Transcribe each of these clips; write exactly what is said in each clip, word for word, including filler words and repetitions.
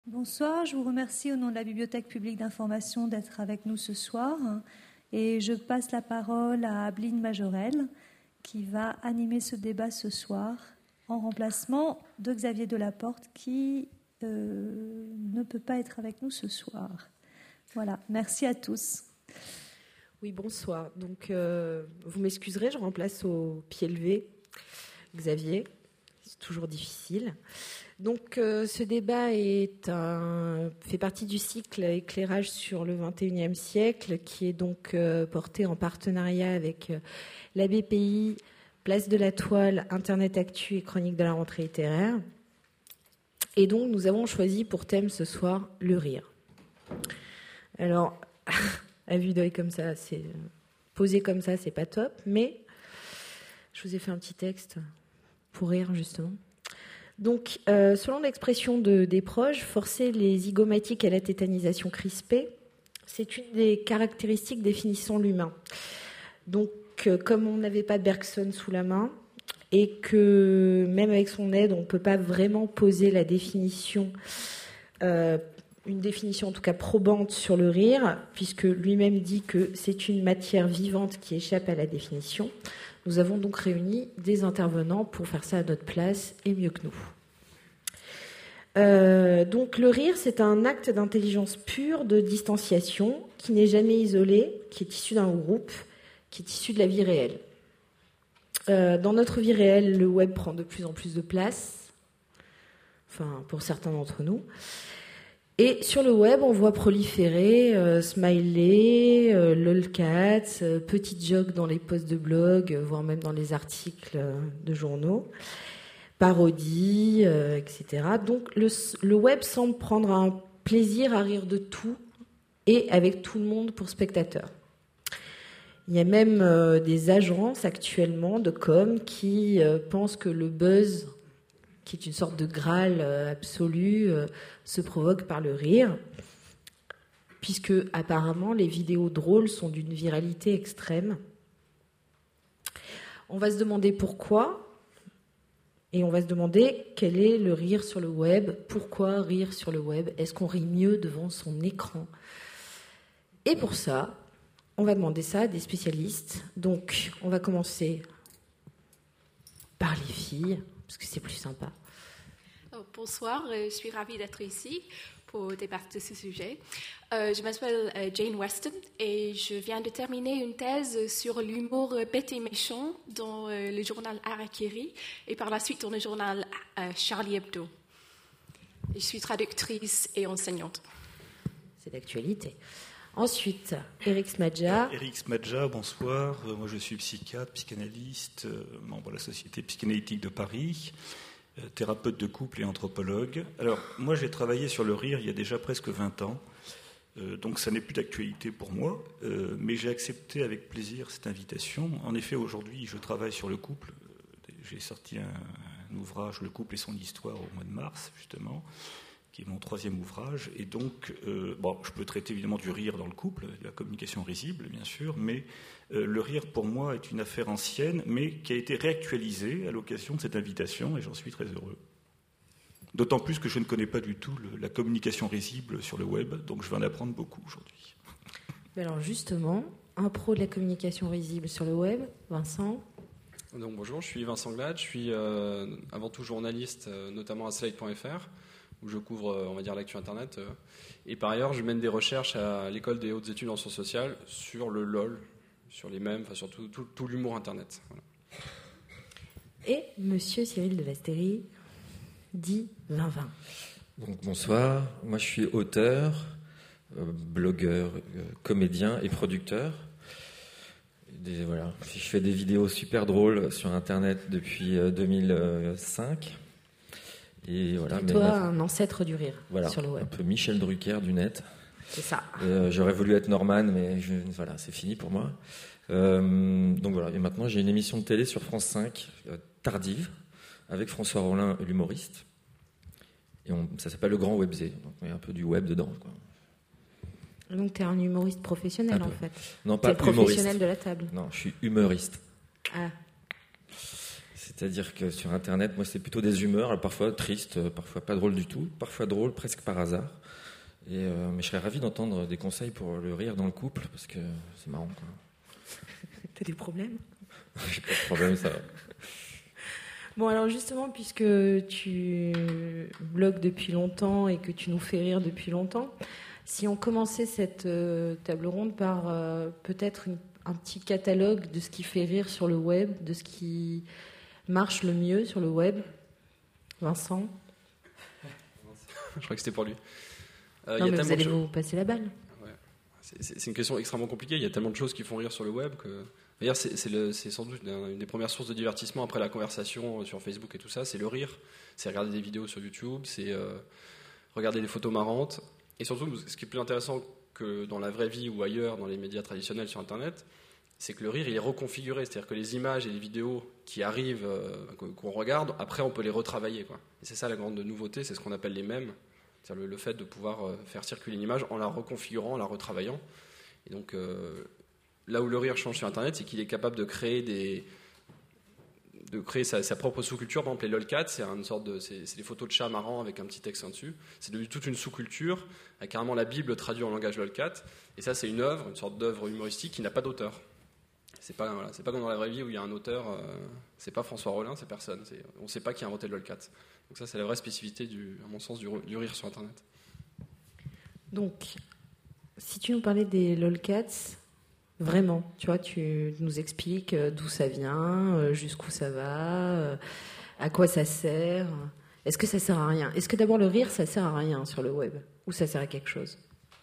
Bonsoir, je vous remercie au nom de la Bibliothèque publique d'information d'être avec nous ce soir. Et je passe la parole à Abline Majorel, qui va animer ce débat ce soir, en remplacement de Xavier Delaporte, qui euh, ne peut pas être avec nous ce soir. Voilà, merci à tous. Oui, bonsoir. Donc, euh, vous m'excuserez, je remplace au pied levé Xavier. C'est toujours difficile. Donc, euh, ce débat est un, fait partie du cycle Éclairage sur le vingt et unième siècle, qui est donc euh, porté en partenariat avec euh, la B P I, Place de la Toile, Internet Actu et Chronique de la rentrée littéraire. Et donc, nous avons choisi pour thème ce soir le rire. Alors, à vue d'œil comme ça, c'est posé comme ça, c'est pas top, mais je vous ai fait un petit texte pour rire justement. Donc, euh, selon l'expression de, des proches, forcer les zygomatiques à la tétanisation crispée, c'est une des caractéristiques définissant l'humain. Donc, euh, comme on n'avait pas de Bergson sous la main, et que même avec son aide, on ne peut pas vraiment poser la définition, euh, une définition en tout cas probante sur le rire, puisque lui-même dit que c'est une matière vivante qui échappe à la définition. Nous avons donc réuni des intervenants pour faire ça à notre place et mieux que nous. Euh, donc le rire, c'est un acte d'intelligence pure, de distanciation, qui n'est jamais isolé, qui est issu d'un groupe, qui est issu de la vie réelle. Euh, dans notre vie réelle, le web prend de plus en plus de place, enfin pour certains d'entre nous. Et sur le web, on voit proliférer euh, smiley, euh, lolcats, euh, petites jokes dans les posts de blog, euh, voire même dans les articles euh, de journaux, parodies, euh, et cetera. Donc le, le web semble prendre un plaisir à rire de tout et avec tout le monde pour spectateurs. Il y a même euh, des agences actuellement de com qui euh, pensent que le buzz, qui est une sorte de Graal euh, absolu, euh, se provoque par le rire, puisque apparemment les vidéos drôles sont d'une viralité extrême. On va se demander pourquoi, et on va se demander quel est le rire sur le web, pourquoi rire sur le web, est-ce qu'on rit mieux devant son écran? Et pour ça, on va demander ça à des spécialistes. Donc, on va commencer par les filles, parce que c'est plus sympa. Bonsoir, je suis ravie d'être ici pour débattre de ce sujet. Euh, je m'appelle Jane Weston et je viens de terminer une thèse sur l'humour bête et méchant dans euh, le journal Harakiri et par la suite dans le journal euh, Charlie Hebdo. Je suis traductrice et enseignante. C'est d'actualité. Ensuite, Eric Smadja. Eric Smadja, bonsoir. Euh, moi, je suis psychiatre, psychanalyste, euh, membre de la Société psychanalytique de Paris, euh, thérapeute de couple et anthropologue. Alors, moi, j'ai travaillé sur le rire il y a déjà presque vingt ans, euh, donc ça n'est plus d'actualité pour moi, euh, mais j'ai accepté avec plaisir cette invitation. En effet, aujourd'hui, je travaille sur le couple. J'ai sorti un, un ouvrage, Le couple et son histoire, au mois de mars, justement, qui est mon troisième ouvrage. Et donc, euh, bon, je peux traiter évidemment du rire dans le couple, de la communication risible, bien sûr, mais euh, le rire, pour moi, est une affaire ancienne, mais qui a été réactualisée à l'occasion de cette invitation, et j'en suis très heureux. D'autant plus que je ne connais pas du tout le, la communication risible sur le web, donc je vais en apprendre beaucoup aujourd'hui. Alors justement, un pro de la communication risible sur le web, Vincent. Donc bonjour, je suis Vincent Glad, je suis euh, avant tout journaliste, euh, notamment à Slate point F R, où je couvre, on va dire, l'actu Internet. Et par ailleurs, je mène des recherches à l'École des hautes études en sciences sociales sur le LOL, sur les mèmes, enfin sur tout, tout, tout l'humour Internet. Voilà. Et Monsieur Cyril de Lastérie, dit vingt vingt. Donc bonsoir, moi je suis auteur, euh, blogueur, euh, comédien et producteur. Des, voilà. Je fais des vidéos super drôles sur Internet depuis euh, deux mille cinq. Et voilà, et toi, un ancêtre du rire, voilà, sur le web. Un peu Michel Drucker du net. C'est ça. Euh, j'aurais voulu être Norman, mais je, voilà, c'est fini pour moi. Euh, donc voilà, et maintenant j'ai une émission de télé sur France cinq, euh, tardive, avec François Rollin, l'humoriste. Et on, ça s'appelle Le Grand Webzé. Donc il y a un peu du web dedans, quoi. Donc tu es un humoriste professionnel, un en peu. fait. Non, pas t'es humoriste. Professionnel de la table. Non, je suis humoriste. Ah. C'est C'est-à-dire que sur Internet, moi, c'est plutôt des humeurs, parfois tristes, parfois pas drôles du tout, parfois drôles, presque par hasard. Et, euh, mais je serais ravi d'entendre des conseils pour le rire dans le couple, parce que c'est marrant, quoi. T'as des problèmes ? J'ai pas de problème, ça va. Bon, alors justement, puisque tu blogues depuis longtemps et que tu nous fais rire depuis longtemps, si on commençait cette euh, table ronde par euh, peut-être une, un petit catalogue de ce qui fait rire sur le web, de ce qui marche le mieux sur le web. Vincent ? Je crois que c'était pour lui. Euh, non, y a mais vous allez de vous passer la balle. Ouais. C'est, c'est, c'est une question extrêmement compliquée. Il y a tellement de choses qui font rire sur le web que... D'ailleurs, c'est, c'est, le, c'est sans doute une des premières sources de divertissement après la conversation sur Facebook et tout ça, c'est le rire. C'est regarder des vidéos sur YouTube, c'est euh, regarder des photos marrantes. Et surtout, ce qui est plus intéressant que dans la vraie vie ou ailleurs, dans les médias traditionnels sur Internet, c'est que le rire, il est reconfiguré. C'est-à-dire que les images et les vidéos qui arrivent, euh, qu'on regarde, après, on peut les retravailler, quoi. Et c'est ça la grande nouveauté, c'est ce qu'on appelle les mèmes. C'est-à-dire le, le fait de pouvoir euh, faire circuler une image en la reconfigurant, en la retravaillant. Et donc... Euh, Là où le rire change sur Internet, c'est qu'il est capable de créer des, de créer sa, sa propre sous-culture. Par exemple, les lolcats, c'est une sorte de, c'est, c'est des photos de chats marrants avec un petit texte en dessus. C'est devenu toute une sous-culture, avec carrément la Bible traduite en langage lolcat. Et ça, c'est une œuvre, une sorte d'œuvre humoristique qui n'a pas d'auteur. C'est pas, voilà, c'est pas comme dans la vraie vie où il y a un auteur. Euh, c'est pas François Rollin, c'est personne. C'est, on ne sait pas qui a inventé le lolcat. Donc ça, c'est la vraie spécificité, du, à mon sens, du, du rire sur Internet. Donc, si tu nous parlais des lolcats. Vraiment, tu vois, tu nous expliques d'où ça vient, jusqu'où ça va, à quoi ça sert. Est-ce que ça sert à rien ? Est-ce que d'abord le rire, ça sert à rien sur le web ? Ou ça sert à quelque chose ?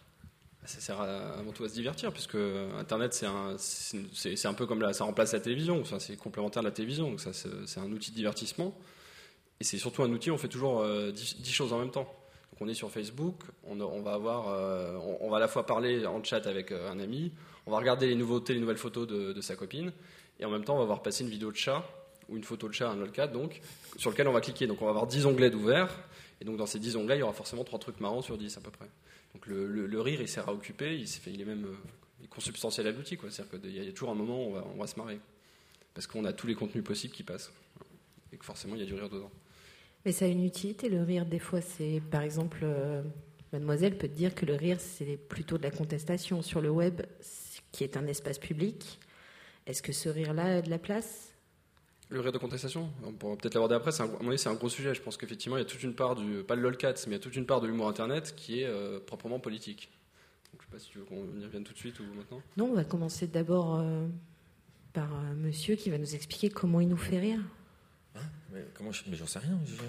Ça sert à, avant tout à se divertir, puisque Internet, c'est un, c'est, c'est un peu comme là, ça remplace la télévision, enfin, c'est complémentaire de la télévision, donc ça, c'est, c'est un outil de divertissement. Et c'est surtout un outil, on fait toujours euh, dix, dix choses en même temps. Donc on est sur Facebook, on, on va avoir, euh, on, on va à la fois parler en chat avec euh, un ami, on va regarder les nouveautés, les nouvelles photos de, de sa copine, et en même temps on va voir passer une vidéo de chat, ou une photo de chat, un lolcat, donc, sur lequel on va cliquer. Donc on va avoir dix onglets d'ouverts, et donc dans ces dix onglets, il y aura forcément trois trucs marrants sur dix à peu près. Donc le, le, le rire, il sert à occuper, il, il est même euh, il est consubstantiel à l'outil, quoi. C'est-à-dire qu'il y a toujours un moment où on va, on va se marrer, parce qu'on a tous les contenus possibles qui passent, et que forcément il y a du rire dedans. Mais ça a une utilité, le rire, des fois, c'est, par exemple, euh, mademoiselle peut te dire que le rire, c'est plutôt de la contestation. Sur le web, qui est un espace public, est-ce que ce rire-là a de la place ? Le rire de contestation, on pourra peut-être l'aborder après, c'est un, à mon avis, c'est un gros sujet. Je pense qu'effectivement, il y a toute une part du, pas le lolcat, mais il y a toute une part de l'humour Internet qui est euh, proprement politique. Donc, je ne sais pas si tu veux qu'on y revienne tout de suite ou maintenant. Non, on va commencer d'abord euh, par euh, monsieur qui va nous expliquer comment il nous fait rire. Hein, mais comment je, mais j'en sais rien. Je,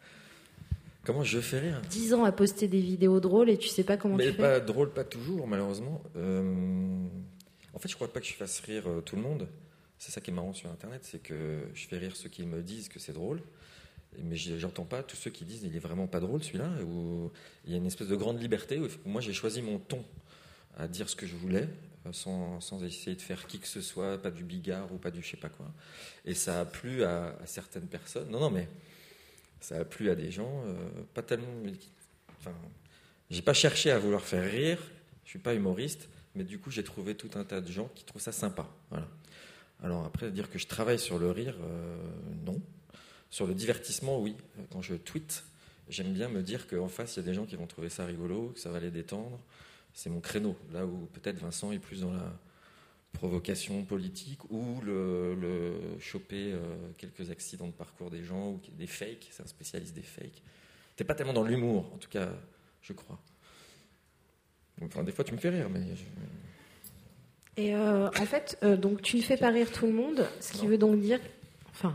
comment je fais rire ? Dix ans à poster des vidéos drôles et tu sais pas comment mais tu fais ? pas drôle, pas toujours, malheureusement. Euh, en fait, je crois pas que je fasse rire euh, tout le monde. C'est ça qui est marrant sur Internet, c'est que je fais rire ceux qui me disent que c'est drôle, mais j'entends pas tous ceux qui disent il est vraiment pas drôle celui-là, où il y a une espèce de grande liberté où moi j'ai choisi mon ton à dire ce que je voulais, sans, sans essayer de faire qui que ce soit, pas du bigard ou pas du je sais pas quoi. Et ça a plu à, à certaines personnes. Non, non, mais ça a plu à des gens, euh, pas tellement. Enfin, j'ai pas cherché à vouloir faire rire, je suis pas humoriste, mais du coup j'ai trouvé tout un tas de gens qui trouvent ça sympa. Voilà. Alors après, dire que je travaille sur le rire, euh, non. Sur le divertissement, oui. Quand je tweete, j'aime bien me dire qu'en face, il y a des gens qui vont trouver ça rigolo, que ça va les détendre. C'est mon créneau. Là où peut-être Vincent est plus dans la provocation politique ou le, le choper euh, quelques accidents de parcours des gens ou des fakes. C'est un spécialiste des fakes. T'es pas tellement dans l'humour, en tout cas, je crois. Enfin, des fois, tu me fais rire, mais... Je... Et euh, en fait, euh, donc tu ne fais pas rire tout le monde, ce qui non. veut donc dire, enfin,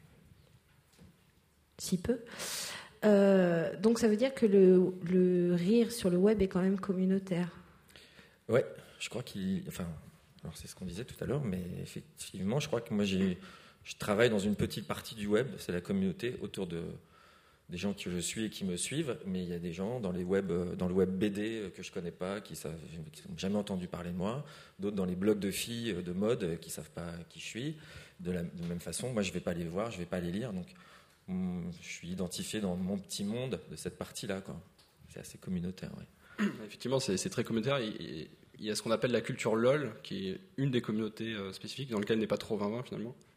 si peu. Euh, donc ça veut dire que le, le rire sur le web est quand même communautaire. Ouais, je crois qu'il, enfin, alors c'est ce qu'on disait tout à l'heure, mais effectivement, je crois que moi j'ai, je travaille dans une petite partie du web, c'est la communauté autour de des gens que je suis et qui me suivent, mais il y a des gens dans les web, dans le web B D que je connais pas, qui savent, qui n'ont jamais entendu parler de moi, d'autres dans les blogs de filles de mode qui savent pas qui je suis. De la, de la même façon, moi je vais pas les voir, je vais pas les lire, donc je suis identifié dans mon petit monde de cette partie-là, quoi. C'est assez communautaire, oui. Effectivement, c'est, c'est très communautaire. Il y a ce qu'on appelle la culture LOL, qui est une des communautés spécifiques, dans laquelle n'est pas trop vingt vingt finalement.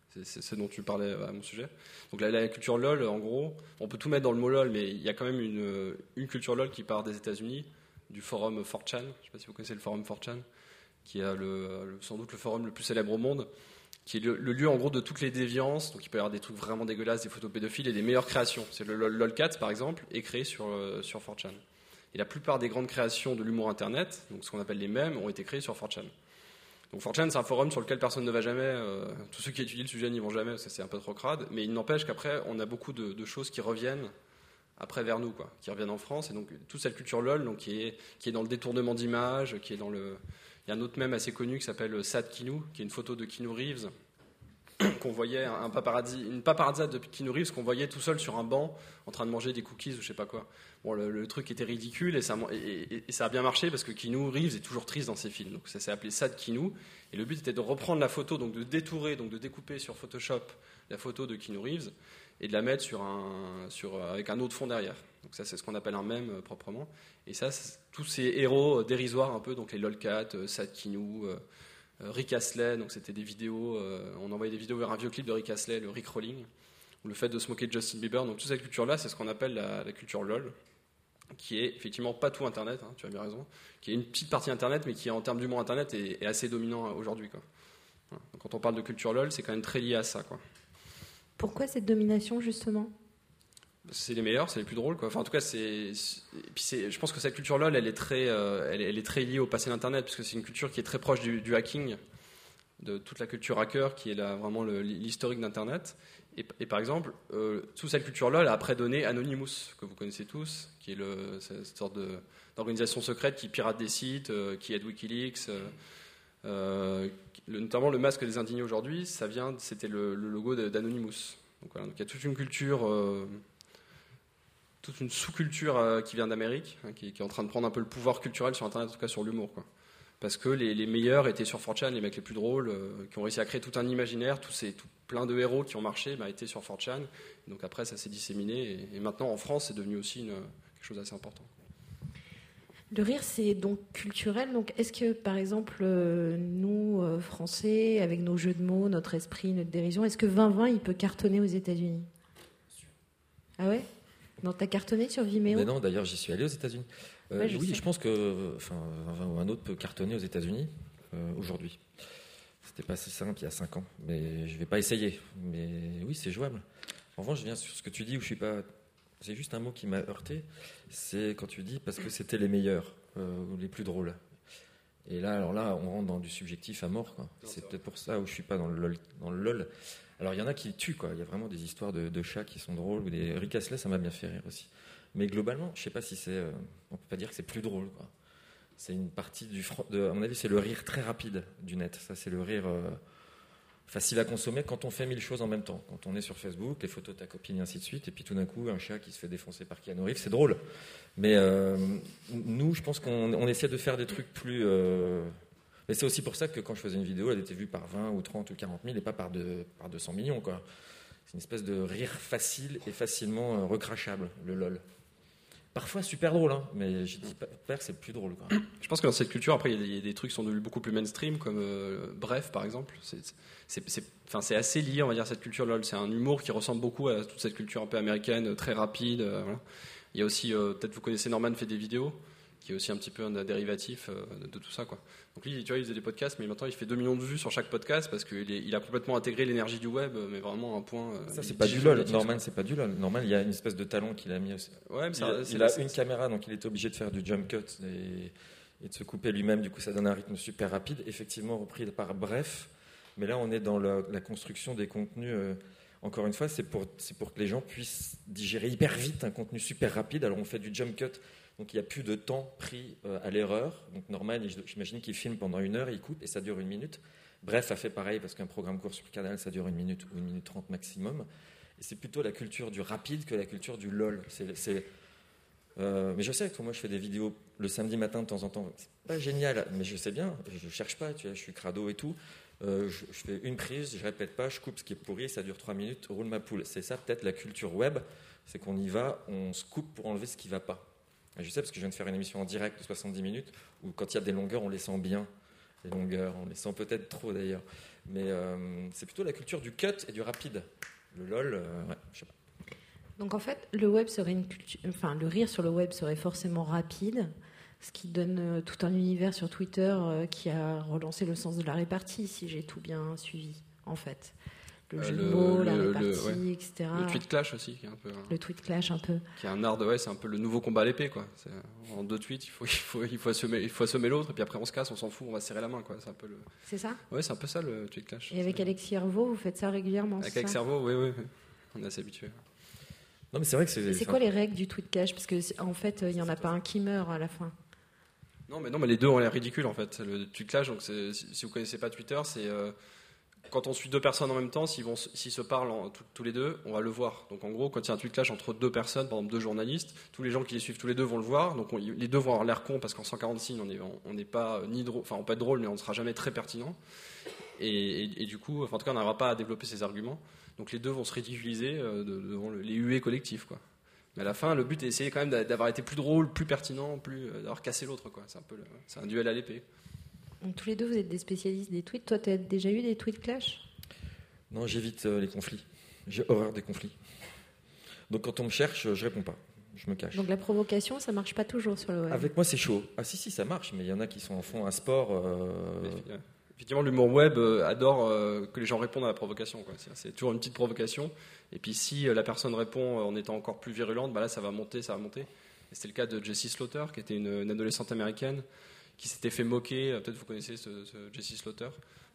C'est, c'est ce dont tu parlais à mon sujet. Donc la, la culture LOL, en gros, on peut tout mettre dans le mot LOL, mais il y a quand même une, une culture LOL qui part des États-Unis, du forum four chan. Je ne sais pas si vous connaissez le forum four chan, qui est le, le, sans doute le forum le plus célèbre au monde, qui est le, le lieu en gros de toutes les déviances. Donc il peut y avoir des trucs vraiment dégueulasses, des photos pédophiles et des meilleures créations. C'est le LOL, LOLcat par exemple, est créé sur, euh, sur four chan. Et la plupart des grandes créations de l'humour internet, donc ce qu'on appelle les mèmes, ont été créées sur four chan. Donc four chan, c'est un forum sur lequel personne ne va jamais. Euh, tous ceux qui étudient le sujet n'y vont jamais, parce que c'est un peu trop crade. Mais il n'empêche qu'après, on a beaucoup de, de choses qui reviennent après vers nous, quoi, qui reviennent en France. Et donc toute cette culture LOL, donc qui est qui est dans le détournement d'images, qui est dans le. Il y a un autre mème assez connu qui s'appelle Sad Keanu, qui est une photo de Keanu Reeves qu'on voyait un paparazzi, une paparazzade de Keanu Reeves qu'on voyait tout seul sur un banc en train de manger des cookies ou je sais pas quoi. Bon, le, le truc était ridicule et ça, et, et, et ça a bien marché parce que Keanu Reeves est toujours triste dans ses films. Donc ça s'est appelé Sad Keanu et le but était de reprendre la photo, donc de détourer, donc de découper sur Photoshop la photo de Keanu Reeves et de la mettre sur un, sur, avec un autre fond derrière. Donc ça c'est ce qu'on appelle un mème euh, proprement. Et ça, tous ces héros dérisoires un peu, donc les lolcats, euh, Sad Keanu, euh, Rick Astley, donc c'était des vidéos, euh, on envoyait des vidéos vers un vieux clip de Rick Astley, le Rick Rolling, ou le fait de se moquer de Justin Bieber. Donc toute cette culture-là, c'est ce qu'on appelle la, la culture LOL, qui est effectivement pas tout Internet, hein, tu as bien raison, qui est une petite partie Internet, mais qui en termes d'humour Internet est, est assez dominant aujourd'hui, quoi. Voilà. Donc quand on parle de culture LOL, c'est quand même très lié à ça, quoi. Pourquoi cette domination justement ? C'est les meilleurs, c'est les plus drôles, quoi. Enfin, en tout cas, c'est. c'est... Et puis c'est... je pense que cette culture LOL, elle est très, euh, elle, est, elle est très liée au passé d'Internet, parce que c'est une culture qui est très proche du, du hacking, de toute la culture hacker, qui est là, vraiment le, l'historique d'Internet. Et, et par exemple, euh, toute cette culture LOL a après donné Anonymous, que vous connaissez tous, qui est le, cette sorte de, d'organisation secrète qui pirate des sites, euh, qui aide Wikileaks. Euh, euh, le, notamment le masque des indignés aujourd'hui, ça vient, c'était le, le logo de, d'Anonymous. Donc voilà, donc il y a toute une culture. Euh, toute une sous-culture euh, qui vient d'Amérique, hein, qui, qui est en train de prendre un peu le pouvoir culturel sur Internet, en tout cas sur l'humour, quoi. Parce que les, les meilleurs étaient sur four chan, les mecs les plus drôles, euh, qui ont réussi à créer tout un imaginaire, tous ces, tout, plein de héros qui ont marché, bah, étaient sur four chan. Donc après, ça s'est disséminé, et, et maintenant en France, c'est devenu aussi une, quelque chose d'assez important. Le rire, c'est donc culturel. Donc, est-ce que, par exemple, euh, nous, euh, Français, avec nos jeux de mots, notre esprit, notre dérision, est-ce que vingt vingt, il peut cartonner aux États-Unis ? Ah ouais ? Non, t'as cartonné sur Vimeo ? Mais non, d'ailleurs, j'y suis allé aux États-Unis. Euh, ouais, je oui, sais. je pense que, enfin, un autre peut cartonner aux États-Unis euh, aujourd'hui. C'était pas si simple il y a cinq ans, mais je vais pas essayer. Mais oui, c'est jouable. En revanche, je viens sur ce que tu dis où je suis pas. C'est juste un mot qui m'a heurté. C'est quand tu dis parce que c'était les meilleurs euh, ou les plus drôles. Et là, alors là, on rentre dans du subjectif à mort, quoi. C'est peut-être pour ça où je suis pas dans le lol. Dans le lol. Alors il y en a qui tuent, quoi. Il y a vraiment des histoires de, de chats qui sont drôles ou des Rick Astley, ça m'a bien fait rire aussi. Mais globalement, je sais pas si c'est, euh, on peut pas dire que c'est plus drôle, quoi. C'est une partie du, de, à mon avis, c'est le rire très rapide du net. Ça, c'est le rire euh, facile à consommer quand on fait mille choses en même temps. Quand on est sur Facebook, les photos de ta copine et ainsi de suite, et puis tout d'un coup, un chat qui se fait défoncer par Keanu Reeves, c'est drôle. Mais euh, nous, je pense qu'on on essaie de faire des trucs plus. Euh, Mais c'est aussi pour ça que quand je faisais une vidéo, elle était vue par vingt ou trente ou quarante mille et pas par, de, par deux cents millions, quoi. C'est une espèce de rire facile et facilement euh, recrachable, le lol. Parfois super drôle, hein, mais je dis pas que c'est plus drôle, quoi. Je pense que dans cette culture, après, il y, y a des trucs qui sont devenus beaucoup plus mainstream, comme euh, Bref, par exemple. C'est, c'est, c'est, enfin, c'est assez lié, on va dire, à cette culture lol. C'est un humour qui ressemble beaucoup à toute cette culture un peu américaine, très rapide. Euh, voilà. Il y a aussi, euh, peut-être vous connaissez Norman fait des vidéos, qui est aussi un petit peu un dérivatif de, de tout ça, quoi. Donc lui, tu vois, il faisait des podcasts, mais maintenant il fait deux millions de vues sur chaque podcast parce qu'il est, il a complètement intégré l'énergie du web, mais vraiment à un point. Ça, c'est pas du lol. Norman, c'est pas du lol. Norman, il y a une espèce de talent qu'il a mis aussi. Ouais, mais il ça, a, c'est il a une caméra, donc il était obligé de faire du jump cut et, et de se couper lui-même. Du coup, ça donne un rythme super rapide. Effectivement, repris par Bref. Mais là, on est dans la, la construction des contenus. Euh, encore une fois, c'est pour, c'est pour que les gens puissent digérer hyper vite un contenu super rapide. Alors, on fait du jump cut. Donc il n'y a plus de temps pris euh, à l'erreur. Donc Norman, j'imagine qu'il filme pendant une heure, il coupe et ça dure une minute. Bref, a fait pareil parce qu'un programme court sur le canal, ça dure une minute ou une minute trente maximum. Et c'est plutôt la culture du rapide que la culture du lol. C'est, c'est, euh, mais je sais que moi je fais des vidéos le samedi matin de temps en temps. C'est pas génial, mais je sais bien. Je ne cherche pas, tu vois, je suis crado et tout. Euh, je, je fais une prise, je répète pas, je coupe ce qui est pourri, ça dure trois minutes, roule ma poule. C'est ça peut-être la culture web, c'est qu'on y va, on se coupe pour enlever ce qui ne va pas. Je sais parce que je viens de faire une émission en direct de soixante-dix minutes où quand il y a des longueurs, on les sent bien. les longueurs, on les sent peut-être trop d'ailleurs. Mais euh, c'est plutôt la culture du cut et du rapide. Le lol, euh, ouais, je sais pas. Donc en fait, le web serait une culture, enfin le rire sur le web serait forcément rapide, ce qui donne euh, tout un univers sur Twitter euh, qui a relancé le sens de la répartie, si j'ai tout bien suivi, en fait. Le Euh, jeu le- de mots, la le- répartie, le- ouais. et cetera. Le tweet clash aussi, qui est un peu, Le tweet clash un peu. qui est un art de, ouais, c'est un peu le nouveau combat à l'épée, quoi. C'est, en deux tweets, il faut, il faut, il faut assommer, il faut assommer l'autre, et puis après on se casse, on s'en fout, on va serrer la main, quoi. C'est un peu le, C'est ça? ouais, c'est un peu ça le tweet clash. Et avec C'est- Alexis Herveau, vous faites ça régulièrement, avec c'est Alex ça? Cerveau, oui, oui, oui. On est assez habitué. Non, mais c'est vrai que c'est. Et c'est quoi les règles du tweet clash? Parce que c'est- en fait, il n'y en a pas un qui meurt à la fin. Non, mais non, mais les deux ont l'air ridicules en fait. Le tweet clash, donc c'est, si, si vous connaissez pas Twitter, c'est euh, quand on suit deux personnes en même temps, s'ils, vont, s'ils se parlent en- tous- tous les deux, on va le voir. Donc en gros, quand il y a un tweet clash entre deux personnes, par exemple deux journalistes, tous les gens qui les suivent tous les deux vont le voir. Donc on- les deux vont avoir l'air cons parce qu'en cent quarante signes, on n'est on n'est pas ni drôle, enfin on peut être drôle, mais on ne sera jamais très pertinent. Et, et- et du coup, enfin, en tout cas, on n'arrivera pas à développer ces arguments. Donc les deux vont se ridiculiser euh, de- devant le- les huées collectifs, quoi. Mais à la fin, le but est d'essayer quand même d'a- d'avoir été plus drôle, plus pertinent, plus euh, d'avoir cassé l'autre, quoi. C'est un peu, le- c'est un duel à l'épée. Donc tous les deux, vous êtes des spécialistes des tweets. Toi, tu as déjà eu des tweets clash? Non, j'évite euh, les conflits. J'ai horreur des conflits. Donc quand on me cherche, je réponds pas. Je me cache. Donc la provocation, ça marche pas toujours sur le web. Avec moi, c'est chaud. Ah si, si, ça marche, mais il y en a qui sont en fond un sport. euh, Mais, ouais. Effectivement, l'humour web euh, adore euh, que les gens répondent à la provocation, quoi. C'est, c'est toujours une petite provocation. Et puis si euh, la personne répond euh, en étant encore plus virulente, bah là, ça va monter, ça va monter. Et c'était le cas de Jessie Slaughter, qui était une, une adolescente américaine qui s'était fait moquer. euh, Peut-être vous connaissez ce, ce Jessie Slaughter.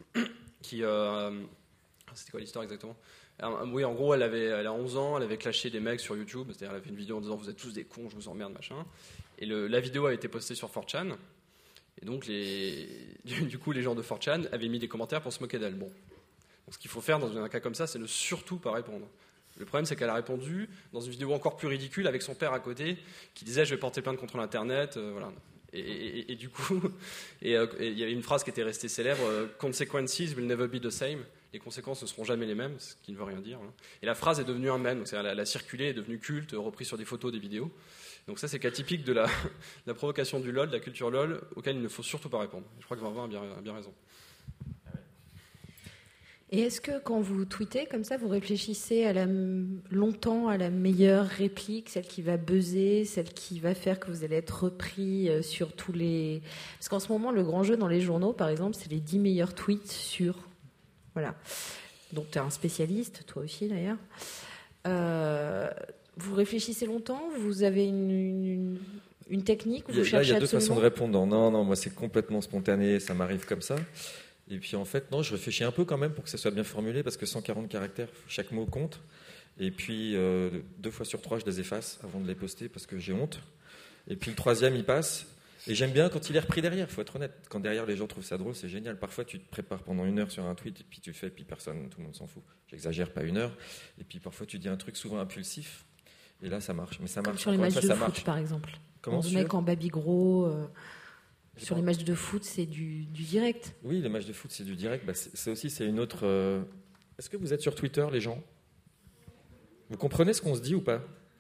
qui, euh, c'était quoi l'histoire exactement? Euh, Oui, en gros, elle avait, elle a onze ans, elle avait clashé des mecs sur YouTube. C'est-à-dire, elle avait fait une vidéo en disant vous êtes tous des cons, je vous emmerde, machin. Et le, la vidéo a été postée sur four chan. Et donc, les, du, du coup, les gens de four chan avaient mis des commentaires pour se moquer d'elle. Bon. Donc, ce qu'il faut faire dans un cas comme ça, c'est ne surtout pas répondre. Le problème, c'est qu'elle a répondu dans une vidéo encore plus ridicule avec son père à côté, qui disait je vais porter plainte contre l'internet, euh, voilà. Et, et, et du coup, et, euh, et il y avait une phrase qui était restée célèbre euh, consequences will never be the same. Les conséquences ne seront jamais les mêmes, ce qui ne veut rien dire. Hein. Et la phrase est devenue un mème, donc elle a, elle a circulé, est devenue culte, reprise sur des photos, des vidéos. Donc ça, c'est cas typique de la, de la provocation du LOL, de la culture LOL, auquel il ne faut surtout pas répondre. Je crois que Vincent a bien, a bien raison. Et est-ce que quand vous tweetez comme ça, vous réfléchissez à la, longtemps à la meilleure réplique, celle qui va buzzer, celle qui va faire que vous allez être repris euh, sur tous les... Parce qu'en ce moment, le grand jeu dans les journaux, par exemple, c'est les dix meilleurs tweets sur... Voilà. Donc tu es un spécialiste, toi aussi d'ailleurs. Euh, vous réfléchissez longtemps? Vous avez une, une, une technique où Il y a- vous là, il cherchez y a deux absolument... façons de répondre. Non, non, moi c'est complètement spontané, ça m'arrive comme ça. Et puis en fait, non, je réfléchis un peu quand même pour que ça soit bien formulé, parce que cent quarante caractères, chaque mot compte. Et puis euh, deux fois sur trois, je les efface avant de les poster parce que j'ai honte. Et puis le troisième, il passe. Et j'aime bien quand il est repris derrière, il faut être honnête. Quand derrière les gens trouvent ça drôle, c'est génial. Parfois, tu te prépares pendant une heure sur un tweet, et puis tu le fais, et puis personne, tout le monde s'en fout. J'exagère, pas une heure. Et puis parfois, tu dis un truc souvent impulsif, et là, ça marche. Mais ça Comme marche. sur les Encore une matchs fois, de ça foot, marche. par exemple. Comment Le sur- mec en baby gros... euh, J'ai Sur pas- les matchs de foot, c'est du, du direct. Oui, les matchs de foot, c'est du direct. Bah, c'est, c'est aussi, c'est une autre. euh, Est-ce que vous êtes sur Twitter, les gens? Vous comprenez ce qu'on se dit ou pas?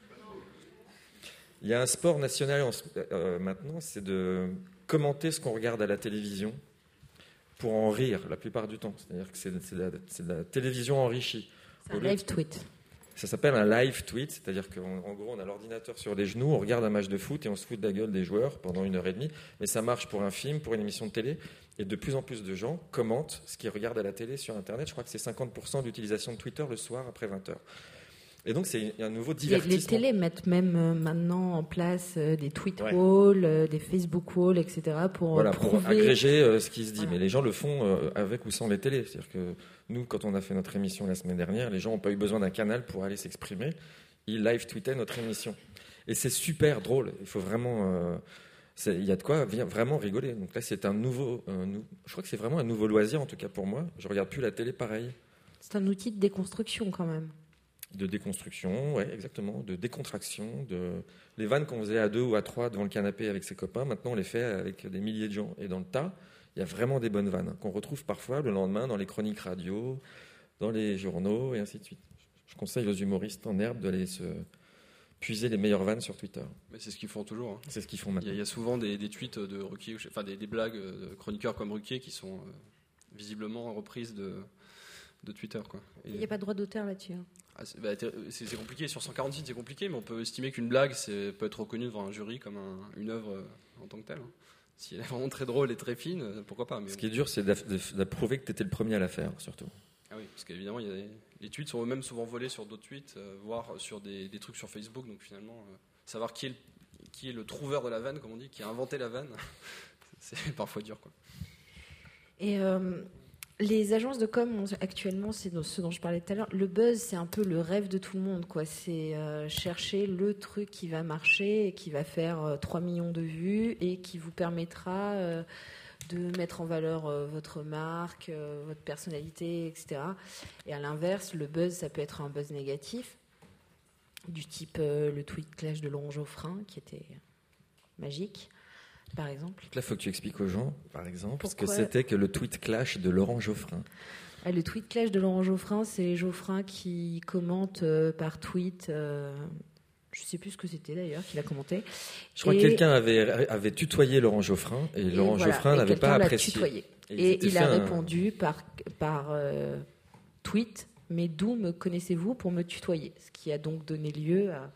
Il y a un sport national en ce- euh, maintenant, c'est de commenter ce qu'on regarde à la télévision pour en rire la plupart du temps. C'est-à-dire que c'est, c'est, de, la, c'est de la télévision enrichie. C'est un Au lieu de- live tweet. Ça s'appelle un live tweet, c'est-à-dire qu'en en gros, on a l'ordinateur sur les genoux, on regarde un match de foot et on se fout de la gueule des joueurs pendant une heure et demie. Mais ça marche pour un film, pour une émission de télé. Et de plus en plus de gens commentent ce qu'ils regardent à la télé sur Internet. Je crois que c'est cinquante pour cent d'utilisation de Twitter le soir après vingt heures. Et donc, c'est un nouveau Les, divertissement. les télés mettent même euh, maintenant en place euh, des tweet Ouais. walls, euh, des Facebook walls, et cetera pour Voilà, euh, pour prouver. agréger euh, ce qui se dit. Voilà. Mais les gens le font euh, avec ou sans les télés. C'est-à-dire que nous, quand on a fait notre émission la semaine dernière, les gens n'ont pas eu besoin d'un canal pour aller s'exprimer. Ils live tweetaient notre émission. Et c'est super drôle. Il faut vraiment... euh, c'est- il y a de quoi vi- vraiment rigoler. Donc là, c'est un nouveau... un nou- je crois que c'est vraiment un nouveau loisir, en tout cas pour moi. Je regarde plus la télé pareil. C'est un outil de déconstruction quand même. De déconstruction, ouais, exactement, de décontraction, de les vannes qu'on faisait à deux ou à trois devant le canapé avec ses copains, maintenant on les fait avec des milliers de gens. Et dans le tas, il y a vraiment des bonnes vannes qu'on retrouve parfois le lendemain dans les chroniques radio, dans les journaux et ainsi de suite. Je conseille aux humoristes en herbe d'aller se puiser les meilleures vannes sur Twitter. Mais c'est ce qu'ils font toujours. Hein. C'est ce qu'ils font Il maintenant. y, a, il y a souvent des, des tweets de Ruquier, enfin des, des blagues de chroniqueurs comme Ruquier qui sont euh, visiblement reprises de, de Twitter. Quoi. Et, Il n'y a pas de droit d'auteur là-dessus. Hein. ah, c'est, bah, c'est, c'est compliqué. Sur cent quarante sites, c'est compliqué, mais on peut estimer qu'une blague c'est, peut être reconnue devant un jury comme un, une œuvre euh, en tant que telle. Hein. Si elle est vraiment très drôle et très fine, euh, pourquoi pas. Mais Ce qui est dur, c'est d'approuver que tu étais le premier à la faire, surtout. Ah oui, parce qu'évidemment, il y a des, les tweets sont eux-mêmes souvent volés sur d'autres tweets, euh, voire sur des, des trucs sur Facebook. Donc finalement, euh, savoir qui est, le, qui est le trouveur de la vanne, comme on dit, qui a inventé la vanne, c'est parfois dur, quoi. Et euh, les agences de com, actuellement, c'est ce dont je parlais tout à l'heure. Le buzz, c'est un peu le rêve de tout le monde, quoi. C'est euh, chercher le truc qui va marcher et qui va faire euh, trois millions de vues et qui vous permettra euh, de mettre en valeur euh, votre marque, euh, votre personnalité, et cetera. Et à l'inverse, le buzz, ça peut être un buzz négatif, du type euh, le tweet clash de Laurent Geoffrin, qui était magique, par exemple. Là, il faut que tu expliques aux gens, par exemple, Pourquoi ce que c'était que le tweet clash de Laurent Geoffrin. Ah, le tweet clash de Laurent Geoffrin, c'est Geoffrin qui commente euh, par tweet... Euh, je ne sais plus ce que c'était d'ailleurs qu'il a commenté. Je crois et, que quelqu'un avait, avait tutoyé Laurent Geoffrin et, et Laurent voilà, Geoffrin et n'avait pas l'a apprécié. Tutoyé. Et, et il a un... répondu par, par euh, tweet, mais d'où me connaissez-vous pour me tutoyer? Ce qui a donc donné lieu à,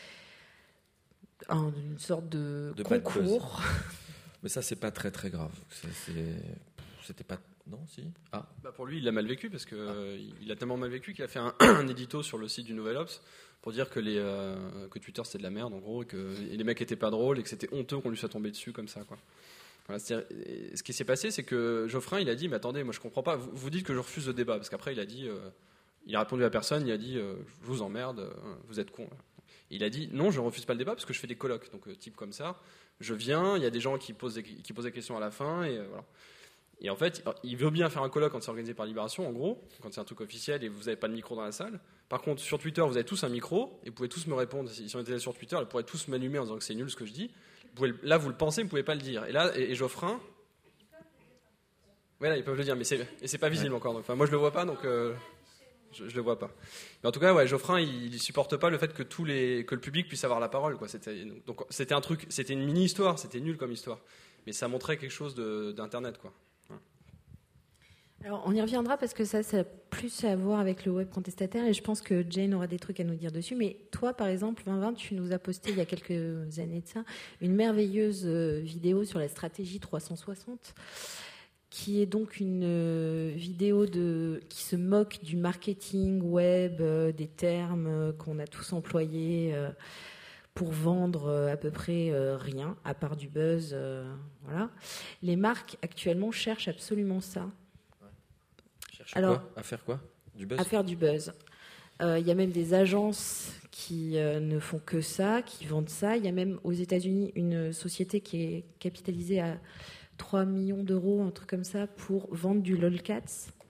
à une sorte de, de concours. Mais ça, c'est pas très très grave. C'est, c'est... C'était pas... Non, si ah. Bah pour lui, il l'a mal vécu parce que ah. euh, il a tellement mal vécu qu'il a fait un, un édito sur le site du Nouvel Obs pour dire que, les, euh, que Twitter c'était de la merde en gros et que et les mecs étaient pas drôles et que c'était honteux qu'on lui soit tombé dessus comme ça, quoi. Voilà, ce qui s'est passé, c'est que Geoffrin, il a dit, mais attendez, moi je comprends pas. Vous, vous dites que je refuse le débat parce qu'après il a dit, euh, il a répondu à personne, il a dit, euh, je vous emmerde, euh, vous êtes con. Il a dit, non, je refuse pas le débat parce que je fais des colloques, donc euh, type comme ça. Je viens, il y a des gens qui posent des, qui posent des questions à la fin et euh, voilà. Et en fait, il veut bien faire un colloque quand c'est organisé par Libération, en gros, quand c'est un truc officiel et vous n'avez pas de micro dans la salle. Par contre, sur Twitter, vous avez tous un micro et vous pouvez tous me répondre. Si on était sur Twitter, ils pourraient tous m'allumer en disant que c'est nul ce que je dis. Vous pouvez, là, vous le pensez, vous ne pouvez pas le dire. Et là, et, et Geoffrin... Ouais, là, ils peuvent le dire, mais c'est, et c'est pas visible ouais. encore. Donc, enfin, moi, je le vois pas, donc euh, je, je le vois pas. Mais en tout cas, ouais, Geoffrin, il, il supporte pas le fait que tous les, que le public puisse avoir la parole, quoi. C'était, donc, c'était un truc, c'était une mini histoire, c'était nul comme histoire, mais ça montrait quelque chose de, d'internet, quoi. Alors, on y reviendra parce que ça, ça a plus à voir avec le web contestataire et je pense que Jane aura des trucs à nous dire dessus. Mais toi, par exemple, vingt vingt, tu nous as posté il y a quelques années de ça une merveilleuse vidéo sur la stratégie trois cent soixante, qui est donc une vidéo de, qui se moque du marketing web, des termes qu'on a tous employés pour vendre à peu près rien, à part du buzz. Voilà. Les marques, actuellement, cherchent absolument ça. Alors, quoi à faire quoi? Du buzz? À faire du buzz. Il euh, y a même des agences qui euh, ne font que ça, qui vendent ça. Il y a même aux États-Unis une société qui est capitalisée à trois millions d'euros, un truc comme ça, pour vendre du lolcats,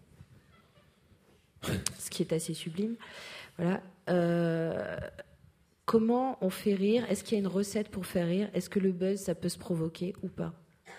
ce qui est assez sublime. Voilà. Euh, comment on fait rire? Est-ce qu'il y a une recette pour faire rire? Est-ce que le buzz, ça peut se provoquer ou pas?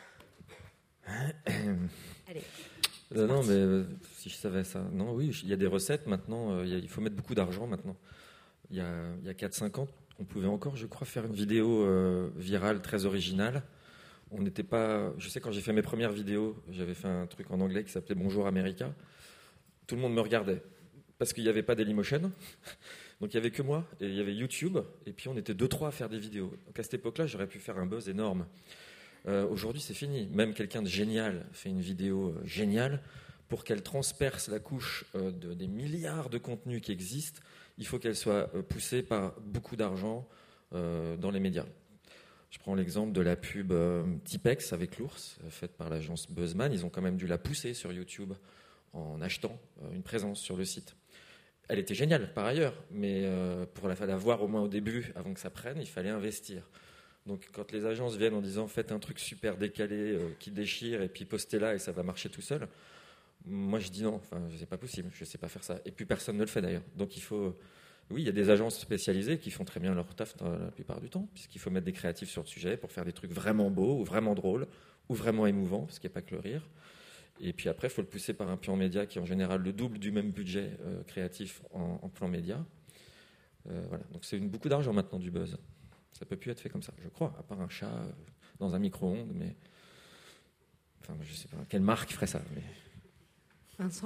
Allez. Euh, non, mais euh, si je savais ça. Non, oui, il y a des recettes maintenant. Euh, il, y a, il faut mettre beaucoup d'argent maintenant. Il y a, il y a quatre cinq ans, on pouvait encore, je crois, faire une vidéo euh, virale très originale. On n'était pas. Je sais, quand j'ai fait mes premières vidéos, j'avais fait un truc en anglais qui s'appelait Bonjour America. Tout le monde me regardait parce qu'il n'y avait pas Dailymotion. Donc il n'y avait que moi et il y avait YouTube. Et puis on était deux trois à faire des vidéos. Donc à cette époque-là, j'aurais pu faire un buzz énorme. Euh, aujourd'hui, c'est fini. Même quelqu'un de génial fait une vidéo euh, géniale. Pour qu'elle transperce la couche euh, de, des milliards de contenus qui existent, il faut qu'elle soit euh, poussée par beaucoup d'argent euh, dans les médias. Je prends l'exemple de la pub euh, Tipex avec l'ours, euh, faite par l'agence Buzzman. Ils ont quand même dû la pousser sur YouTube en achetant euh, une présence sur le site. Elle était géniale par ailleurs, mais euh, pour la, la voir au moins au début, avant que ça prenne, il fallait investir. Donc quand les agences viennent en disant faites un truc super décalé euh, qui déchire et puis postez-là et ça va marcher tout seul, moi je dis non, enfin c'est pas possible, je sais pas faire ça. Et puis personne ne le fait d'ailleurs. Donc il faut, oui, il y a des agences spécialisées qui font très bien leur taf la plupart du temps, puisqu'il faut mettre des créatifs sur le sujet pour faire des trucs vraiment beaux ou vraiment drôles ou vraiment émouvants, parce qu'il n'y a pas que le rire. Et puis après il faut le pousser par un plan média qui est en général le double du même budget euh, créatif en, en plan média. Euh, voilà. Donc c'est une, beaucoup d'argent maintenant du buzz. Ça peut plus être fait comme ça, je crois, à part un chat euh, dans un micro-ondes, mais enfin je sais pas quelle marque ferait ça. Mais... Vincent ?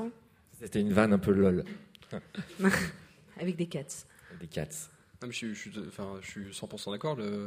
C'était une vanne un peu lol. Avec des cats. Des cats. Non, mais je, suis, je, suis, enfin, je suis cent pour cent d'accord. Le...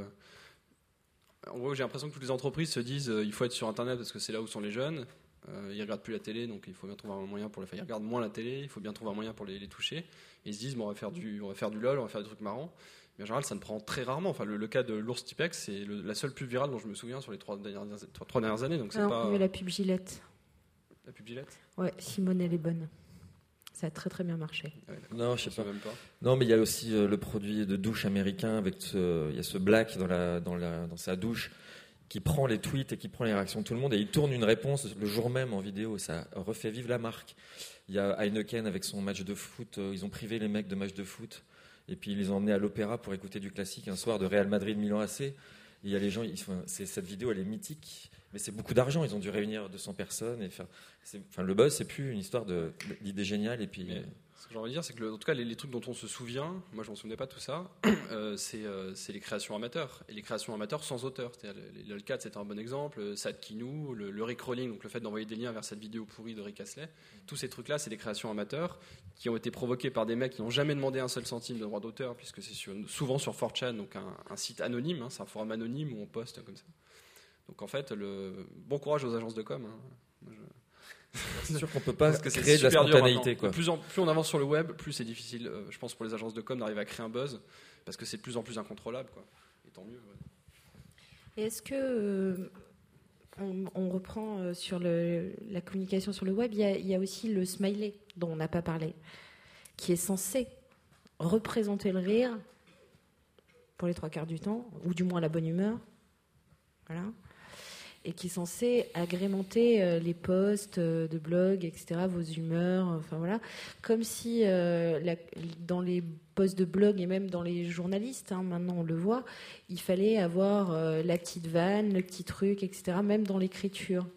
En gros, j'ai l'impression que toutes les entreprises se disent euh, il faut être sur Internet parce que c'est là où sont les jeunes. Euh, ils ne regardent plus la télé, donc il faut bien trouver un moyen pour les faire. Ils regardent moins la télé, il faut bien trouver un moyen pour les, les toucher. Et ils se disent bon, on, va faire du, on va faire du LOL, on va faire des trucs marrants. Mais en général, ça ne prend très rarement. Enfin, le, le cas de l'ours Tipex, c'est le, la seule pub virale dont je me souviens sur les trois dernières, trois, trois dernières années. Donc c'est Alors, pas... il y a la pub Gillette. La pub Gillette ? Ouais, Simone, elle est bonne. Ça a très très bien marché. Ouais, non, je sais je sais pas. même pas. Non, mais il y a aussi euh, le produit de douche américain avec ce, il y a ce black dans la, dans la, dans sa douche qui prend les tweets et qui prend les réactions de tout le monde et il tourne une réponse le jour même en vidéo. Ça refait vivre la marque. Il y a Heineken avec son match de foot. Euh, ils ont privé les mecs de match de foot et puis ils les ont emmenés à l'opéra pour écouter du classique un soir de Real Madrid-Milan A C. Et il y a les gens. Ils, enfin, c'est, cette vidéo, elle est mythique. Mais c'est beaucoup d'argent, ils ont dû réunir deux cents personnes et faire. C'est, enfin, le buzz, c'est plus une histoire de l'idée géniale et puis. Mais ce que j'ai envie de dire, c'est que le, en tout cas, les, les trucs dont on se souvient, moi je m'en souvenais pas de tout ça, euh, c'est, euh, c'est les créations amateurs et les créations amateurs sans auteur. C'est-à-dire les, les LOLcats, c'était un bon exemple. Sad Kinou, le, le Rickrolling, donc le fait d'envoyer des liens vers cette vidéo pourrie de Rick Astley. Tous ces trucs-là, c'est des créations amateurs qui ont été provoquées par des mecs qui n'ont jamais demandé un seul centime de droit d'auteur, puisque c'est sur, souvent sur four chan, donc un, un site anonyme, hein, c'est un forum anonyme où on poste comme ça. Donc en fait, le... bon courage aux agences de com. Hein. Moi, je... C'est sûr qu'on peut pas que créer de la spontanéité. Quoi. Plus, en, plus on avance sur le web, plus c'est difficile, euh, je pense, pour les agences de com d'arriver à créer un buzz, parce que c'est de plus en plus incontrôlable. Quoi. Et tant mieux. Ouais. Et est-ce que euh, on, on reprend euh, sur le, la communication sur le web, il y, a, il y a aussi le smiley dont on n'a pas parlé, qui est censé représenter le rire pour les trois quarts du temps, ou du moins la bonne humeur. Voilà. Et qui est censé agrémenter euh, les posts euh, de blog, et cetera, vos humeurs, enfin voilà, comme si euh, la, dans les posts de blog et même dans les journalistes, hein, maintenant on le voit, il fallait avoir euh, la petite vanne, le petit truc, et cetera, même dans l'écriture.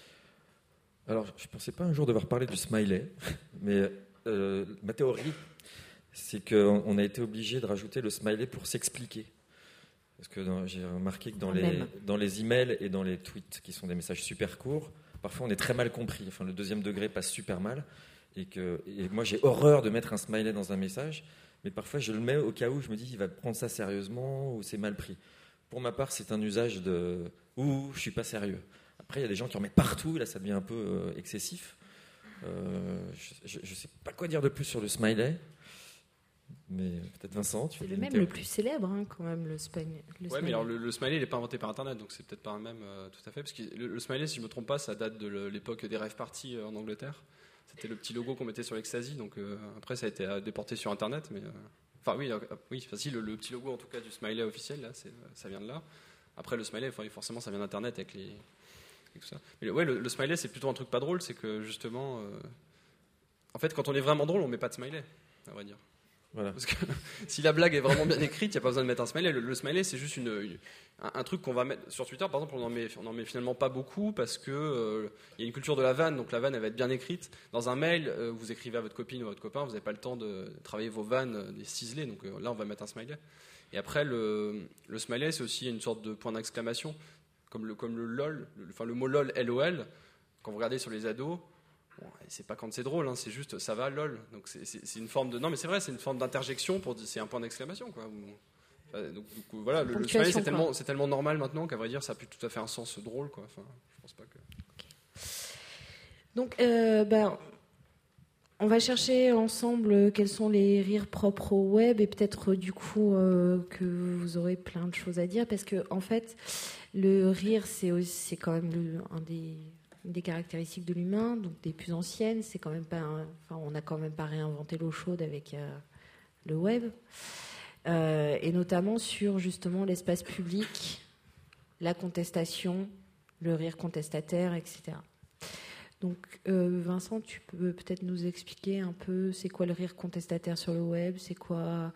Alors, je ne pensais pas un jour devoir parler du smiley, mais euh, ma théorie, c'est qu'on a été obligé de rajouter le smiley pour s'expliquer. Parce que dans, j'ai remarqué que dans les, dans les emails et dans les tweets, qui sont des messages super courts, parfois on est très mal compris. Enfin, le deuxième degré passe super mal. Et, que, et moi, j'ai horreur de mettre un smiley dans un message, mais parfois je le mets au cas où je me dis il va prendre ça sérieusement ou c'est mal pris. Pour ma part, c'est un usage de « ouh, je suis pas sérieux ». Après, il y a des gens qui en mettent partout, et là ça devient un peu euh, excessif. Euh, je ne sais pas quoi dire de plus sur le smiley. Mais peut-être Vincent, tu c'est le même le plus célèbre, hein, quand même, le, span- le ouais, smiley. mais alors le, le smiley, il n'est pas inventé par Internet, donc c'est peut-être pas un même euh, tout à fait. Parce que le, le smiley, si je ne me trompe pas, ça date de le, l'époque des rave parties euh, en Angleterre. C'était le petit logo qu'on mettait sur l'Ecstasy, donc euh, après ça a été euh, déporté sur Internet. Mais, euh, enfin oui, euh, oui enfin, si, le, le petit logo en tout cas du smiley officiel, là, c'est, ça vient de là. Après le smiley, enfin, forcément, ça vient d'Internet avec les... Et tout ça. Mais ouais, le, le smiley, c'est plutôt un truc pas drôle, c'est que justement... Euh, en fait, quand on est vraiment drôle, on met pas de smiley, à vrai dire. Voilà. Parce que si la blague est vraiment bien écrite, il n'y a pas besoin de mettre un smiley. Le, le smiley, c'est juste une, une, un, un truc qu'on va mettre sur Twitter. Par exemple, on n'en met, on en met finalement pas beaucoup parce qu'il euh, y a une culture de la vanne. Donc la vanne, elle va être bien écrite. Dans un mail, euh, vous écrivez à votre copine ou à votre copain, vous n'avez pas le temps de travailler vos vannes, euh, les ciseler. Donc euh, là, on va mettre un smiley. Et après, le, le smiley, c'est aussi une sorte de point d'exclamation. Comme le, comme le lol, le, enfin le mot lol, L O L, quand vous regardez sur les ados. Bon, c'est pas quand c'est drôle, hein, c'est juste ça va lol. Donc c'est, c'est, c'est une forme de non mais c'est vrai, c'est une forme d'interjection pour c'est un point d'exclamation quoi. Enfin, donc, donc voilà, le, le smiley c'est tellement c'est tellement normal maintenant qu'à vrai dire ça a plus tout à fait un sens drôle quoi. Enfin, je pense pas que. Okay. Donc euh, ben on va chercher ensemble quels sont les rires propres au web et peut-être du coup euh, que vous aurez plein de choses à dire parce que en fait le rire c'est aussi, c'est quand même le, un des des caractéristiques de l'humain, donc des plus anciennes, c'est quand même pas, un, enfin, on n'a quand même pas réinventé l'eau chaude avec euh, le web, euh, et notamment sur justement l'espace public, la contestation, le rire contestataire, et cetera. Donc, euh, Vincent, tu peux peut-être nous expliquer un peu, c'est quoi le rire contestataire sur le web, c'est quoi...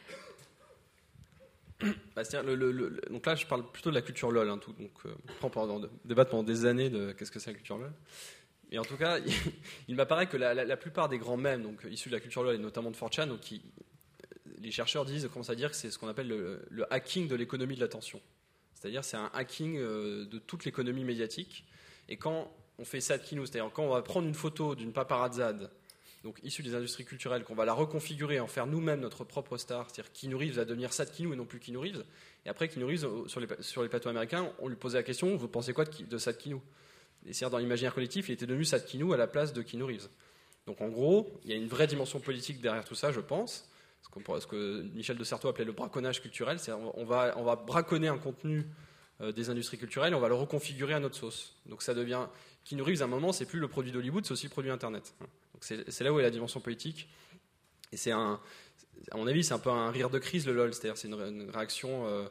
Bah, c'est-à-dire le, le, le, donc là, je parle plutôt de la culture LOL. Hein, tout, donc, euh, on peut en débattre pendant des années de qu'est-ce que c'est la culture LOL. Et en tout cas, il, il m'apparaît que la, la, la plupart des grands mèmes donc, issus de la culture LOL, et notamment de four chan, donc, qui, les chercheurs disent, commencent à dire que c'est ce qu'on appelle le, le hacking de l'économie de l'attention. C'est-à-dire c'est un hacking euh, de toute l'économie médiatique. Et quand on fait ça de Kinou, c'est-à-dire quand on va prendre une photo d'une paparazzade, donc issue des industries culturelles, qu'on va la reconfigurer, en faire nous-mêmes notre propre star, c'est-à-dire Keanu Reeves va devenir Sad Kinou et non plus Keanu Reeves. Et après Keanu Reeves, sur les, sur les plateaux américains, on lui posait la question, vous pensez quoi de, de Sad Kinou? Et c'est-à-dire dans l'imaginaire collectif, il était devenu Sad Kinou à la place de Keanu Reeves. Donc en gros, il y a une vraie dimension politique derrière tout ça, je pense. Ce, qu'on pourrait, ce que Michel de Certeau appelait le braconnage culturel, c'est on va, on va braconner un contenu euh, des industries culturelles et on va le reconfigurer à notre sauce. Donc ça devient... Keanu Reeves, à un moment, c'est plus le produit d'Hollywood, c'est aussi le produit Internet. Donc c'est, c'est là où est la dimension politique. Et c'est un... À mon avis, c'est un peu un rire de crise, le LOL. C'est-à-dire c'est une, une réaction... Euh,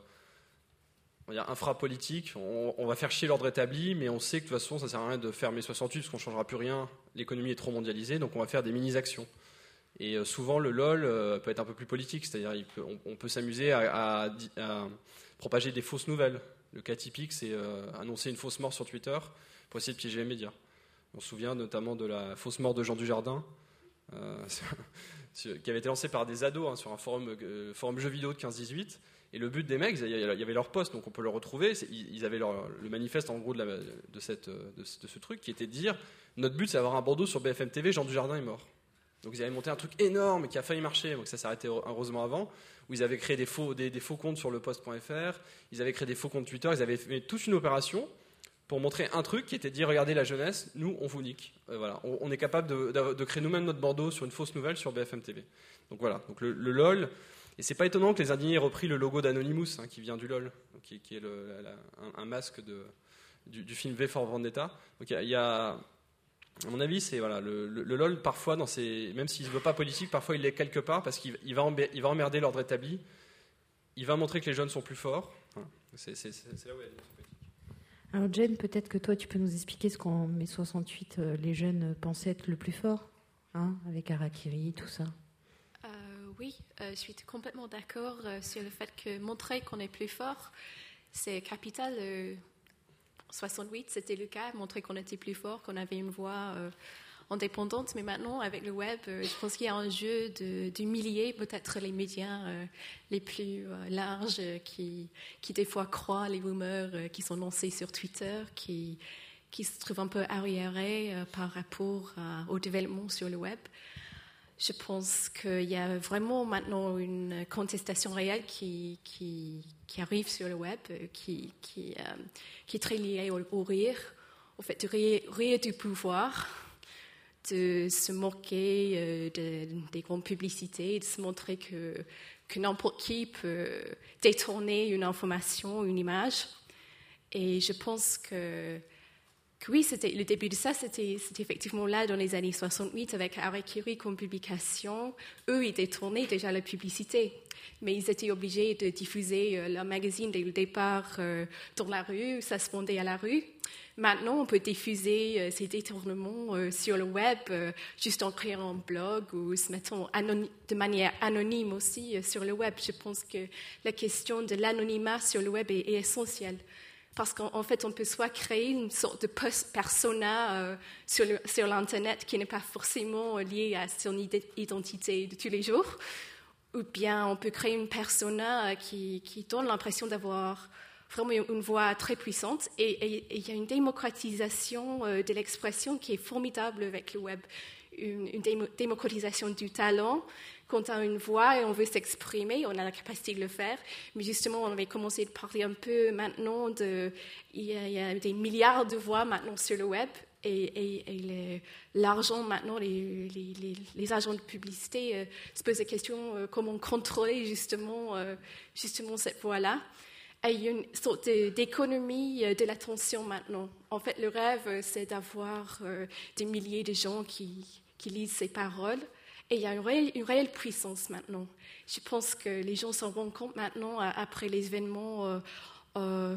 on va dire infra-politique, on, on va faire chier l'ordre établi, mais on sait que de toute façon ça sert à rien de faire mai soixante-huit parce qu'on ne changera plus rien, l'économie est trop mondialisée, donc on va faire des mini-actions. Et euh, souvent le LOL euh, peut être un peu plus politique, c'est-à-dire il peut, on, on peut s'amuser à, à, à propager des fausses nouvelles. Le cas typique, c'est euh, annoncer une fausse mort sur Twitter pour essayer de piéger les médias. On se souvient notamment de la fausse mort de Jean Dujardin, euh, qui avait été lancée par des ados hein, sur un forum, euh, forum jeux vidéo de quinze dix-huit. Et le but des mecs, il y avait leur poste, donc on peut le retrouver. Ils avaient leur, le manifeste en gros de, la, de, cette, de, de ce truc qui était de dire notre but c'est d'avoir un bandeau sur B F M T V, Jean Dujardin est mort. Donc ils avaient monté un truc énorme qui a failli marcher, donc ça s'est arrêté heureusement avant, où ils avaient créé des faux, des, des faux comptes sur le post point F R, ils avaient créé des faux comptes Twitter, ils avaient fait toute une opération pour montrer un truc qui était de dire regardez la jeunesse, nous on vous nique. Euh, voilà. on, on est capable de, de, de créer nous-mêmes notre bandeau sur une fausse nouvelle sur B F M T V. Donc voilà, donc le, le LOL. Et c'est pas étonnant que les indignés aient repris le logo d'Anonymous, hein, qui vient du LOL, donc qui, qui est le, la, un, un masque de, du, du film V for Vendetta. Donc il y, y a, à mon avis, c'est voilà, le, le, le LOL parfois, dans ses, même s'il ne veut pas politique, parfois il l'est quelque part parce qu'il il va, ember, il va emmerder l'ordre établi. Il va montrer que les jeunes sont plus forts. Hein, c'est, c'est, c'est, c'est là où il y a des politiques. Alors Jen, peut-être que toi tu peux nous expliquer ce qu'en mai soixante-huit euh, les jeunes pensaient être le plus fort, hein, avec Harakiri, tout ça. Oui, euh, je suis complètement d'accord euh, sur le fait que montrer qu'on est plus fort, c'est capital. Euh, en soixante-huit, c'était le cas, montrer qu'on était plus fort, qu'on avait une voix euh, indépendante. Mais maintenant, avec le web, euh, je pense qu'il y a un jeu de, d'humilier peut-être les médias euh, les plus euh, larges euh, qui, qui, des fois, croient les rumeurs euh, qui sont lancées sur Twitter, qui, qui se trouvent un peu arriérés euh, par rapport à, au développement sur le web. Je pense qu'il y a vraiment maintenant une contestation réelle qui, qui, qui arrive sur le web, qui, qui, euh, qui est très liée au, au rire, au fait de rire, rire du pouvoir, de se moquer euh, de, des grandes publicités, de se montrer que, que n'importe qui peut détourner une information, une image. Et je pense que Que oui, c'était, le début de ça, c'était, c'était effectivement là dans les années soixante-huit avec Harakiri comme publication. Eux, ils détournaient déjà la publicité, mais ils étaient obligés de diffuser euh, leur magazine dès le départ euh, dans la rue, ça se vendait à la rue. Maintenant, on peut diffuser euh, ces détournements euh, sur le web euh, juste en créant un blog ou se mettant anony- de manière anonyme aussi euh, sur le web. Je pense que la question de l'anonymat sur le web est, est essentielle. Parce qu'en fait, on peut soit créer une sorte de persona euh, sur, le, sur l'Internet qui n'est pas forcément liée à son identité de tous les jours, ou bien on peut créer une persona qui, qui donne l'impression d'avoir vraiment une voix très puissante. Et il y a une démocratisation euh, de l'expression qui est formidable avec le web, une, une démo, démocratisation du talent. Quand on a une voix et on veut s'exprimer, on a la capacité de le faire. Mais justement, on avait commencé à parler un peu maintenant de... Il y a, il y a des milliards de voix maintenant sur le web. Et, et, et les, l'argent maintenant, les, les, les, les agents de publicité euh, se posent la question euh, comment contrôler justement, euh, justement cette voix-là. Et il y a une sorte de, d'économie de l'attention maintenant. En fait, le rêve, c'est d'avoir euh, des milliers de gens qui, qui lisent ces paroles. Et il y a une réelle, une réelle puissance maintenant. Je pense que les gens s'en rendent compte maintenant, après les événements euh, euh,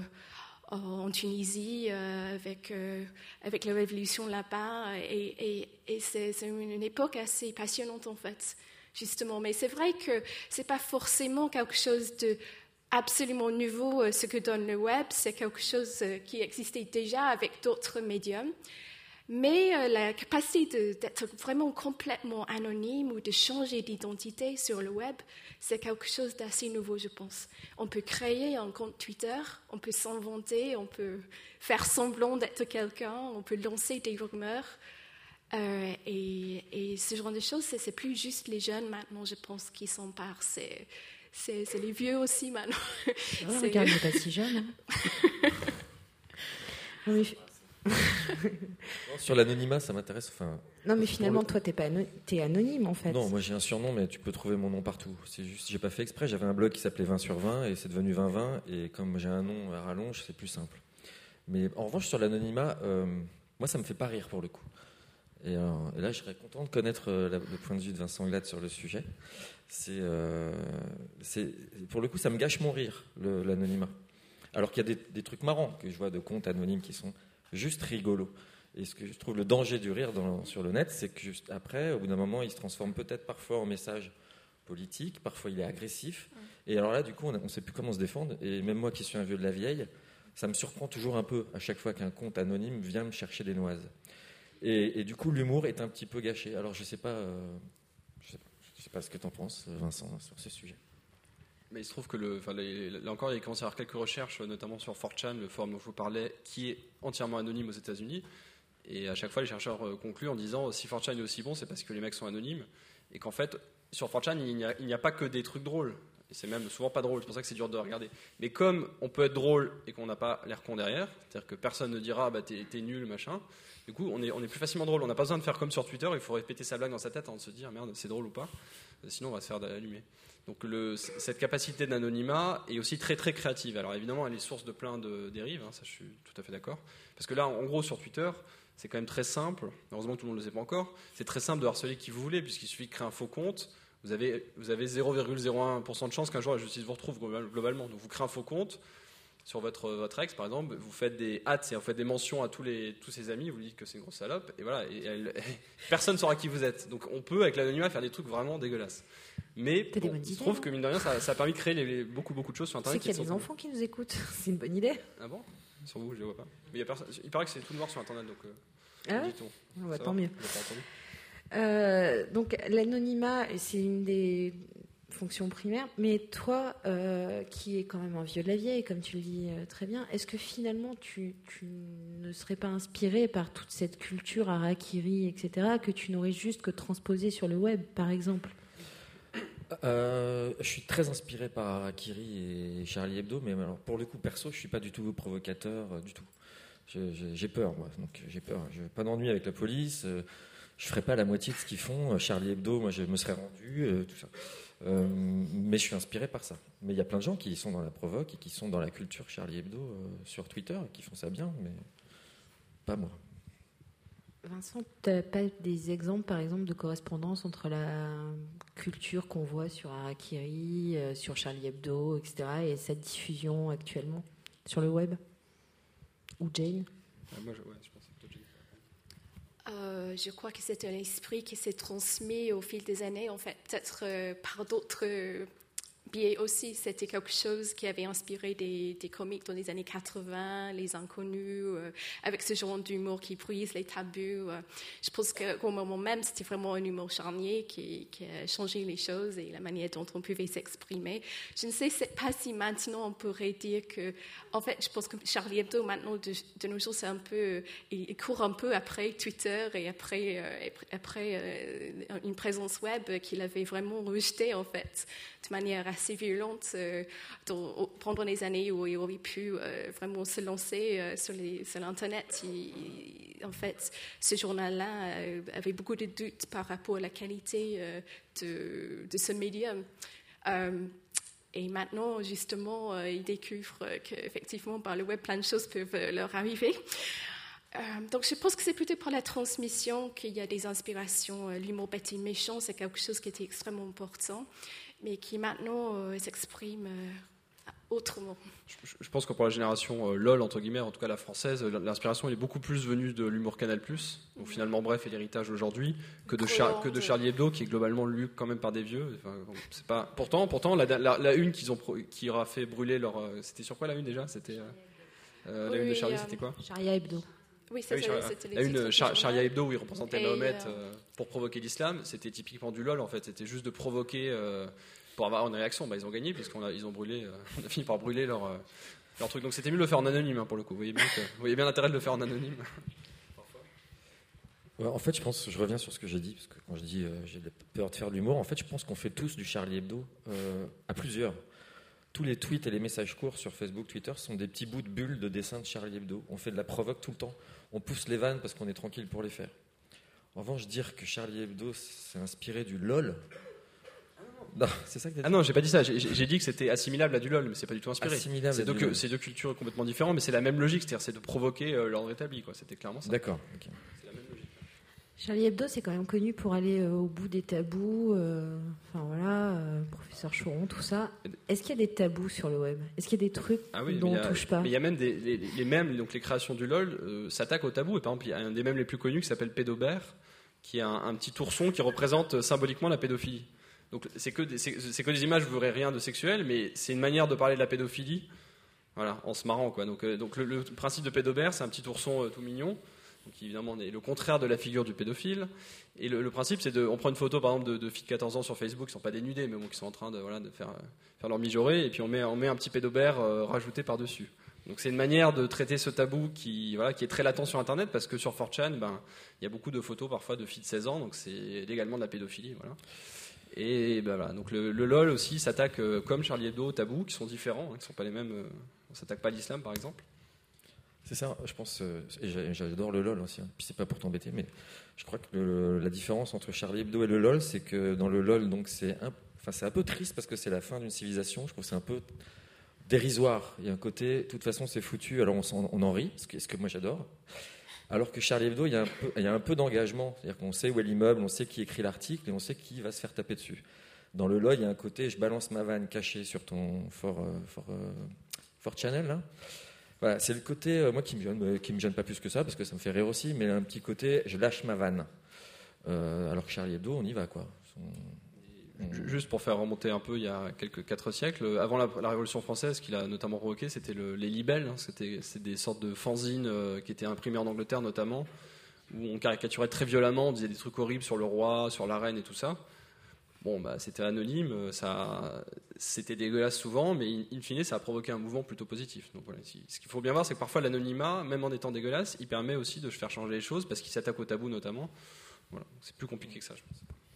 en Tunisie, euh, avec, euh, avec la révolution là-bas. Et, et, et c'est, c'est une époque assez passionnante, en fait, justement. Mais c'est vrai que ce n'est pas forcément quelque chose de absolument nouveau, ce que donne le web. C'est quelque chose qui existait déjà avec d'autres médiums. Mais euh, la capacité de, d'être vraiment complètement anonyme ou de changer d'identité sur le web, c'est quelque chose d'assez nouveau, je pense. On peut créer un compte Twitter, on peut s'inventer, on peut faire semblant d'être quelqu'un, on peut lancer des rumeurs. Euh, et, et ce genre de choses, c'est, c'est plus juste les jeunes maintenant, je pense, qui s'emparent. C'est, c'est, c'est les vieux aussi maintenant. Oh, c'est... Regarde, il n'est pas si jeune. Hein. Non, mais... Sur l'anonymat, ça m'intéresse. Enfin, non, mais finalement, toi, t'es pas ano- t'es anonyme en fait. Non, moi j'ai un surnom, mais tu peux trouver mon nom partout. C'est juste, j'ai pas fait exprès. J'avais un blog qui s'appelait vingt sur vingt et c'est devenu vingt vingt. Et comme j'ai un nom à rallonge, c'est plus simple. Mais en revanche, sur l'anonymat, euh, moi ça me fait pas rire pour le coup. Et, euh, et là, je serais content de connaître euh, la, le point de vue de Vincent Glade sur le sujet. C'est, euh, c'est, pour le coup, ça me gâche mon rire, le, l'anonymat. Alors qu'il y a des, des trucs marrants que je vois de comptes anonymes qui sont juste rigolos. Et ce que je trouve le danger du rire dans, sur le net, c'est que juste après, au bout d'un moment, il se transforme peut-être parfois en message politique, parfois il est agressif. Et alors là, du coup, on ne sait plus comment se défendre. Et même moi qui suis un vieux de la vieille, ça me surprend toujours un peu à chaque fois qu'un compte anonyme vient me chercher des noises. Et, et du coup, l'humour est un petit peu gâché. Alors je ne sais pas, euh, je sais pas, je sais pas ce que tu en penses, Vincent, sur ce sujet. Mais il se trouve que, le, enfin, les, là encore, il y a commencé à y avoir quelques recherches, notamment sur four chan, le forum dont je vous parlais, qui est entièrement anonyme aux États-Unis. Et à chaque fois, les chercheurs euh, concluent en disant si four chan est aussi bon, c'est parce que les mecs sont anonymes. Et qu'en fait, sur four chan, il n'y a, il n'y a pas que des trucs drôles. Et c'est même souvent pas drôle, c'est pour ça que c'est dur de regarder. Mais comme on peut être drôle et qu'on n'a pas l'air con derrière, c'est-à-dire que personne ne dira bah, t'es, t'es nul, machin, du coup, on est, on est plus facilement drôle. On n'a pas besoin de faire comme sur Twitter, il faut répéter sa blague dans sa tête avant de se dire merde, c'est drôle ou pas. Sinon, on va se faire allumer. Donc le, cette capacité d'anonymat est aussi très très créative. Alors évidemment, elle est source de plein de dérives, hein, ça je suis tout à fait d'accord. Parce que là, en gros, sur Twitter, c'est quand même très simple. Heureusement que tout le monde ne le sait pas encore. C'est très simple de harceler qui vous voulez, puisqu'il suffit de créer un faux compte. Vous avez, vous avez zéro virgule zéro un pour cent de chance qu'un jour la justice vous retrouve globalement. Donc vous créez un faux compte sur votre, votre ex, par exemple, vous faites des hâtes, vous faites des mentions à tous, les, tous ses amis, vous lui dites que c'est une grosse salope, et voilà, et elle, personne ne saura qui vous êtes. Donc on peut, avec l'anonymat, faire des trucs vraiment dégueulasses. Mais bon, il se trouve hein. que, mine de rien, ça, ça a permis de créer les, les, beaucoup, beaucoup de choses sur Internet. C'est qu'il y a des enfants qui nous écoutent, c'est une bonne idée. Ah bon ? Sur vous, je ne les vois pas. Mais il, y a personne, il paraît que c'est tout noir sur Internet, donc... Euh, ah ouais ? On va, tant va mieux. Euh, donc l'anonymat, c'est une des fonctions primaires, mais toi, euh, qui es quand même un vieux de la vieille, comme tu le dis euh, très bien, est-ce que finalement tu, tu ne serais pas inspiré par toute cette culture harakiri, et cetera, que tu n'aurais juste que transposé sur le web, par exemple ? Euh, je suis très inspiré par Harakiri et Charlie Hebdo, mais alors pour le coup perso, je suis pas du tout provocateur euh, du tout. Je, je, j'ai peur, moi. Donc j'ai peur. Je veux pas d'ennui avec la police. Euh, je ferai pas la moitié de ce qu'ils font. Charlie Hebdo, moi, je me serais rendu, euh, tout ça. Euh, mais je suis inspiré par ça. Mais il y a plein de gens qui sont dans la provoque et qui sont dans la culture Charlie Hebdo euh, sur Twitter et qui font ça bien, mais pas moi. Vincent, tu n'as pas des exemples, par exemple, de correspondance entre la culture qu'on voit sur Harakiri, euh, sur Charlie Hebdo, et cetera, et sa diffusion actuellement sur le web ? Ou Jane ? ah, Moi, je, ouais, je pense que Jane. Euh, je crois que c'est un esprit qui s'est transmis au fil des années, en fait, peut-être euh, par d'autres euh, biais aussi. C'était quelque chose qui avait inspiré des, des comiques dans les années quatre-vingts, les inconnus, euh, avec ce genre d'humour qui brise les tabous. Euh. Je pense qu'au moment même, c'était vraiment un humour charnier qui, qui a changé les choses et la manière dont on pouvait s'exprimer. Je ne sais pas si maintenant on pourrait dire que, en fait, je pense que Charlie Hebdo, maintenant, de, de nos jours, c'est un peu, il court un peu après Twitter et après, euh, après euh, une présence web qu'il avait vraiment rejetée, en fait, de manière assez violente euh, dans, pendant les années où il aurait pu euh, vraiment se lancer euh, sur, les, sur l'Internet. Il, il, en fait, ce journal-là euh, avait beaucoup de doutes par rapport à la qualité euh, de, de ce médium. Euh, et maintenant, justement, euh, il découvre qu'effectivement, par le web, plein de choses peuvent leur arriver. Euh, donc, je pense que c'est plutôt par la transmission qu'il y a des inspirations. L'humour bête et méchant, c'est quelque chose qui était extrêmement important, mais qui maintenant euh, s'exprime euh, autrement. Je, je pense que pour la génération euh, LOL, entre guillemets, en tout cas la française, l'inspiration elle est beaucoup plus venue de l'humour Canal plus, donc finalement Bref est l'héritage aujourd'hui, que de, Char- que de Charlie Hebdo, qui est globalement lu quand même par des vieux. Enfin, c'est pas... Pourtant, pourtant la, la, la une qu'ils ont pro... qui aura fait brûler leur... C'était sur quoi la une déjà ? C'était, euh, euh, La oui, une de Charlie, euh, c'était quoi ? Charlie Hebdo. Oui, c'est oui, ça, Char- c'était les il y a une titres Char- du Charlie journal. Hebdo où il représentait Et, Mahomet euh, euh, pour provoquer l'islam. C'était typiquement du lol en fait. C'était juste de provoquer euh, pour avoir une réaction. Bah, ils ont gagné puisqu'on a, ils ont brûlé. euh, on a fini par brûler leur, euh, leur truc. Donc c'était mieux de le faire en anonyme hein, pour le coup. Vous voyez bien, que- vous voyez bien l'intérêt de le faire en anonyme. Ouais, en fait, je pense, je reviens sur ce que j'ai dit, parce que quand je dis euh, j'ai peur de faire de l'humour, en fait, je pense qu'on fait tous du Charlie Hebdo euh, à plusieurs. Tous les tweets et les messages courts sur Facebook, Twitter sont des petits bouts de bulles de dessins de Charlie Hebdo. On fait de la provoque tout le temps. On pousse les vannes parce qu'on est tranquille pour les faire. En revanche, dire que Charlie Hebdo s'est inspiré du LOL. Non, c'est ça que t'as dit. Ah non, j'ai pas dit ça. J'ai, j'ai dit que c'était assimilable à du lol, mais c'est pas du tout inspiré. Assimilable c'est, à deux, du LOL. c'est deux cultures complètement différentes, mais c'est la même logique. C'est-à-dire, c'est de provoquer euh, l'ordre établi. Quoi. C'était clairement ça. D'accord. ok. C'est la même logique. Charlie Hebdo, c'est quand même connu pour aller euh, au bout des tabous. euh, Enfin voilà, euh, professeur Choron, tout ça. Est-ce qu'il y a des tabous sur le web? Est-ce qu'il y a des trucs Ah oui, dont mais il y on a- touche pas? Mais il y a même des les, les mèmes, donc les créations du LOL euh, s'attaquent au tabou. Et par exemple, il y a un des mèmes les plus connus qui s'appelle Pédobert, qui est un, un petit ourson qui représente euh, symboliquement la pédophilie. Donc c'est que des, c'est, c'est que des images, vous verrez rien de sexuel, mais c'est une manière de parler de la pédophilie, voilà, en se marrant quoi. Donc, euh, donc le, le principe de Pédobert, c'est un petit ourson euh, tout mignon. Donc évidemment, on est le contraire de la figure du pédophile. Et le, le principe, c'est de, on prend une photo par exemple de, de filles de quatorze ans sur Facebook qui sont pas dénudées, mais bon, qui sont en train de, voilà, de faire, euh, faire leur mijaurée, et puis on met, on met un petit pédobert euh, rajouté par dessus. Donc c'est une manière de traiter ce tabou qui, voilà, qui est très latent sur Internet, parce que sur four chan, ben, il y a beaucoup de photos parfois de filles de seize ans, donc c'est légalement de la pédophilie, voilà. Et ben, voilà, donc le, le LOL aussi s'attaque euh, comme Charlie Hebdo au tabou, qui sont différents, hein, qui sont pas les mêmes. Euh, on s'attaque pas à l'islam par exemple. C'est ça, je pense, euh, et j'a- j'adore le LOL aussi, hein. Puis c'est pas pour t'embêter, mais je crois que le- la différence entre Charlie Hebdo et le LOL, c'est que dans le LOL, donc c'est un, enfin, c'est un peu triste parce que c'est la fin d'une civilisation, je trouve que c'est un peu dérisoire. Il y a un côté, de toute façon c'est foutu, alors on, s'en- on en rit, ce que, ce que moi j'adore. Alors que Charlie Hebdo, il y a un peu, il y a un peu d'engagement, c'est-à-dire qu'on sait où est l'immeuble, on sait qui écrit l'article et on sait qui va se faire taper dessus. Dans le LOL, il y a un côté, je balance ma vanne cachée sur ton fort, euh, fort, euh, fort channel là. Voilà, c'est le côté, euh, moi, qui me gêne, euh, qui me gêne pas plus que ça, parce que ça me fait rire aussi, mais un petit côté, je lâche ma vanne. Euh, alors que Charlie Hebdo, on y va, quoi. On- on- Juste pour faire remonter un peu, il y a quelques quatre siècles, avant la, la Révolution française, ce qu'il a notamment provoqué, c'était le- les libelles. hein. C'était, c'était des sortes de fanzines euh, qui étaient imprimées en Angleterre notamment, où on caricaturait très violemment, on disait des trucs horribles sur le roi, sur la reine et tout ça. Bon, bah, c'était anonyme, ça, c'était dégueulasse souvent, mais in, in fine, ça a provoqué un mouvement plutôt positif. Donc, voilà, si- ce qu'il faut bien voir, c'est que parfois l'anonymat, même en étant dégueulasse, il permet aussi de faire changer les choses, parce qu'il s'attaque au tabou notamment. Voilà, c'est plus compliqué que ça, je pense.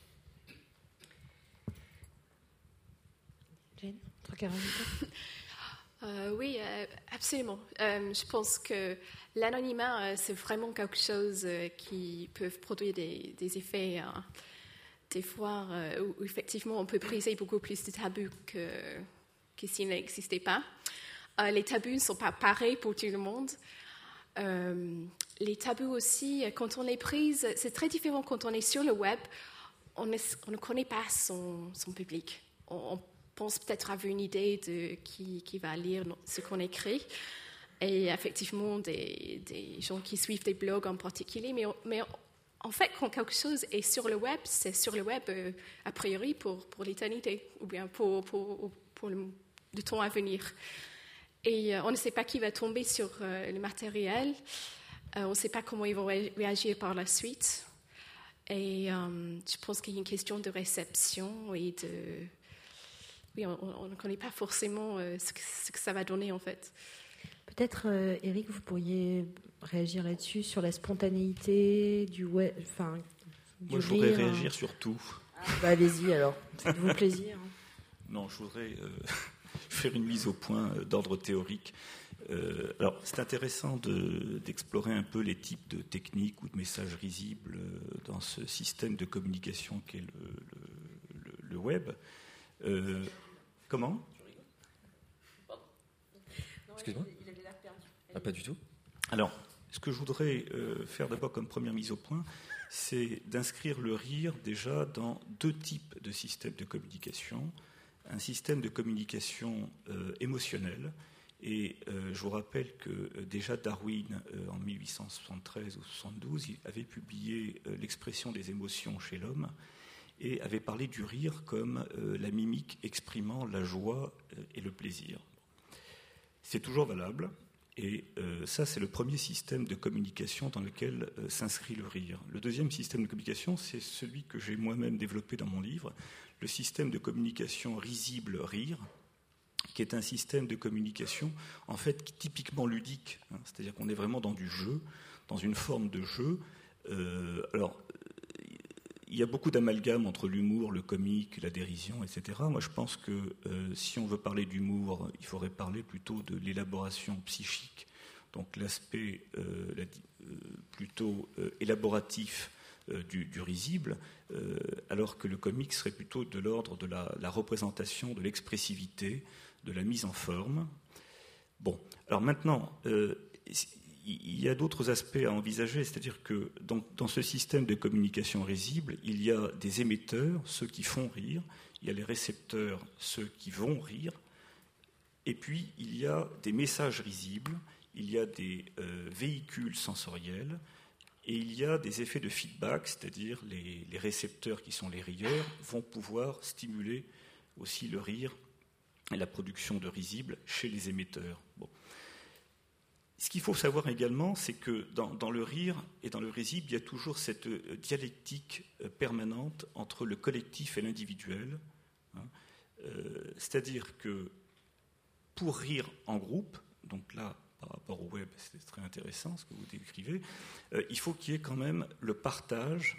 Jane, un truc à rajouter? Euh, oui, euh, absolument. Euh, je pense que l'anonymat, euh, c'est vraiment quelque chose euh, qui peut produire des, des effets, euh, des fois, euh, où, où effectivement on peut briser beaucoup plus de tabous que, que s'il n'existait pas. Euh, les tabous ne sont pas pareils pour tout le monde. Euh, les tabous aussi, quand on les brise, c'est très différent quand on est sur le web. On, est, on ne connaît pas son, son public. On, on pense peut-être avoir une idée de qui, qui va lire ce qu'on écrit. Et effectivement, des, des gens qui suivent des blogs en particulier. Mais, mais en fait, quand quelque chose est sur le web, c'est sur le web euh, a priori pour, pour l'éternité, ou bien pour, pour, pour le, le temps à venir. Et euh, on ne sait pas qui va tomber sur euh, le matériel. Euh, on ne sait pas comment ils vont ré- réagir par la suite. Et euh, je pense qu'il y a une question de réception et de... Oui, on, on ne connaît pas forcément euh, ce, que, ce que ça va donner, en fait. Peut-être, euh, Eric, vous pourriez réagir là-dessus, sur la spontanéité du web, enfin, du Moi, je voudrais rire, réagir hein. sur tout. Ah, bah, allez-y, alors. Faites-vous plaisir. hein. Non, je voudrais euh, faire une mise au point euh, d'ordre théorique. Euh, alors, c'est intéressant de, d'explorer un peu les types de techniques ou de messages risibles euh, dans ce système de communication qu'est le, le, le, le web. Euh, comment ? Excuse-moi. Ah, pas du tout. Alors, ce que je voudrais euh, faire d'abord comme première mise au point, c'est d'inscrire le rire déjà dans deux types de systèmes de communication. Un système de communication euh, émotionnelle. Et euh, je vous rappelle que euh, déjà Darwin, euh, en mille huit cent soixante-treize ou soixante-douze, il avait publié euh, l'expression des émotions chez l'homme et avait parlé du rire comme euh, la mimique exprimant la joie euh, et le plaisir. C'est toujours valable. Et euh, ça, c'est le premier système de communication dans lequel euh, s'inscrit le rire. Le deuxième système de communication, c'est celui que j'ai moi-même développé dans mon livre, le système de communication risible-rire, qui est un système de communication, en fait, typiquement ludique. Hein, c'est-à-dire qu'on est vraiment dans du jeu, dans une forme de jeu. Euh, alors, il y a beaucoup d'amalgames entre l'humour, le comique, la dérision, et cetera. Moi, je pense que euh, si on veut parler d'humour, il faudrait parler plutôt de l'élaboration psychique, donc l'aspect euh, la, euh, plutôt euh, élaboratif euh, du, du risible, euh, alors que le comique serait plutôt de l'ordre de la, la représentation, de l'expressivité, de la mise en forme. Bon, alors maintenant... Euh, il y a d'autres aspects à envisager, c'est-à-dire que dans, dans ce système de communication risible, il y a des émetteurs, ceux qui font rire, il y a les récepteurs, ceux qui vont rire, et puis il y a des messages risibles, il y a des euh, véhicules sensoriels, et il y a des effets de feedback, c'est-à-dire les, les récepteurs qui sont les rieurs vont pouvoir stimuler aussi le rire et la production de risibles chez les émetteurs. Bon. Ce qu'il faut savoir également, c'est que dans, dans le rire et dans le risible, il y a toujours cette dialectique permanente entre le collectif et l'individuel. Hein. Euh, c'est-à-dire que pour rire en groupe, donc là, par rapport au web, c'est très intéressant ce que vous décrivez, euh, il faut qu'il y ait quand même le partage,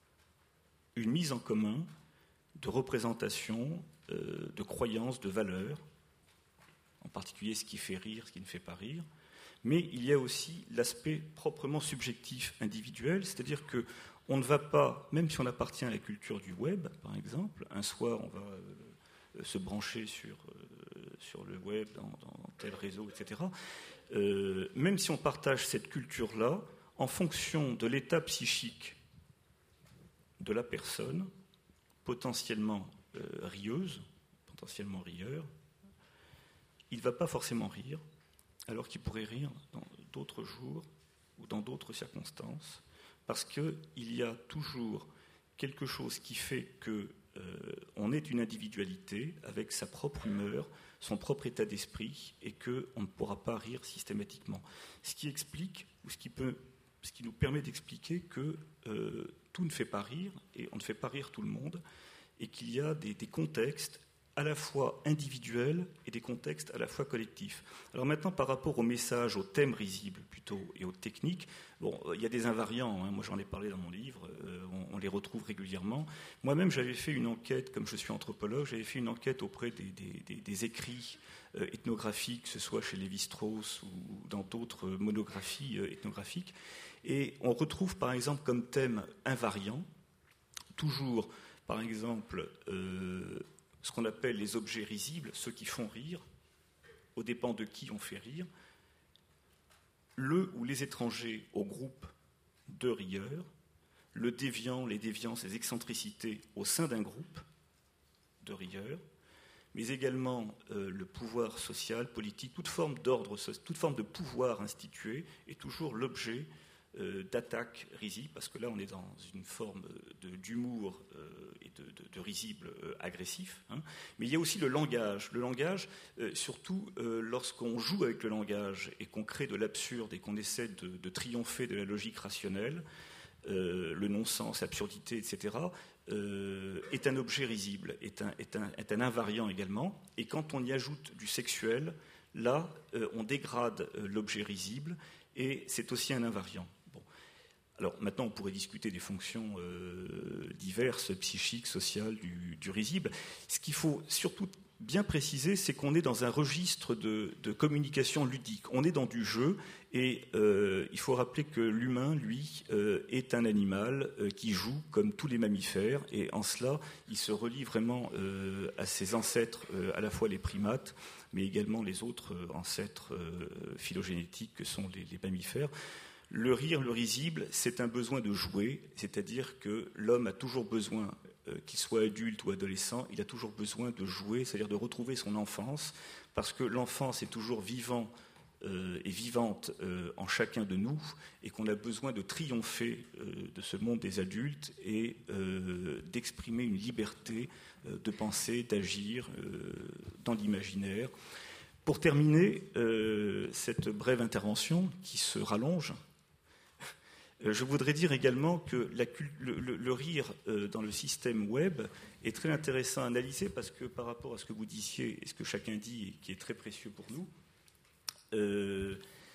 une mise en commun de représentations, euh, de croyances, de valeurs, en particulier ce qui fait rire, ce qui ne fait pas rire. Mais il y a aussi l'aspect proprement subjectif, individuel, c'est-à-dire qu'on ne va pas, même si on appartient à la culture du web, par exemple, un soir on va euh, se brancher sur, euh, sur le web, dans, dans tel réseau, et cetera, euh, même si on partage cette culture-là, en fonction de l'état psychique de la personne, potentiellement euh, rieuse, potentiellement rieur, il ne va pas forcément rire, alors qu'il pourrait rire dans d'autres jours ou dans d'autres circonstances, parce qu'il y a toujours quelque chose qui fait qu'on euh, est une individualité avec sa propre humeur, son propre état d'esprit, et qu'on ne pourra pas rire systématiquement. Ce qui explique, ou ce qui, peut, ce qui nous permet d'expliquer que euh, tout ne fait pas rire, et on ne fait pas rire tout le monde, et qu'il y a des, des contextes à la fois individuels et des contextes à la fois collectifs. Alors maintenant, par rapport aux messages, aux thèmes risibles plutôt, et aux techniques, bon, il y a des invariants, hein, moi j'en ai parlé dans mon livre, euh, on, on les retrouve régulièrement. Moi-même, j'avais fait une enquête, comme je suis anthropologue, j'avais fait une enquête auprès des, des, des, des écrits euh, ethnographiques, que ce soit chez Lévi-Strauss ou dans d'autres monographies euh, ethnographiques, et on retrouve par exemple comme thème invariant, toujours, par exemple, euh, ce qu'on appelle les objets risibles, ceux qui font rire, aux dépens de qui on fait rire, le ou les étrangers au groupe de rieurs, le déviant, les déviances, les excentricités au sein d'un groupe de rieurs, mais également euh, le pouvoir social, politique, toute forme d'ordre, toute forme de pouvoir institué est toujours l'objet Euh, d'attaque risible, parce que là on est dans une forme de, d'humour euh, et de, de, de risible euh, agressif, hein. Mais il y a aussi le langage. Le langage, euh, surtout euh, lorsqu'on joue avec le langage et qu'on crée de l'absurde et qu'on essaie de, de triompher de la logique rationnelle, euh, le non-sens, l'absurdité, et cetera, euh, est un objet risible, est un, est, un, est un invariant également. Et quand on y ajoute du sexuel, là euh, on dégrade euh, l'objet risible et c'est aussi un invariant. Bon. Alors maintenant, on pourrait discuter des fonctions euh, diverses, psychiques, sociales du, du risible. Ce qu'il faut surtout bien préciser, c'est qu'on est dans un registre de, de communication ludique. On est dans du jeu, et euh, il faut rappeler que l'humain, lui, euh, est un animal euh, qui joue comme tous les mammifères, et en cela, il se relie vraiment euh, à ses ancêtres, euh, à la fois les primates, mais également les autres euh, ancêtres euh, phylogénétiques que sont les, les mammifères. Le rire, le risible, c'est un besoin de jouer, c'est-à-dire que l'homme a toujours besoin, euh, qu'il soit adulte ou adolescent, il a toujours besoin de jouer, c'est-à-dire de retrouver son enfance, parce que l'enfance est toujours vivant euh, et vivante euh, en chacun de nous, et qu'on a besoin de triompher euh, de ce monde des adultes et euh, d'exprimer une liberté euh, de penser, d'agir euh, dans l'imaginaire. Pour terminer euh, cette brève intervention qui se rallonge, euh, je voudrais dire également que la, le, le, le rire euh, dans le système web est très intéressant à analyser parce que par rapport à ce que vous disiez et ce que chacun dit et qui est très précieux pour nous, euh,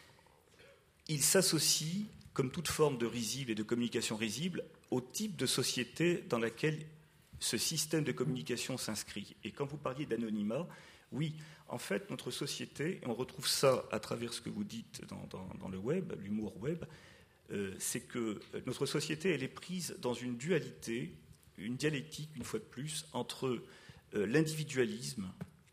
il s'associe, comme toute forme de risible et de communication risible, au type de société dans laquelle ce système de communication s'inscrit. Et quand vous parliez d'anonymat, oui, en fait, notre société, et on retrouve ça à travers ce que vous dites dans, dans, dans le web, l'humour web, euh, c'est que notre société, elle est prise dans une dualité, une dialectique, une fois de plus, entre euh, l'individualisme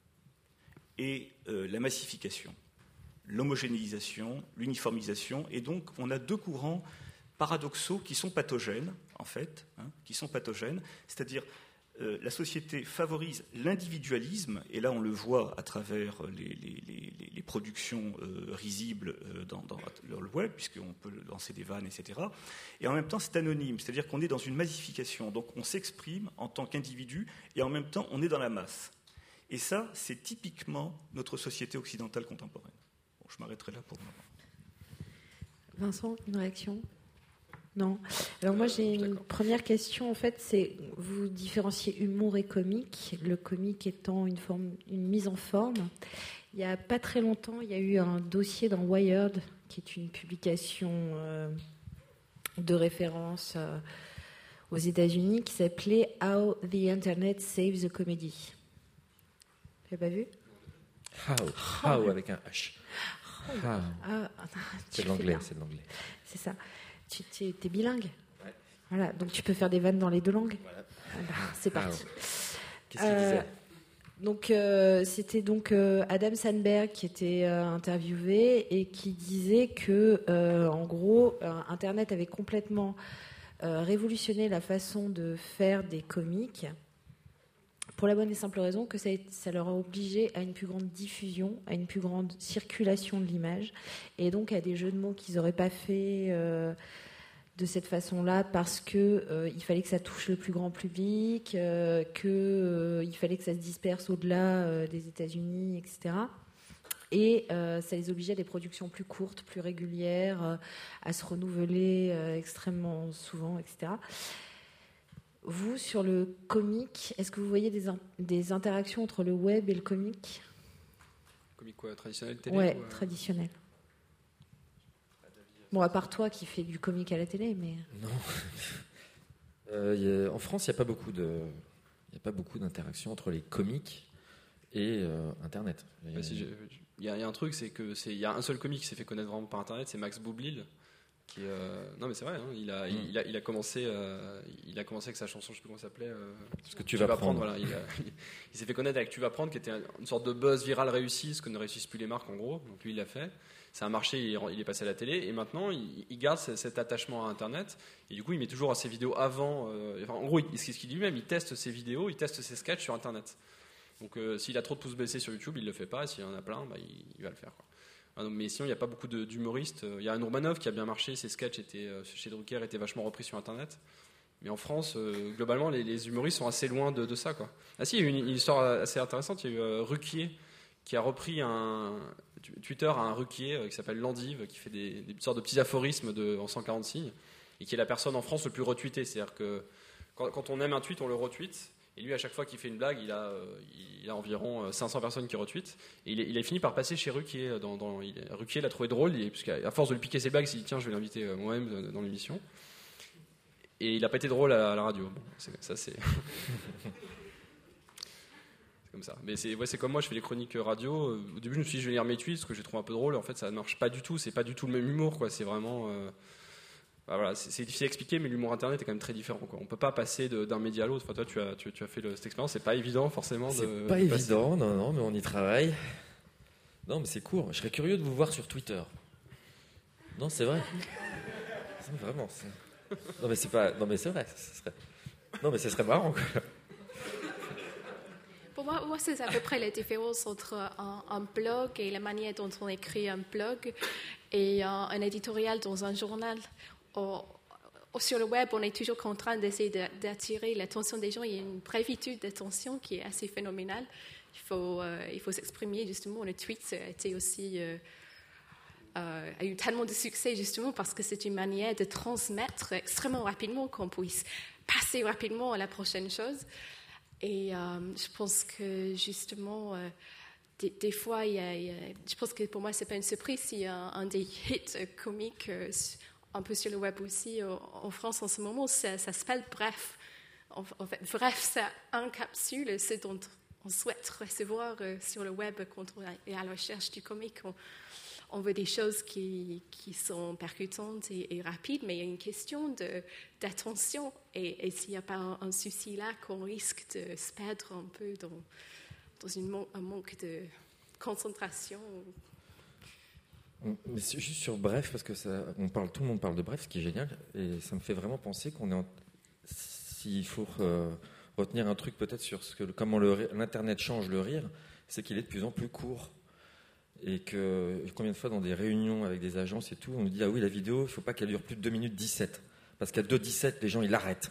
et euh, la massification, l'homogénéisation, l'uniformisation, et donc on a deux courants paradoxaux qui sont pathogènes, en fait, hein, qui sont pathogènes, c'est-à-dire euh, la société favorise l'individualisme, et là on le voit à travers les, les, les, les productions euh, risibles euh, dans, dans le web, puisqu'on peut lancer des vannes, et cetera. Et en même temps c'est anonyme, c'est-à-dire qu'on est dans une massification, donc on s'exprime en tant qu'individu, et en même temps on est dans la masse. Et ça, c'est typiquement notre société occidentale contemporaine. Bon, je m'arrêterai là pour le moment. Vincent, une réaction ? Non. Alors moi j'ai une première question en fait, c'est vous différenciez humour et comique, le comique étant une forme, une mise en forme. Il y a pas très longtemps, il y a eu un dossier dans Wired, qui est une publication euh, de référence euh, aux États-Unis, qui s'appelait How the Internet Saves the Comedy. Vous l'avez pas vu ? How, how avec un H. How. Ah, c'est de l'anglais, c'est de l'anglais. C'est ça. Tu es, es bilingue. Ouais. Voilà, donc tu peux faire des vannes dans les deux langues. Voilà. Alors, c'est parti. Ah, qu'est-ce qu'il euh, disait ? Donc euh, c'était donc euh, Adam Sandberg qui était euh, interviewé et qui disait que euh, en gros euh, Internet avait complètement euh, révolutionné la façon de faire des comiques. Pour la bonne et simple raison que ça, ça leur a obligé à une plus grande diffusion, à une plus grande circulation de l'image, et donc à des jeux de mots qu'ils n'auraient pas fait euh, de cette façon-là parce que euh, il fallait que ça touche le plus grand public, euh, que euh, il fallait que ça se disperse au-delà euh, des États-Unis, et cetera. Et euh, ça les obligeait à des productions plus courtes, plus régulières, euh, à se renouveler euh, extrêmement souvent, et cetera. Vous, sur le comique, est-ce que vous voyez des, in- des interactions entre le web et le comique ? Comique quoi, traditionnel télé Ouais, ou, euh... traditionnel. Bon, à part toi qui fais du comique à la télé, mais... Non. euh, y a, en France, il n'y a pas beaucoup de, il y a pas beaucoup d'interactions entre les comiques et euh, Internet. Il bah, si y, y a un truc, c'est que c'est, y a un seul comique qui s'est fait connaître vraiment par Internet, c'est Max Boublil. Qui, euh... Non mais c'est vrai, hein, il, a, mm. il, a, il a commencé, euh, il a commencé avec sa chanson, je sais plus comment ça s'appelait. Euh, ce que tu, tu vas, vas prendre. prendre voilà, il, a, il, il s'est fait connaître avec Tu vas prendre, qui était une sorte de buzz viral réussi, ce que ne réussissent plus les marques en gros. Donc lui il l'a fait. Ça a marché, il est, il est passé à la télé et maintenant il, il garde cet attachement à Internet et du coup il met toujours ses vidéos avant. Euh, enfin, en gros, il, ce qu'il dit lui-même, il teste ses vidéos, il teste ses sketchs sur Internet. Donc euh, s'il a trop de pouces baissés sur YouTube, il le fait pas. S'il y en a plein, bah, il, il va le faire, quoi. Mais sinon, il n'y a pas beaucoup de, d'humoristes. Il y a un Urbanov qui a bien marché, ses sketchs étaient, chez Drucker étaient vachement repris sur Internet. Mais en France, euh, globalement, les, les humoristes sont assez loin de, de ça, quoi. Ah si, il y a eu une, une histoire assez intéressante. Il y a eu euh, Ruquier qui a repris un Twitter à un Ruquier euh, qui s'appelle Landive, qui fait des, des sortes de petits aphorismes de, en cent quarante signes, et qui est la personne en France le plus retweetée. C'est-à-dire que quand, quand on aime un tweet, on le retweet. Et lui, à chaque fois qu'il fait une blague, il a, euh, il a environ cinq cents personnes qui retweetent. Et il, est, il a fini par passer chez Ruquier. Dans, dans, il, Ruquier l'a trouvé drôle, puisqu'à force de lui piquer ses blagues, il s'est dit tiens, je vais l'inviter euh, moi-même dans l'émission. Et il n'a pas été drôle à, à la radio. Bon, c'est, ça, c'est... c'est comme ça. Mais c'est, ouais, c'est comme moi, je fais les chroniques radio. Au début, je me suis dit je vais lire mes tweets, parce que j'ai trouvé un peu drôle. En fait, ça ne marche pas du tout. C'est pas du tout le même humour, quoi. C'est vraiment... Euh... Bah voilà, c'est, c'est difficile à expliquer, mais l'humour internet est quand même très différent, quoi. On peut pas passer de, d'un média à l'autre. Enfin, toi, tu as, tu, tu as fait le, cette expérience. C'est pas évident, forcément. C'est de, pas de évident, non, non, mais on y travaille. Non, mais c'est court. Je serais curieux de vous voir sur Twitter. Non, c'est vrai. C'est vraiment. C'est... Non, mais c'est pas. Non, mais c'est vrai. Ce serait... Non, mais ce serait marrant, quoi. Pour moi, moi, c'est à peu près la différence entre un, un blog et la manière dont on écrit un blog et un, un éditorial dans un journal. Or, sur le web, on est toujours contraint d'essayer de, d'attirer l'attention des gens. Il y a une brevitude d'attention qui est assez phénoménale. il faut, euh, il faut s'exprimer justement. Le tweet a été aussi euh, euh, a eu tellement de succès justement parce que c'est une manière de transmettre extrêmement rapidement, qu'on puisse passer rapidement à la prochaine chose. Et euh, je pense que justement, euh, des, des fois, il y, a, il y a, je pense que pour moi, c'est pas une surprise s'il y a un, un des hits comiques euh, un peu sur le web aussi euh, en France en ce moment, ça, ça s'appelle Bref. En, en fait, Bref, ça encapsule ce dont on souhaite recevoir euh, sur le web quand on est à la recherche du comique. On, on veut des choses qui, qui sont percutantes et, et rapides, mais il y a une question de, d'attention. Et, et s'il n'y a pas un, un souci là, qu'on risque de se perdre un peu dans, dans une, un manque de concentration. Mais c'est juste sur Bref, parce que ça, on parle, tout le monde parle de Bref, ce qui est génial, et ça me fait vraiment penser qu'on est en, s'il faut euh, retenir un truc peut-être sur ce que, comment le, l'Internet change le rire, c'est qu'il est de plus en plus court. Et que combien de fois dans des réunions avec des agences et tout, on nous dit ah oui, la vidéo, il ne faut pas qu'elle dure plus de deux minutes dix-sept, parce qu'à deux dix-sept, les gens ils l'arrêtent.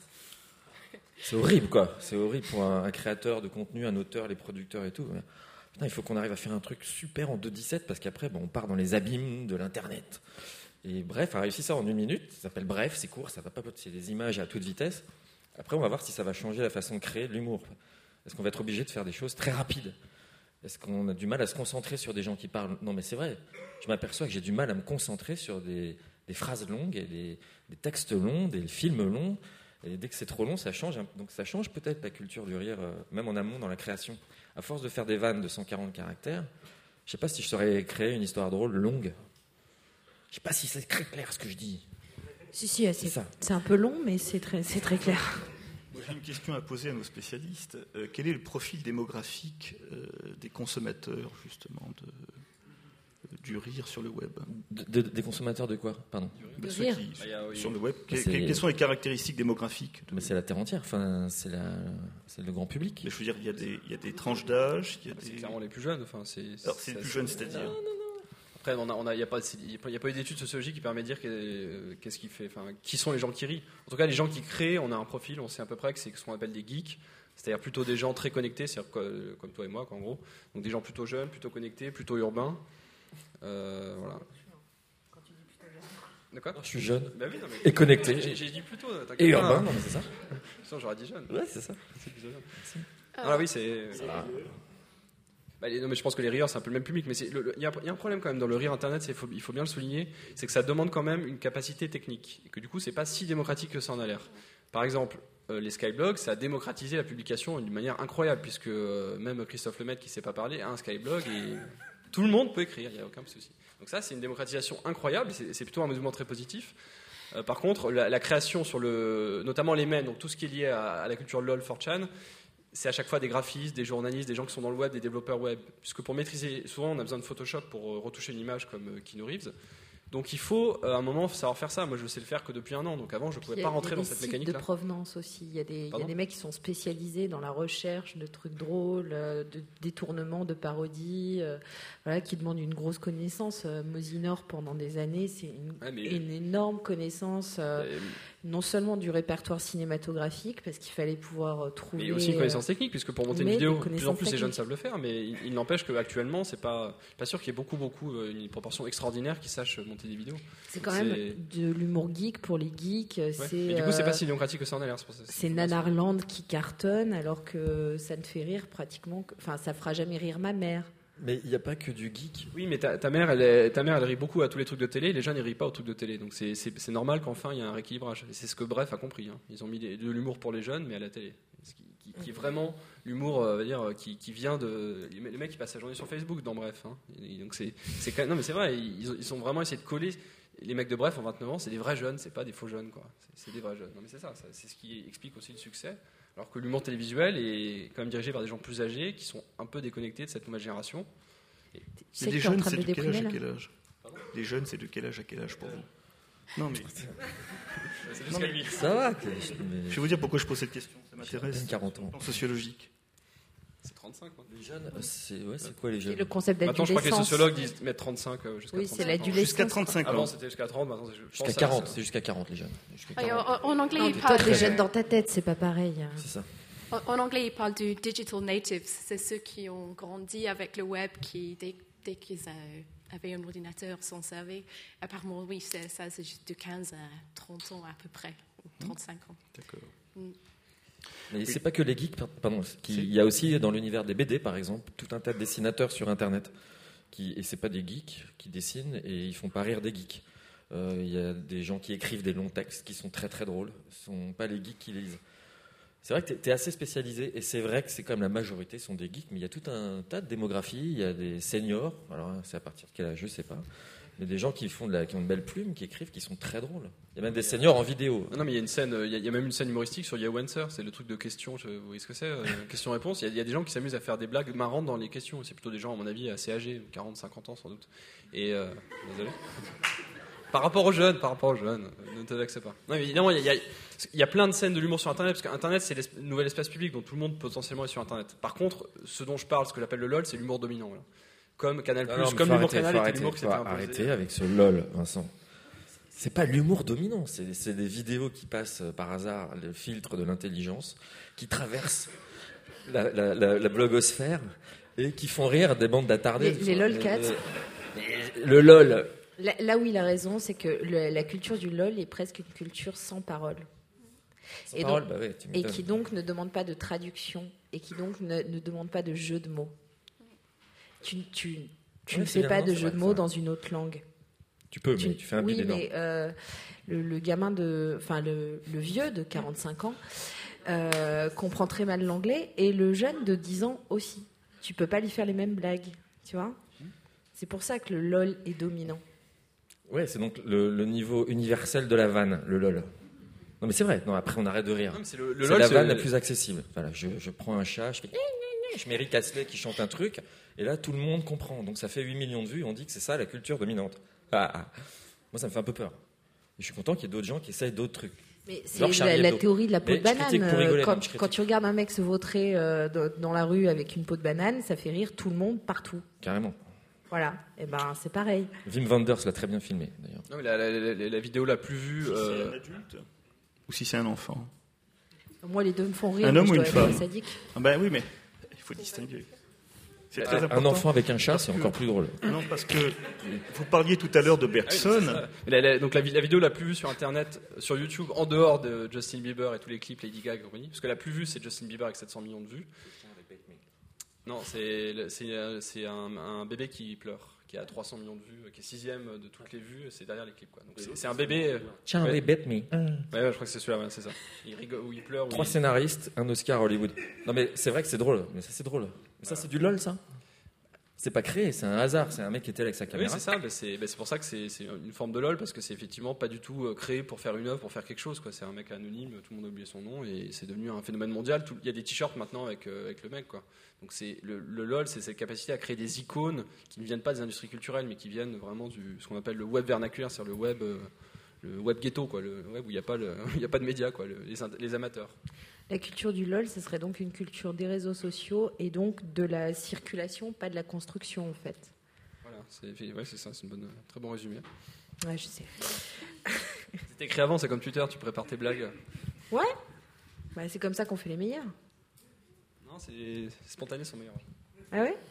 C'est horrible quoi, c'est horrible pour un, un créateur de contenu, un auteur, les producteurs et tout. Putain, il faut qu'on arrive à faire un truc super en deux dix-sept, parce qu'après bon, on part dans les abîmes de l'internet. Et Bref a réussi ça en une minute, ça s'appelle Bref, c'est court, ça va pas, c'est des images à toute vitesse. Après on va voir si ça va changer la façon de créer de l'humour. Est-ce qu'on va être obligé de faire des choses très rapides ? Est-ce qu'on a du mal à se concentrer sur des gens qui parlent ? Non, mais c'est vrai. Je m'aperçois que j'ai du mal à me concentrer sur des, des phrases longues et des, des textes longs, des films longs. Et dès que c'est trop long, ça change. Donc ça change peut-être la culture du rire, même en amont dans la création. À force de faire des vannes de cent quarante caractères, je ne sais pas si je saurais créer une histoire drôle longue. Je ne sais pas si c'est très clair ce que je dis. Si, si, c'est, c'est ça. C'est un peu long, mais c'est très, c'est très clair. J'ai une question à poser à nos spécialistes. Euh, quel est le profil démographique euh, des consommateurs, justement, de, euh, du rire sur le web ? de, de, Des consommateurs de quoi ? Pardon. Bah, De ceux rire. qui, Ah, y a, oui. sur le web. Que, C'est... Quelles sont les caractéristiques démographiques de... Mais c'est la terre entière. Enfin, c'est, la, c'est le grand public. Mais je veux dire, il y a des, il y a des tranches d'âge. Il y a C'est des... clairement les plus jeunes. Enfin, c'est, Alors, c'est les plus jeunes, c'est-à-dire non, non, non. Après, on a, on a, y a pas, il n'y a pas eu d'études sociologiques qui permettent de dire que, qu'est-ce qui fait, enfin, qui sont les gens qui rient. En tout cas, les gens qui créent, on a un profil, on sait à peu près que c'est ce qu'on appelle des geeks, c'est-à-dire plutôt des gens très connectés, c'est-à-dire comme toi et moi, quoi, en gros. Donc des gens plutôt jeunes, plutôt connectés, plutôt urbains. Euh, voilà. Quand tu dis plutôt jeune. De quoi ? Je suis jeune Bah oui, non, mais... et connecté. J'ai, j'ai dit plutôt. Et urbain, non, mais c'est ça. Sinon, j'aurais dit jeune. Ouais, c'est ça. C'est plutôt jeune. Ah oui, c'est. Ah. Bah, les, non, mais je pense que les rieurs, c'est un peu le même public. Mais il y, y a un problème quand même dans le rire Internet, c'est, faut, il faut bien le souligner, c'est que ça demande quand même une capacité technique. Et que du coup, c'est pas si démocratique que ça en a l'air. Par exemple, euh, les skyblogs, ça a démocratisé la publication d'une manière incroyable, puisque euh, même Christophe Lemaitre, qui ne sait pas parler, a un skyblog et tout le monde peut écrire, il n'y a aucun souci. Donc ça, c'est une démocratisation incroyable, c'est, c'est plutôt un mouvement très positif. Euh, par contre, la, la création sur le, notamment les mèmes, donc tout ce qui est lié à, à la culture LOL, four chan, c'est à chaque fois des graphistes, des journalistes, des gens qui sont dans le web, des développeurs web. Puisque pour maîtriser, souvent on a besoin de Photoshop pour retoucher une image comme Keanu Reeves. Donc il faut à un moment savoir faire ça. Moi je sais le faire que depuis un an, donc avant je ne pouvais pas rentrer dans cette mécanique-là. Il y a des sites de provenance aussi. Il y, a des, il y a des mecs qui sont spécialisés dans la recherche de trucs drôles, de détournements, de parodies, euh, voilà, qui demandent une grosse connaissance. Euh, Mosinor pendant des années, c'est une, ouais, mais... une énorme connaissance. Euh, mais... Non seulement du répertoire cinématographique, parce qu'il fallait pouvoir euh, trouver... Mais aussi une connaissance technique, puisque pour monter une vidéo, de plus en plus les jeunes savent le faire, mais il, il n'empêche qu'actuellement, c'est pas, pas sûr qu'il y ait beaucoup, beaucoup, une proportion extraordinaire qui sache monter des vidéos. C'est quand c'est... même de l'humour geek pour les geeks. Ouais. C'est, mais du coup, c'est pas si démocratique que ça en a l'air. C'est, pour ça, c'est, c'est Nanarland qui cartonne, alors que ça ne fait rire pratiquement... Enfin, ça fera jamais rire ma mère. Mais il n'y a pas que du geek. Oui, mais ta, ta, mère, elle est, ta mère, elle rit beaucoup à tous les trucs de télé. Les jeunes, ils rient pas aux trucs de télé. Donc c'est, c'est, c'est normal qu'enfin, il y a un rééquilibrage. Et c'est ce que Bref a compris. Hein. Ils ont mis des, de l'humour pour les jeunes, mais à la télé. Ce qui, qui, qui est vraiment l'humour, euh, dire, qui, qui vient de... Les mecs, ils passent la journée sur Facebook dans Bref. Hein. Et donc c'est, c'est quand même, non, mais c'est vrai. Ils, ils ont vraiment essayé de coller... Les mecs de Bref, en vingt-neuf ans, c'est des vrais jeunes. C'est pas des faux jeunes, quoi. C'est, c'est des vrais jeunes. Non, mais c'est ça, ça. C'est ce qui explique aussi le succès. Alors que l'humour télévisuel est quand même dirigé par des gens plus âgés, qui sont un peu déconnectés de cette nouvelle génération. Mais les jeunes, c'est de quel âge à quel âge ? Les jeunes, c'est de quel âge à quel âge pour vous ? Non, mais... non, mais... Ça va. Que... Je vais vous dire pourquoi je pose cette question. Ça m'intéresse. quarante ans. En sociologique. C'est trente-cinq, quoi. Les jeunes, c'est, ouais, c'est quoi les jeunes ? C'est le concept d'adolescence. Maintenant, je crois que les sociologues disent mettre trente-cinq jusqu'à oui, trente-cinq c'est l'adolescence. Jusqu'à trente-cinq ans. Avant, c'était jusqu'à trente, maintenant, c'est jusqu'à quarante. C'est jusqu'à quarante, les jeunes. quarante. En, en anglais, non, il toi, parle t'es jeune dans ta tête, c'est pas pareil. C'est ça. En, en anglais, ils parlent du digital natives. C'est ceux qui ont grandi avec le web, qui, dès, dès qu'ils avaient un ordinateur, s'en servaient. Apparemment, oui, c'est, ça, c'est juste de quinze à trente ans à peu près, ou trente-cinq ans. D'accord. Mm. Mais c'est pas que les geeks, pardon. Il y a aussi dans l'univers des B D, par exemple, tout un tas de dessinateurs sur Internet. Qui, et c'est pas des geeks qui dessinent et ils font pas rire des geeks. Euh, il y a des gens qui écrivent des longs textes qui sont très très drôles. Ce sont pas les geeks qui les lisent. C'est vrai que tu es assez spécialisé et c'est vrai que c'est comme la majorité sont des geeks, mais il y a tout un tas de démographies. Il y a des seniors, alors c'est à partir de quel âge, je sais pas. Mais des gens qui font de la, qui ont de belles plumes, qui écrivent, qui sont très drôles. Il y a même des seniors en vidéo. Non, mais il y a une scène, il y a, il y a même une scène humoristique sur Yahoo Answer, c'est le truc de questions. Je, vous voyez ce que c'est, euh, question-réponse. Il y, a, il y a des gens qui s'amusent à faire des blagues marrantes dans les questions. C'est plutôt des gens, à mon avis, assez âgés, quarante, cinquante ans sans doute. Et euh, désolé. Par rapport aux jeunes, par rapport aux jeunes, ne te vexez pas. Non, mais évidemment, il y, a, il y a plein de scènes de l'humour sur Internet, parce qu'Internet, c'est le nouvel espace public, donc tout le monde potentiellement est sur Internet. Par contre, ce dont je parle, ce que j'appelle le LOL, c'est l'humour dominant. Voilà. Comme Canal+, non, non, comme l'humour arrêter, Canal, était l'humour qui s'est fait imposer. Arrêtez avec ce LOL, Vincent. C'est pas l'humour dominant, c'est, c'est des vidéos qui passent par hasard le filtre de l'intelligence, qui traversent la, la, la, la blogosphère et qui font rire des bandes d'attardés. Les, les lolcats. Le, le LOL. Là, là où il a raison, c'est que le, la culture du LOL est presque une culture sans parole. Sans et, parole, donc, bah ouais, tu et qui donc ne demande pas de traduction et qui donc ne, ne demande pas de jeu de mots. Tu, tu, tu ouais, ne fais pas bien, de non, jeu vrai, de mots ça. dans une autre langue. Tu peux, Tu, mais tu fais un oui, bide énorme. mais euh, le, le gamin de, enfin le, le vieux de quarante-cinq ans euh, comprend très mal l'anglais et le jeune de dix ans aussi. Tu peux pas lui faire les mêmes blagues, tu vois. C'est pour ça que le LOL est dominant. Ouais, c'est donc le, le niveau universel de la vanne, le LOL. Non, mais c'est vrai. Non, après, on arrête de rire. Non, c'est le, le c'est LOL, la c'est vanne le... la plus accessible. Voilà, je, je prends un chat, je fais... Je mets Rick Astley qui chante un truc, et là, tout le monde comprend. Donc, ça fait huit millions de vues, et on dit que c'est ça, la culture dominante. Ah, ah. Moi, ça me fait un peu peur. Et je suis content qu'il y ait d'autres gens qui essayent d'autres trucs. Mais c'est Genre la, la théorie de la peau mais de banane. rigoler, quand, non, quand tu regardes un mec se vautrer euh, dans la rue avec une peau de banane, ça fait rire tout le monde partout. Carrément. Voilà, et ben c'est pareil. Wim Wenders l'a très bien filmé, d'ailleurs. Non, mais la, la, la, la vidéo la plus vue... Si euh... c'est un adulte ou si c'est un enfant. Moi, les deux me font rire. Un homme ou une je dois femme être sadique. Ah ben oui, mais il faut distinguer. C'est très important. Un enfant avec un chat, c'est encore plus drôle. Non, parce que vous parliez tout à l'heure de Bergson. Ah oui, la, la, donc la, la vidéo la plus vue sur Internet, sur YouTube, en dehors de Justin Bieber et tous les clips Lady Gaga et compagnie, parce que la plus vue, c'est Justin Bieber avec sept cents millions de vues. Non, c'est, c'est, c'est un, un bébé qui pleure, qui a trois cents millions de vues, qui est sixième de toutes les vues, c'est derrière les clips. Quoi. Donc c'est, c'est un bébé... Charlie ouais. Bet Me. Ouais, ouais, je crois que c'est celui-là, ouais, c'est ça. Il rigole, ou il pleure. Trois il... scénaristes, un Oscar à Hollywood. Non, mais c'est vrai que c'est drôle. Mais ça, c'est drôle. Mais ça, c'est du LOL, ça. C'est pas créé, c'est un hasard. C'est un mec qui était là avec sa caméra. Oui, c'est ça. Bah c'est, bah c'est pour ça que c'est, c'est une forme de LOL, parce que c'est effectivement pas du tout créé pour faire une œuvre, pour faire quelque chose. Quoi. C'est un mec anonyme, tout le monde a oublié son nom, et c'est devenu un phénomène mondial. Tout, il y a des t-shirts maintenant avec, euh, avec le mec. Quoi. Donc c'est, le, le LOL, c'est cette capacité à créer des icônes qui ne viennent pas des industries culturelles, mais qui viennent vraiment du ce qu'on appelle le web vernaculaire, c'est-à-dire le web, euh, le web ghetto, quoi, le web où il n'y a pas le, il y a pas de médias, quoi, le, les, les amateurs. La culture du LOL, ce serait donc une culture des réseaux sociaux et donc de la circulation, pas de la construction en fait. Voilà, c'est, ouais, c'est ça, c'est un très bon résumé. Ouais, je sais. C'est écrit avant, c'est comme Twitter, tu prépares tes blagues. Ouais, bah, c'est comme ça qu'on fait les meilleurs. Non, c'est, c'est spontané, son meilleur. Ah ouais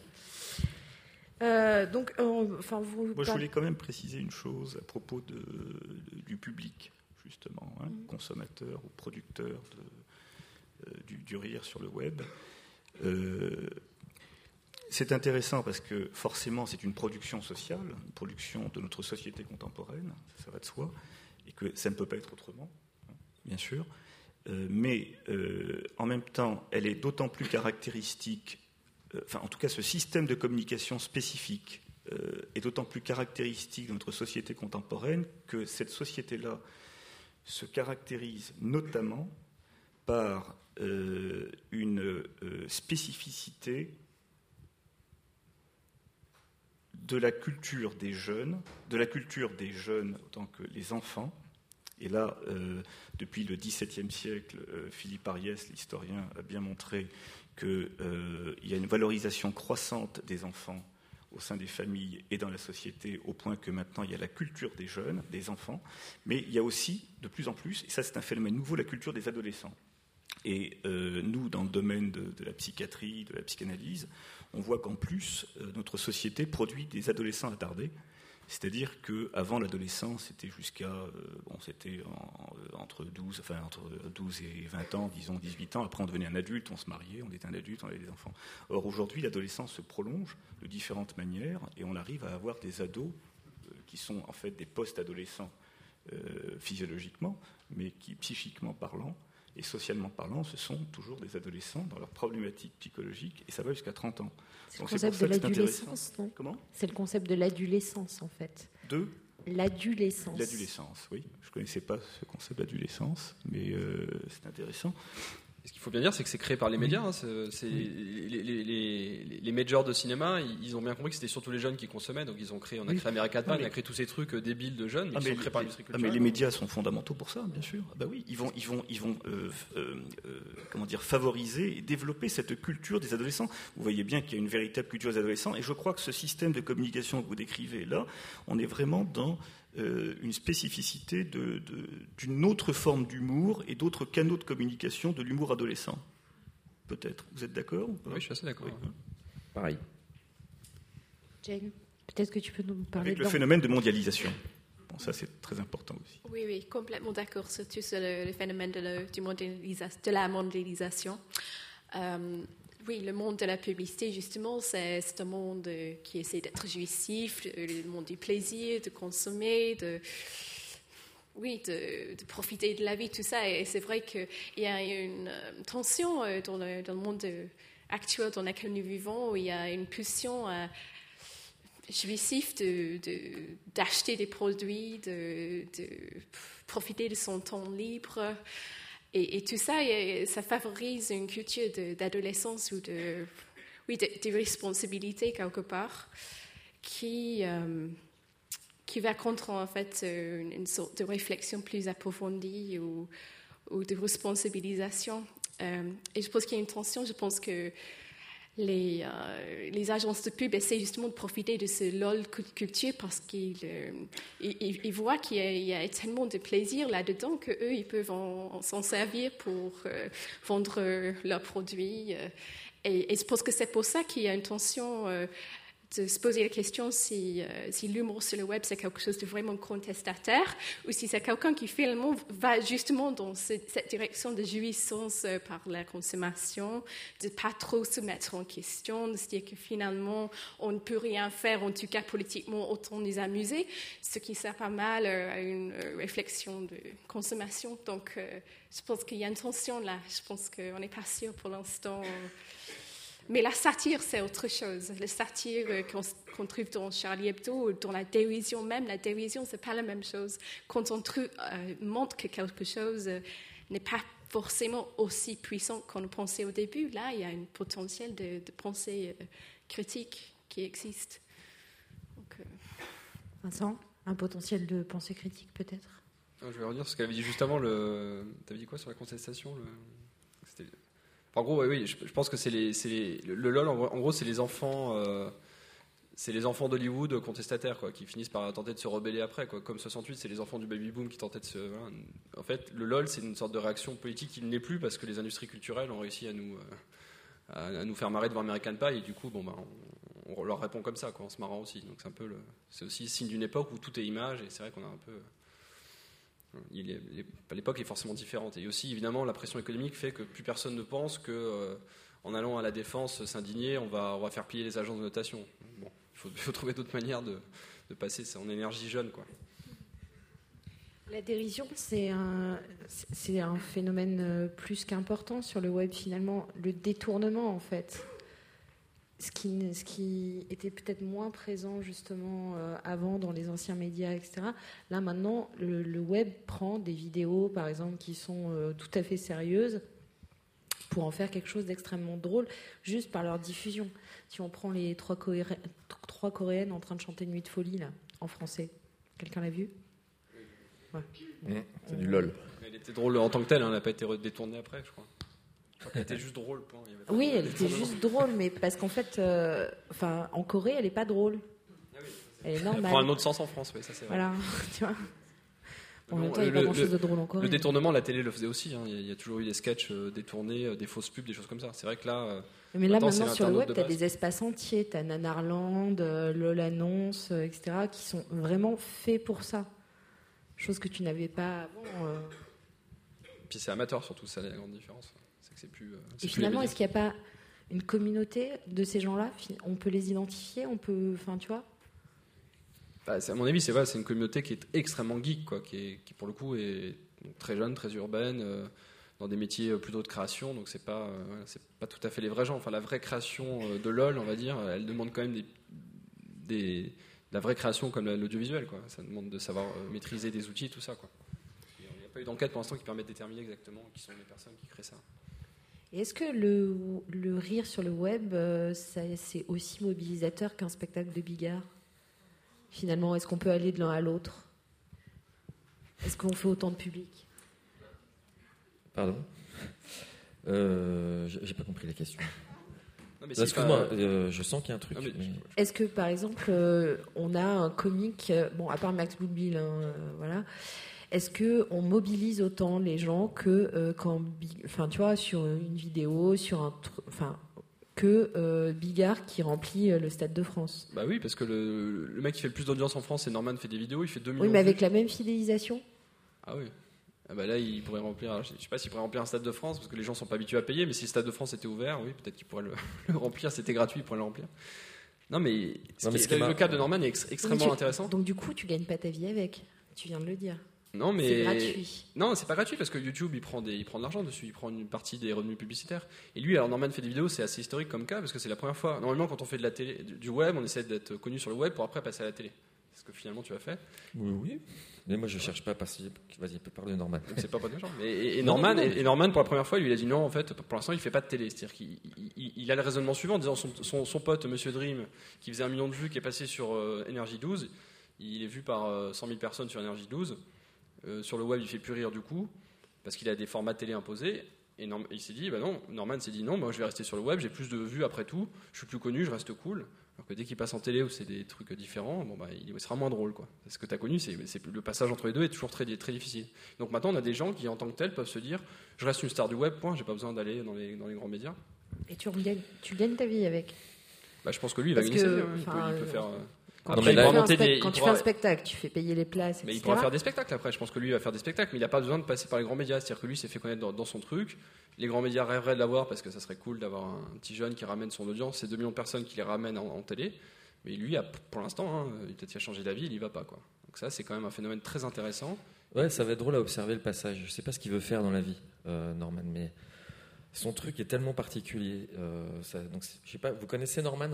euh, donc, euh, enfin, vous. Moi, je voulais quand même préciser une chose à propos de, de, du public, justement, hein, mmh. consommateur ou producteur de, euh, du, du rire sur le web. Euh, c'est intéressant parce que forcément, c'est une production sociale, une production de notre société contemporaine, ça va de soi, et que ça ne peut pas être autrement, hein, bien sûr. Euh, mais euh, en même temps, elle est d'autant plus caractéristique. Enfin, en tout cas, ce système de communication spécifique euh, est d'autant plus caractéristique de notre société contemporaine que cette société-là se caractérise notamment par euh, une euh, spécificité de la culture des jeunes, de la culture des jeunes autant que les enfants. Et là, euh, depuis le dix-septième siècle, euh, Philippe Ariès, l'historien, a bien montré qu'il euh, y a une valorisation croissante des enfants au sein des familles et dans la société, au point que maintenant il y a la culture des jeunes, des enfants, mais il y a aussi, de plus en plus, et ça c'est un phénomène nouveau, la culture des adolescents. Et euh, nous, dans le domaine de, de la psychiatrie, de la psychanalyse, on voit qu'en plus, euh, notre société produit des adolescents attardés. C'est-à-dire qu'avant l'adolescence, c'était jusqu'à euh, bon, c'était en, entre douze, enfin entre douze et vingt ans, disons dix-huit ans. Après, on devenait un adulte, on se mariait, on était un adulte, on avait des enfants. Or, aujourd'hui, l'adolescence se prolonge de différentes manières et on arrive à avoir des ados euh, qui sont en fait des post-adolescents euh, physiologiquement, mais qui, psychiquement parlant et socialement parlant, ce sont toujours des adolescents dans leurs problématiques psychologiques et ça va jusqu'à trente ans. C'est Donc, le concept c'est de l'adolescence, non ? Comment ? C'est le concept de l'adolescence, en fait. De ? L'adolescence. L'adolescence, oui. Je ne connaissais pas ce concept d'adolescence, mais euh, c'est intéressant. Ce qu'il faut bien dire, c'est que c'est créé par les médias. Hein. C'est, c'est oui. les, les, les, les majors de cinéma, ils ont bien compris que c'était surtout les jeunes qui consommaient. Donc ils ont créé, on a créé American Pie, on a créé tous ces trucs débiles de jeunes, ah, qui sont créés par l'industrie culturelle. Ah, mais les médias sont fondamentaux pour ça, bien sûr. Ah, bah oui, ils vont, ils vont, ils vont, euh, euh, euh, comment dire, favoriser et développer cette culture des adolescents. Vous voyez bien qu'il y a une véritable culture des adolescents, et je crois que ce système de communication que vous décrivez là, on est vraiment dans Euh, une spécificité de, de, d'une autre forme d'humour et d'autres canaux de communication de l'humour adolescent. Peut-être. Vous êtes d'accord ou pas ? Oui, je suis assez d'accord. Oui. Pareil. Jane, peut-être que tu peux nous parler Avec de le phénomène de mondialisation. Bon, ça, c'est très important aussi. Oui, oui, complètement d'accord, surtout sur le, le phénomène de, le, du mondialisa- de la mondialisation. Euh, Oui, le monde de la publicité, justement, c'est, c'est un monde euh, qui essaie d'être jouissif, euh, le monde du plaisir, de consommer, de, oui, de, de profiter de la vie, tout ça. Et c'est vrai qu'il y a une euh, tension euh, dans, le, dans le monde euh, actuel dans lequel nous vivons, où il y a une pulsion euh, jouissif de, de, d'acheter des produits, de, de profiter de son temps libre. Et, et tout ça, ça favorise une culture de, d'adolescence ou de, oui, de, de responsabilité quelque part qui, euh, qui va contre en fait une, une sorte de réflexion plus approfondie ou, ou de responsabilisation. Euh, et je pense qu'il y a une tension. Je pense que les, euh, les agences de pub essaient justement de profiter de ce LOL culture parce qu'ils euh, ils, ils voient qu'il y a, il y a tellement de plaisir là-dedans qu'eux, ils peuvent en, en s'en servir pour euh, vendre euh, leurs produits. Euh, et, et je pense que c'est pour ça qu'il y a une tension euh, de se poser la question si, euh, si l'humour sur le web, c'est quelque chose de vraiment contestataire ou si c'est quelqu'un qui finalement va justement dans ce, cette direction de jouissance euh, par la consommation, de ne pas trop se mettre en question, de se dire que finalement, on ne peut rien faire, en tout cas politiquement, autant nous amuser, ce qui sert pas mal euh, à une euh, réflexion de consommation. Donc, euh, je pense qu'il y a une tension là. Je pense qu'on n'est pas sûr pour l'instant. Euh, Mais la satire, c'est autre chose. La satire qu'on, qu'on trouve dans Charlie Hebdo, dans la dérision même, la dérision, c'est pas la même chose. Quand on trouve, euh, montre que quelque chose euh, n'est pas forcément aussi puissant qu'on pensait au début, là, il y a un potentiel de, de pensée euh, critique qui existe. Donc, euh... Vincent, un potentiel de pensée critique peut-être ? Je vais revenir sur ce qu'elle avait dit juste avant. Le... Tu avais dit quoi sur la contestation le... C'était... En gros, oui, oui, je, je pense que c'est les, c'est les, le LOL, en gros, c'est les enfants, euh, c'est les enfants d'Hollywood contestataires, quoi, qui finissent par tenter de se rebeller après, quoi. Comme soixante-huit, c'est les enfants du baby boom qui tentaient de se. Voilà. En fait, le LOL, c'est une sorte de réaction politique qui ne l'est plus parce que les industries culturelles ont réussi à nous, euh, à, à nous faire marrer devant American Pie, et du coup, bon, bah, on, on leur répond comme ça, quoi, en se marrant aussi. Donc c'est un peu, le, c'est aussi signe d'une époque où tout est image, et c'est vrai qu'on a un peu. Il est, l'époque est forcément différente. Et aussi, évidemment, la pression économique fait que plus personne ne pense que, euh, en allant à la défense s'indigner, on va, on va faire plier les agences de notation. Bon, il faut, il faut trouver d'autres manières de, de passer son énergie jeune, quoi. La dérision, c'est un, c'est un phénomène plus qu'important sur le web, finalement. Le détournement, en fait. Ce qui, ce qui était peut-être moins présent justement euh, avant dans les anciens médias, et cetera. Là maintenant, le, le web prend des vidéos, par exemple, qui sont euh, tout à fait sérieuses pour en faire quelque chose d'extrêmement drôle, juste par leur diffusion. Si on prend les trois, Coré... trois Coréennes en train de chanter Nuit de folie, là, en français, quelqu'un l'a vu ? Ouais. Mmh, c'est du LOL. Elle était drôle en tant que telle, hein, elle n'a pas été détournée après, je crois. Elle était juste drôle. Point. Il y avait pas oui, elle était juste drôle, mais parce qu'en fait, euh, enfin, en Corée, elle n'est pas drôle. Ah oui, elle est normale. Elle prend un autre sens en France, oui, ça c'est vrai. Voilà, tu vois. En même Non, temps, il n'y a pas le- grand-chose le- de drôle encore. Le détournement, la télé le faisait aussi. hein. Il y a- il y a toujours eu des sketchs euh, détournés, euh, des fausses pubs, des choses comme ça. C'est vrai que là, euh, Mais là, Maintenant, c'est maintenant, sur le l'internaute web, de tu as base. des espaces entiers. Tu as Nanarland, euh, LOL Annonce, euh, et cetera, qui sont vraiment faits pour ça. Chose que tu n'avais pas avant. euh. puis c'est amateur surtout, ça la grande différence. C'est que c'est plus. euh, c'est Et plus finalement, les est-ce qu'il n'y a pas une communauté de ces gens-là? Fi- On peut les identifier, on peut. Enfin, tu vois. Bah, c'est- à mon avis, c'est vrai, c'est une communauté qui est extrêmement geek, quoi, qui, est, qui pour le coup est donc, très jeune, très urbaine, euh, dans des métiers euh, plutôt de création. Donc c'est pas, euh, voilà, c'est pas tout à fait les vrais gens. Enfin, la vraie création euh, de LOL, on va dire, elle demande quand même des, des, de la vraie création comme la- l'audiovisuel, quoi. Ça demande de savoir euh, maîtriser des outils, tout ça, quoi. Et il n'y a pas eu d'enquête pour l'instant qui permet de déterminer exactement qui sont les personnes qui créent ça. Et est-ce que le, le rire sur le web, euh, ça- c'est aussi mobilisateur qu'un spectacle de Bigard? Finalement, est-ce qu'on peut aller de l'un à l'autre? Est-ce qu'on fait autant de public? Pardon euh, J'ai j'ai pas compris la question. Non, mais si, Excuse-moi, enfin, euh, je sens qu'il y a un truc. non, mais- mais- Est-ce que, par exemple, euh, on a un comique, euh, bon, à part Max Boublil, hein, euh, voilà, est-ce qu'on mobilise autant les gens que euh, quand, Big- enfin, tu vois, sur une vidéo, sur un, tr- enfin, que euh, Bigard qui remplit euh, le Stade de France? Bah oui, parce que le, le mec qui fait le plus d'audience en France, c'est Norman, fait des vidéos, il fait deux millions. Oui, mais de vues. avec la même fidélisation. Ah oui. Ah bah là, il pourrait remplir. Je sais pas s'il pourrait remplir un Stade de France parce que les gens sont pas habitués à payer. Mais si le Stade de France était ouvert, oui, peut-être qu'il pourrait le, le remplir. C'était gratuit, il pourrait le remplir. Non, mais, ce Non, mais qui ce est- qui est le mar- cas de Norman est ex- Mais extrêmement tu- intéressant. Donc, du coup, tu gagnes pas ta vie avec. Tu viens de le dire. Non, mais C'est gratuit. non, c'est pas gratuit parce que YouTube il prend des, il prend de l'argent dessus, il prend une partie des revenus publicitaires. Et lui, alors Norman fait des vidéos, c'est assez historique comme cas parce que c'est la première fois. Normalement, quand on fait de la télé, du du web, on essaie d'être connu sur le web pour après passer à la télé. C'est ce que finalement tu as fait. Oui, oui. Mais moi, je cherche pas à passer. Vas-y, peut parler de Norman. Donc c'est pas pas de gens. Mais, et, et Non, Norman, non, non, et- et Norman, pour la première fois, lui, il a dit non, en fait, pour l'instant, il fait pas de télé. C'est-à-dire qu'il il, il a le raisonnement suivant en disant son, son, son pote, Monsieur Dream, qui faisait un million de vues, qui est passé sur euh, Énergie douze, il est vu par euh, cent mille personnes sur Énergie douze. Euh, sur le web, il fait plus rire du coup, parce qu'il a des formats télé imposés. Et Norm- il s'est dit, bah non, Norman s'est dit non, moi je vais rester sur le web, j'ai plus de vues après tout, je suis plus connu, je reste cool. Alors que dès qu'il passe en télé où c'est des trucs différents, bon bah il sera moins drôle quoi. Ce que tu as connu, c'est, c'est le passage entre les deux est toujours très, très difficile. Donc maintenant on a des gens qui en tant que tels peuvent se dire, je reste une star du web, point, j'ai pas besoin d'aller dans les, dans les grands médias. Et tu gagnes, tu gagnes ta vie avec. Bah, je pense que lui il va Parce gagner que, sa vie, hein. il, peut, enfin, il peut euh, faire. euh, Quand, Non, tu, mais là, fais il un monter spec- des- quand il tu pourra- fais un spectacle, tu fais payer les places, Mais il et cetera. pourra faire des spectacles après. Je pense que lui il va faire des spectacles, mais il n'a pas besoin de passer par les grands médias. C'est-à-dire que lui s'est fait connaître dans, dans son truc. Les grands médias rêveraient de l'avoir parce que ça serait cool d'avoir un petit jeune qui ramène son audience. C'est deux millions de personnes qui les ramènent en, en télé. Mais lui, a- pour l'instant, hein, peut-être qu'il a changé d'avis, il y va pas quoi. Donc ça, c'est quand même un phénomène très intéressant. Ouais, ça va être drôle à observer le passage. Je sais pas ce qu'il veut faire dans la vie, euh, Norman, mais son truc est tellement particulier. Euh, ça, donc, c'est- je sais pas, vous connaissez Norman?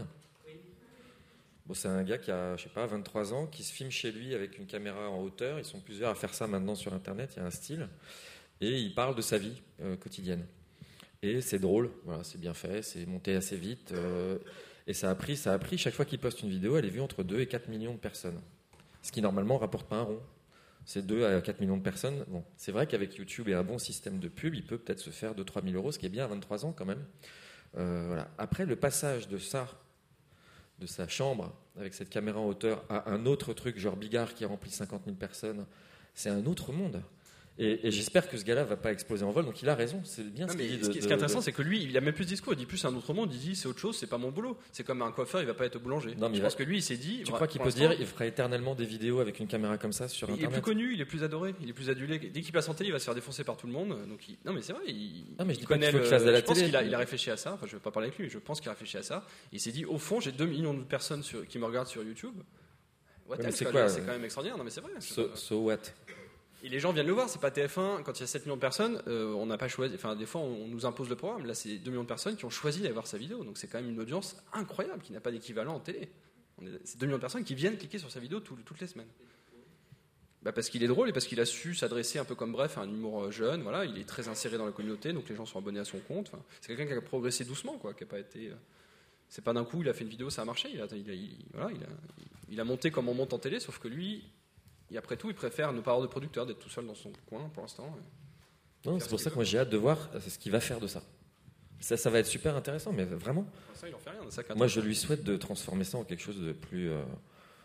Bon, c'est un gars qui a, je sais pas, vingt-trois ans, qui se filme chez lui avec une caméra en hauteur. Ils sont plusieurs à faire ça maintenant sur Internet. Il y a un style et il parle de sa vie euh, quotidienne. Et c'est drôle. Voilà, c'est bien fait. C'est monté assez vite. euh, et ça a pris, ça a pris. Chaque fois qu'il poste une vidéo, elle est vue entre deux et quatre millions de personnes. Ce qui normalement rapporte pas un rond. C'est deux à quatre millions de personnes. Bon, c'est vrai qu'avec YouTube et un bon système de pub, il peut peut-être se faire deux à trois mille euros, ce qui est bien à vingt-trois ans quand même. Euh, voilà. Après, le passage de ça, de sa chambre, avec cette caméra en hauteur, à un autre truc, genre Bigard qui remplit cinquante mille personnes, c'est un autre monde. Et, et j'espère que ce gars-là va pas exploser en vol. Donc il a raison, c'est bien Non, ce mais qu'il dit. ce de- qui ce de- qui est intéressant, de- c'est que lui, il a même plus de discours. Il dit plus c'est un autre monde. Il dit c'est autre chose, c'est pas mon boulot. C'est comme un coiffeur, il va pas être boulanger. Non, mais Je il pense va- que lui, il s'est dit. Tu bah, crois qu'il pour peut l'instant, dire il fera éternellement des vidéos avec une caméra comme ça sur Il est Internet? plus connu, il est plus adoré, il est plus adulé. Dès qu'il passe en télé, il va se faire défoncer par tout le monde. Donc il- non, mais c'est vrai. Il, Ah, mais je il dis pas qu'il connaît faut le- qu'il fasse de la je pense télé. qu'il a, il a réfléchi à ça. Enfin, je vais pas parler avec lui, mais je pense qu'il a réfléchi à ça. Il s'est dit au fond, j'ai deux millions de personnes sur- qui me regardent sur YouTube. What Ouais, mais else, c'est quoi, quoi, C'est euh, quand même extraordinaire. Non, mais c'est vrai. c'est So, pas- so what? Et les gens viennent le voir, c'est pas T F un, quand il y a sept millions de personnes, euh, on n'a pas choisi, enfin des fois on, on nous impose le programme, là c'est deux millions de personnes qui ont choisi d'aller voir sa vidéo, donc c'est quand même une audience incroyable qui n'a pas d'équivalent en télé. On est- C'est deux millions de personnes qui viennent cliquer sur sa vidéo tout- toutes les semaines. Bah parce qu'il est drôle et parce qu'il a su s'adresser un peu comme Bref à un humour euh, jeune, voilà, il est très inséré dans la communauté, donc les gens sont abonnés à son compte, enfin, c'est quelqu'un qui a progressé doucement, quoi, qui a pas été... euh, c'est pas d'un coup, il a fait une vidéo, ça a marché, il a, il a- il- voilà, il a, il a monté comme on monte en télé, sauf que lui... Et après tout, il préfère ne pas avoir de producteur, d'être tout seul dans son coin pour l'instant. Non, c'est pour ça que moi j'ai hâte de voir ce qu'il va faire de ça. Ça, ça va être super intéressant, mais vraiment. Pour l'instant, il en fait rien. c'est ça qui est Moi, je intéressant. lui souhaite de transformer ça en quelque chose de plus, euh,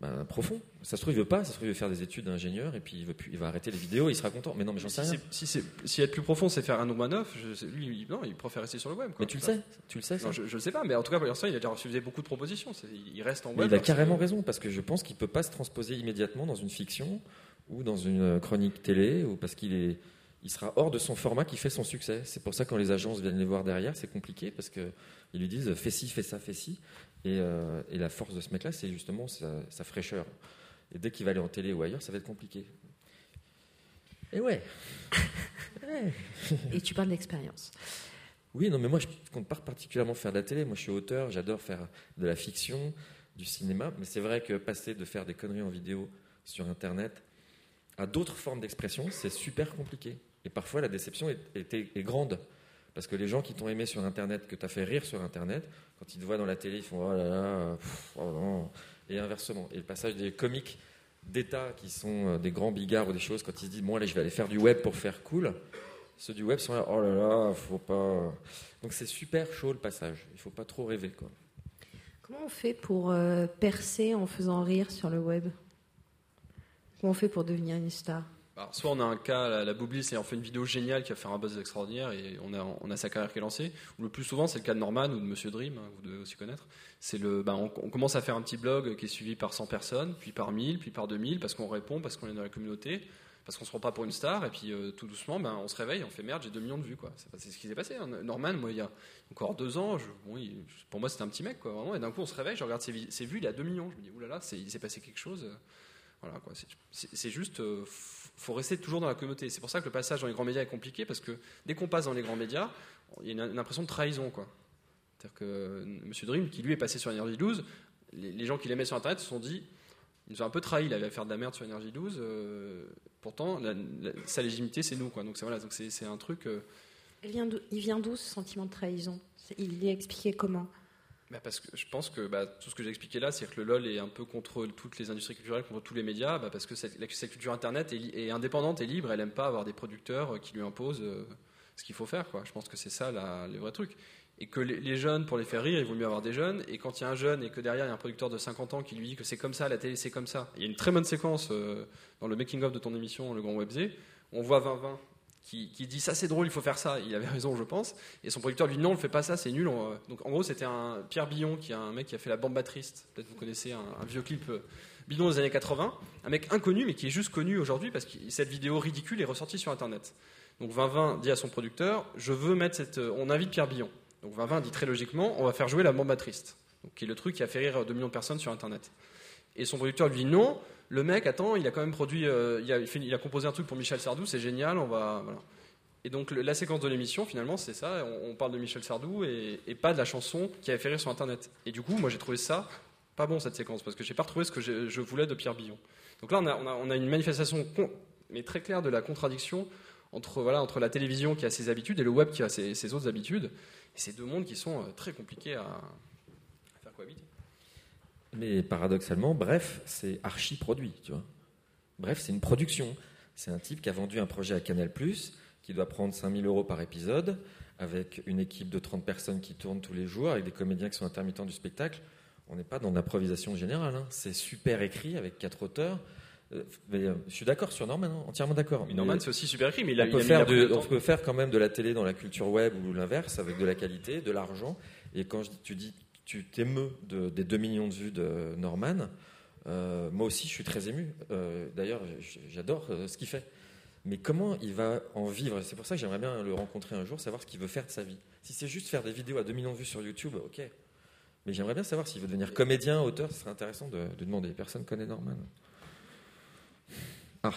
ben, profond. Ça se trouve, il veut pas, ça se trouve, il veut faire des études d'ingénieur et puis il, veut plus, il va arrêter les vidéos et il sera content. Mais non, mais j'en sais si rien. C'est, si, c'est, si être plus profond, c'est faire un Romanov, je, lui, il, non, il préfère rester sur le web. Quoi. Mais tu le sais, tu le sais. Ça. Non, je ne le sais pas, mais en tout cas, pour l'instant, il a déjà refusé beaucoup de propositions. C'est, il reste en web. Mais il a carrément que... raison, parce que je pense qu'il ne peut pas se transposer immédiatement dans une fiction ou dans une chronique télé, ou parce qu'il est, il sera hors de son format qui fait son succès. C'est pour ça que quand les agences viennent les voir derrière, c'est compliqué, parce qu'ils lui disent fais ci, fais ça, fais ci. Et, euh, et la force de ce mec-là, c'est justement sa, sa fraîcheur. Et dès qu'il va aller en télé ou ailleurs, ça va être compliqué. Et ouais. ouais. Et tu parles d'expérience. Oui, non, mais moi, je ne compte pas particulièrement faire de la télé. Moi, je suis auteur, j'adore faire de la fiction, du cinéma. Mais c'est vrai que passer de faire des conneries en vidéo sur Internet à d'autres formes d'expression, c'est super compliqué. Et parfois, la déception est, est, est grande. Parce que les gens qui t'ont aimé sur Internet, que tu as fait rire sur Internet, quand ils te voient dans la télé, ils font « oh là là, pff, oh non ». Et inversement. Et le passage des comiques d'État qui sont des grands bigards ou des choses, quand ils se disent « bon, allez, je vais aller faire du web pour faire cool », ceux du web sont là « oh là là, faut pas… ». Donc c'est super chaud le passage. Il ne faut pas trop rêver, quoi. Comment on fait pour euh, percer en faisant rire sur le web ? Comment on fait pour devenir une star ? Alors, soit on a un cas, la, la Boublil, et on fait une vidéo géniale qui va faire un buzz extraordinaire et on a, on a sa carrière qui est lancée. Ou le plus souvent, c'est le cas de Norman ou de Monsieur Dream, hein, vous devez aussi connaître. C'est le, ben, on, on commence à faire un petit blog qui est suivi par cent personnes, puis par mille, puis par deux mille, parce qu'on répond, parce qu'on est dans la communauté, parce qu'on se prend pas pour une star, et puis euh, tout doucement, ben, on se réveille, on fait merde, j'ai deux millions de vues, quoi. C'est, c'est ce qui s'est passé. Hein. Norman, moi, il y a encore deux ans, je, bon, il, pour moi, c'était un petit mec, quoi, vraiment. Et d'un coup, on se réveille, je regarde ses, ses vues, il a deux millions. Je me dis, oulala, c'est, il s'est passé quelque chose. Voilà, quoi. C'est, c'est, c'est juste. Euh, faut rester toujours dans la communauté. C'est pour ça que le passage dans les grands médias est compliqué, parce que dès qu'on passe dans les grands médias, il y a une, une impression de trahison, quoi. C'est-à-dire que Monsieur Dream, qui lui est passé sur Energy douze, les, les gens qui l'aimaient sur Internet se sont dit, ils nous ont un peu trahi, il avait à faire de la merde sur Energy douze, euh, pourtant, la, la, sa légitimité, c'est nous, quoi. Donc c'est, voilà, donc c'est, c'est un truc... Euh... Il vient d'où, il vient d'où ce sentiment de trahison ? Il est expliqué comment ? Bah parce que je pense que bah, tout ce que j'ai expliqué là, c'est que le LOL est un peu contre toutes les industries culturelles, contre tous les médias, bah parce que cette, la, cette culture Internet est, li- est indépendante et libre, elle n'aime pas avoir des producteurs qui lui imposent euh, ce qu'il faut faire, quoi. Je pense que c'est ça la, le vrai truc. Et que les, les jeunes, pour les faire rire, il vaut mieux avoir des jeunes, et quand il y a un jeune et que derrière il y a un producteur de cinquante ans qui lui dit que c'est comme ça, la télé c'est comme ça. Il y a une très bonne séquence euh, dans le making-of de ton émission, Le Grand Webzé, on voit vingt vingt Qui, qui dit ça c'est drôle, il faut faire ça. Il avait raison, je pense. Et son producteur lui dit non, on le fait pas ça, c'est nul. On... Donc en gros, c'était un Pierre Billon, qui est un mec qui a fait La Bande Batriste. Peut-être vous connaissez un, un vieux clip bidon des années quatre-vingts. Un mec inconnu, mais qui est juste connu aujourd'hui parce que cette vidéo ridicule est ressortie sur Internet. Donc vingt vingt dit à son producteur, je veux mettre cette. On invite Pierre Billon. Donc vingt vingt dit très logiquement, on va faire jouer La Bande Batriste. Donc qui est le truc qui a fait rire deux millions de personnes sur Internet. Et son producteur lui dit non. Le mec, attends, il a quand même produit, euh, il, a, il, fait, il a composé un truc pour Michel Sardou, c'est génial, on va, voilà. Et donc le, la séquence de l'émission, finalement, c'est ça, on, on parle de Michel Sardou et, et pas de la chanson qui avait fait rire sur Internet. Et du coup, moi, j'ai trouvé ça pas bon, cette séquence, parce que j'ai pas retrouvé ce que je, je voulais de Pierre Billon. Donc là, on a, on a, on a une manifestation, con, mais très claire de la contradiction entre, voilà, entre la télévision qui a ses habitudes et le web qui a ses, ses autres habitudes. Et ces deux mondes qui sont très compliqués à, à faire cohabiter. Mais paradoxalement, bref, c'est archi produit, tu vois. Bref, c'est une production. C'est un type qui a vendu un projet à Canal+, qui doit prendre cinq mille euros par épisode, avec une équipe de trente personnes qui tournent tous les jours, avec des comédiens qui sont intermittents du spectacle. On n'est pas dans l'improvisation générale. Hein. C'est super écrit, avec quatre auteurs. Euh, mais, euh, je suis d'accord sur Norman, hein, entièrement d'accord. Mais Norman, mais c'est aussi super écrit, mais il a, on, peut il a faire mis de, on peut faire quand même de la télé dans la culture web ou l'inverse, avec de la qualité, de l'argent. Et quand je, tu dis tu t'émeus de, des deux millions de vues de Norman, euh, moi aussi je suis très ému. Euh, d'ailleurs, j'adore euh, ce qu'il fait. Mais comment il va en vivre ? C'est pour ça que j'aimerais bien le rencontrer un jour, savoir ce qu'il veut faire de sa vie. Si c'est juste faire des vidéos à deux millions de vues sur YouTube, ok. Mais j'aimerais bien savoir s'il veut devenir comédien, auteur. Ce serait intéressant de, de demander. Personne ne connaît Norman. Ah.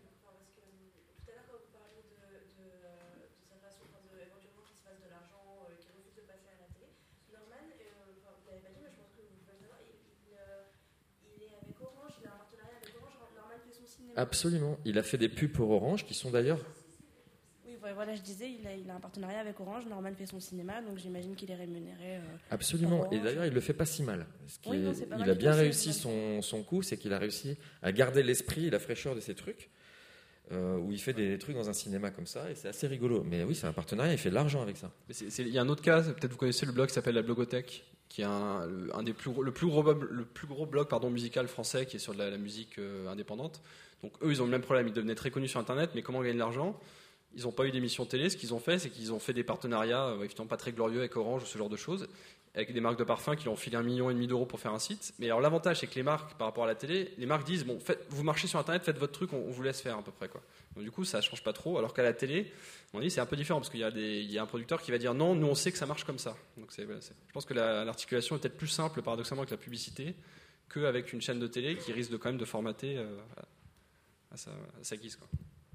Absolument. Il a fait des pubs pour Orange qui sont d'ailleurs... Oui, voilà, je disais, il a, il a un partenariat avec Orange. Norman fait son cinéma, donc j'imagine qu'il est rémunéré. Euh, Absolument. Et d'ailleurs, il le fait pas si mal. Ce qui oui, est, non, c'est pas il mal a bien aussi, réussi son, son coup, c'est qu'il a réussi à garder l'esprit et la fraîcheur de ses trucs, euh, où il fait des trucs dans un cinéma comme ça, et c'est assez rigolo. Mais oui, c'est un partenariat, il fait de l'argent avec ça. Il y a un autre cas, peut-être vous connaissez le blog qui s'appelle La Blogothèque, qui est un, un des plus gros, le plus gros, le plus gros blog pardon, musical français qui est sur de la, la musique euh, indépendante. Donc eux, ils ont le même problème. Ils devenaient très connus sur Internet, mais comment gagner de l'argent ? Ils n'ont pas eu d'émission télé. Ce qu'ils ont fait, c'est qu'ils ont fait des partenariats, euh, évidemment pas très glorieux avec Orange ou ce genre de choses, avec des marques de parfums qui leur ont filé un million et demi d'euros pour faire un site. Mais alors l'avantage, c'est que les marques, par rapport à la télé, les marques disent bon, faites, vous marchez sur Internet, faites votre truc, on, on vous laisse faire à peu près quoi. Donc du coup, ça change pas trop. Alors qu'à la télé, on dit c'est un peu différent parce qu'il y a des, il y a un producteur qui va dire non, nous on sait que ça marche comme ça. Donc c'est, c'est, je pense que la, l'articulation est peut-être plus simple paradoxalement avec la publicité qu'avec une chaîne de télé qui risque de quand même de formater euh, à, à, sa, à sa guise quoi.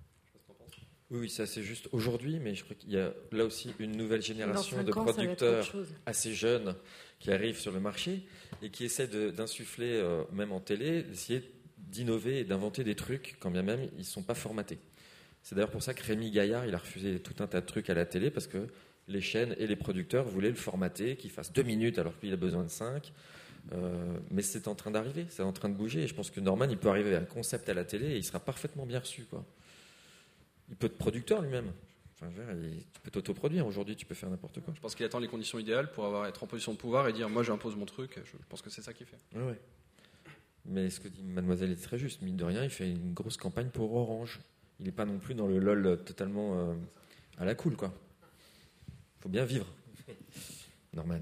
Oui, oui, ça c'est juste aujourd'hui, mais je crois qu'il y a là aussi une nouvelle génération de producteurs assez jeunes qui arrivent sur le marché et qui essaient de, d'insuffler, euh, même en télé, d'essayer d'innover et d'inventer des trucs, quand bien même ils ne sont pas formatés. C'est d'ailleurs pour ça que Rémi Gaillard, il a refusé tout un tas de trucs à la télé, parce que les chaînes et les producteurs voulaient le formater, qu'il fasse deux minutes alors qu'il a besoin de cinq. Euh, mais c'est en train d'arriver, c'est en train de bouger, et je pense que Norman, il peut arriver à un concept à la télé et il sera parfaitement bien reçu, quoi. Il peut être producteur lui-même. Enfin, tu peux t'autoproduire. Aujourd'hui, tu peux faire n'importe quoi. Je pense qu'il attend les conditions idéales pour avoir, être en position de pouvoir et dire moi, j'impose mon truc. Je pense que c'est ça qu'il fait. Ouais, ouais. Mais ce que dit Mademoiselle est très juste. Mine de rien, il fait une grosse campagne pour Orange. Il n'est pas non plus dans le lol totalement euh, à la cool, quoi. Il faut bien vivre. Norman.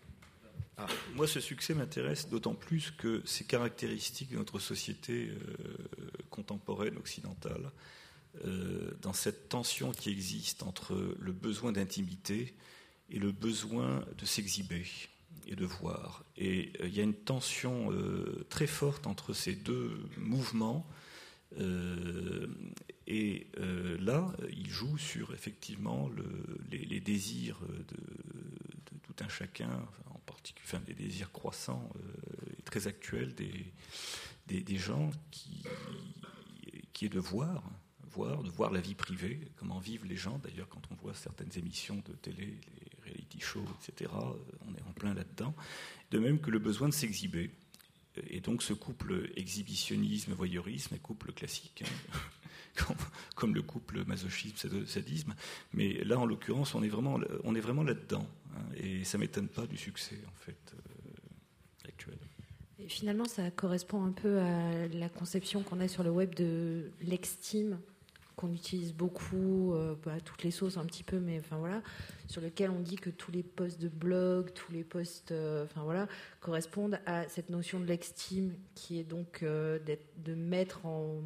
Ah, moi, ce succès m'intéresse d'autant plus que c'est caractéristique de notre société euh, contemporaine occidentale. Euh, dans cette tension qui existe entre le besoin d'intimité et le besoin de s'exhiber et de voir. Et euh, il y a une tension euh, très forte entre ces deux mouvements. Euh, et euh, là, il joue sur effectivement le, les, les désirs de, de tout un chacun, enfin, en particulier enfin, des désirs croissants euh, et très actuels des, des, des gens qui, qui est de voir. Voir, de voir la vie privée, comment vivent les gens. D'ailleurs, quand on voit certaines émissions de télé, les reality shows, et cetera, on est en plein là-dedans. De même que le besoin de s'exhiber. Et donc ce couple exhibitionnisme-voyeurisme est couple classique, hein, comme, comme le couple masochisme-sadisme. Mais là, en l'occurrence, on est vraiment, on est vraiment là-dedans. Hein, et ça ne m'étonne pas du succès, en fait, euh, actuel. Et finalement, ça correspond un peu à la conception qu'on a sur le web de l'extime, qu'on utilise beaucoup, euh, à toutes les sauces un petit peu, mais enfin voilà, sur lequel on dit que tous les posts de blog, tous les posts, euh, enfin voilà, correspondent à cette notion de l'extime, qui est donc euh, de mettre en,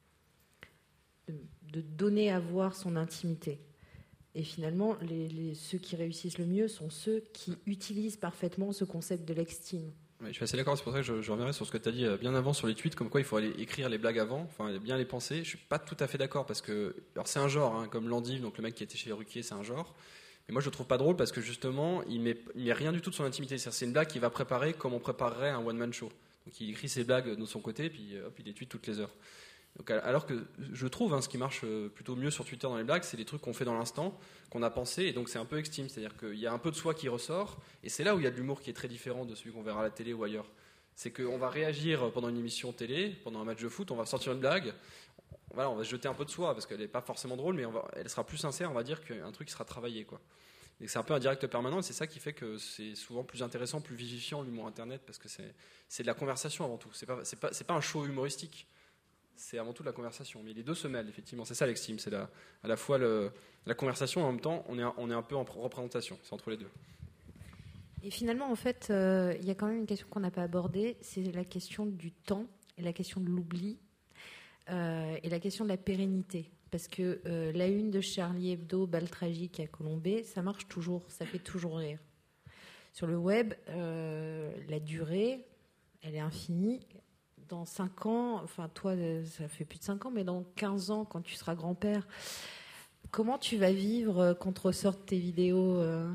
de, de donner à voir son intimité. Et finalement, les, les, ceux qui réussissent le mieux sont ceux qui utilisent parfaitement ce concept de l'extime. Oui, je suis assez d'accord, c'est pour ça que je, je reviendrai sur ce que tu as dit bien avant sur les tweets, comme quoi il faut aller écrire les blagues avant, enfin bien les penser. Je suis pas tout à fait d'accord parce que, alors c'est un genre, hein, comme l'endive, donc le mec qui était chez Ruquier, c'est un genre. Mais moi je le trouve pas drôle parce que justement il met, il met rien du tout de son intimité. C'est-à-dire, c'est une blague qu'il va préparer comme on préparerait un one man show. Donc il écrit ses blagues de son côté, puis hop, il les tweet toutes les heures. Donc, alors que je trouve, hein, ce qui marche plutôt mieux sur Twitter dans les blagues, c'est les trucs qu'on fait dans l'instant, qu'on a pensé, et donc c'est un peu extime, c'est-à-dire qu'il y a un peu de soi qui ressort, et c'est là où il y a de l'humour qui est très différent de celui qu'on verra à la télé ou ailleurs. C'est qu'on va réagir pendant une émission télé, pendant un match de foot, on va sortir une blague, voilà, on va se jeter un peu de soi, parce qu'elle n'est pas forcément drôle, mais on va, elle sera plus sincère, on va dire, qu'un truc qui sera travaillé, quoi. Et c'est un peu un direct permanent, et c'est ça qui fait que c'est souvent plus intéressant, plus vivifiant l'humour internet, parce que c'est, c'est de la conversation avant tout, c'est pas, c'est pas, c'est pas un show humoristique. C'est avant tout de la conversation. Mais les deux se mêlent, effectivement. C'est ça l'extime. C'est la, à la fois le, la conversation, en même temps, on est, on est un peu en représentation. C'est entre les deux. Et finalement, en fait, euh, il y a quand même une question qu'on n'a pas abordée. C'est la question du temps et la question de l'oubli euh, et la question de la pérennité. Parce que euh, la une de Charlie Hebdo, balle tragique à Colombey, ça marche toujours. Ça fait toujours rire. Sur le web, euh, la durée, elle est infinie. Dans cinq ans, enfin toi, ça fait plus de cinq ans, mais dans quinze ans, quand tu seras grand-père, comment tu vas vivre quand tu ressortes tes vidéos euh...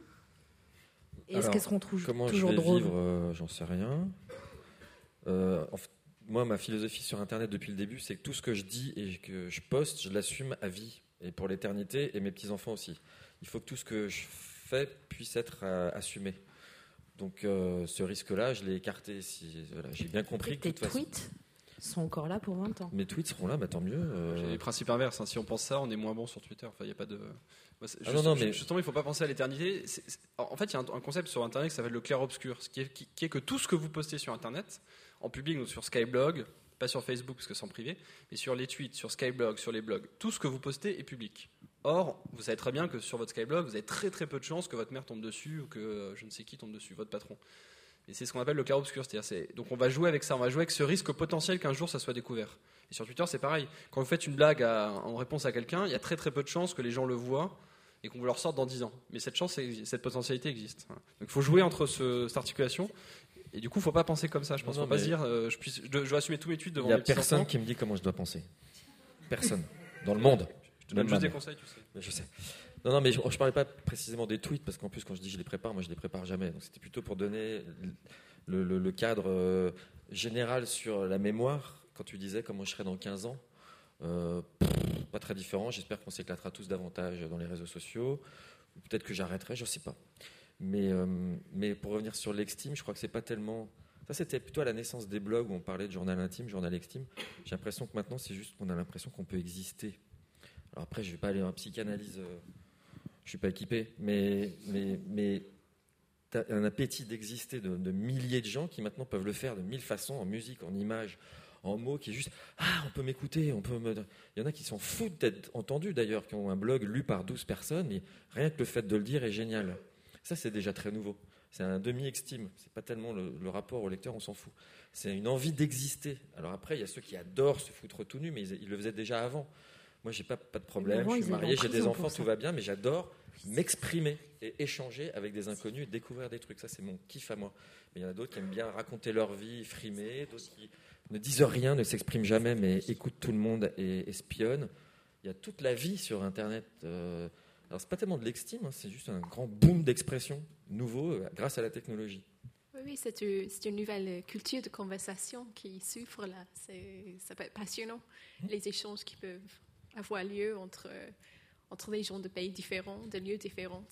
Est-ce Alors, qu'elles seront toujours drôles ? Comment je vais vivre, euh, j'en sais rien. Euh, en fait, moi, ma philosophie sur Internet depuis le début, c'est que tout ce que je dis et que je poste, je l'assume à vie, et pour l'éternité, et mes petits-enfants aussi. Il faut que tout ce que je fais puisse être euh, assumé. Donc euh, ce risque-là, je l'ai écarté. Si, voilà, j'ai bien compris que de toute façon, sont encore là pour vingt ans. Mes tweets seront là, bah, tant mieux. Euh... J'ai les principes inverses. Hein. Si on pense ça, on est moins bon sur Twitter. Enfin, il y a pas de. Moi, ah non, non, mais... Justement, il ne faut pas penser à l'éternité. C'est, c'est... En fait, il y a un, un concept sur Internet qui s'appelle le clair-obscur, ce qui est, qui, qui est que tout ce que vous postez sur Internet, en public, donc sur Skyblog, pas sur Facebook parce que c'est en privé, mais sur les tweets, sur Skyblog, sur les blogs, tout ce que vous postez est public. Or, vous savez très bien que sur votre Skyblog, vous avez très très peu de chances que votre mère tombe dessus ou que euh, je ne sais qui tombe dessus, votre patron. Et c'est ce qu'on appelle le clair-obscur. C'est-à-dire, c'est... Donc on va jouer avec ça, on va jouer avec ce risque potentiel qu'un jour ça soit découvert. Et sur Twitter, c'est pareil. Quand vous faites une blague à... en réponse à quelqu'un, il y a très très peu de chances que les gens le voient et qu'on vous le ressorte dans dix ans. Mais cette chance, cette potentialité existe. Donc il faut jouer entre ce... cette articulation. Et du coup, il ne faut pas penser comme ça. Je pense qu'il ne faut pas se dire euh, je, puisse... je, dois... je dois assumer tous mes tweets devant mes petits enfants. Il n'y a personne qui me dit comment je dois penser. Personne. Dans le monde. Je te donne juste des conseils, tu sais. Mais je sais. Non, non, mais je ne parlais pas précisément des tweets, parce qu'en plus, quand je dis je les prépare, moi je les prépare jamais. Donc c'était plutôt pour donner le, le, le cadre euh, général sur la mémoire. Quand tu disais comment je serais dans quinze ans, euh, pff, pas très différent. J'espère qu'on s'éclatera tous davantage dans les réseaux sociaux. Peut-être que j'arrêterai, je ne sais pas. Mais, euh, mais pour revenir sur l'extime, je crois que c'est pas tellement. Ça, c'était plutôt à la naissance des blogs où on parlait de journal intime, journal extime. J'ai l'impression que maintenant, c'est juste qu'on a l'impression qu'on peut exister. Alors après, je ne vais pas aller en psychanalyse. Euh, je ne suis pas équipé, mais, mais, mais tu as un appétit d'exister de, de milliers de gens qui maintenant peuvent le faire de mille façons, en musique, en images, en mots, qui est juste « Ah, on peut m'écouter, on peut me... » Il y en a qui s'en foutent d'être entendus d'ailleurs, qui ont un blog lu par douze personnes, mais rien que le fait de le dire est génial. Ça, c'est déjà très nouveau. C'est un demi-extime. Ce n'est pas tellement le, le rapport au lecteur, on s'en fout. C'est une envie d'exister. Alors après, il y a ceux qui adorent se foutre tout nu, mais ils, ils le faisaient déjà avant. Moi, j'ai pas, pas de problème, avant, je suis marié, j'ai des enfants, tout va bien, mais j'adore m'exprimer et échanger avec des inconnus et découvrir des trucs. Ça, c'est mon kiff à moi. Mais il y en a d'autres qui aiment bien raconter leur vie, frimer, d'autres qui ne disent rien, ne s'expriment jamais, mais écoutent tout le monde et espionnent. Il y a toute la vie sur Internet. Euh... Alors, c'est pas tellement de l'extime, hein, c'est juste un grand boom d'expression nouveau euh, grâce à la technologie. Oui, oui, c'est une, c'est une nouvelle culture de conversation qui s'ouvre là. C'est, ça peut être passionnant, mmh. les échanges qui peuvent avoir lieu entre, entre les gens de pays différents, de lieux différents.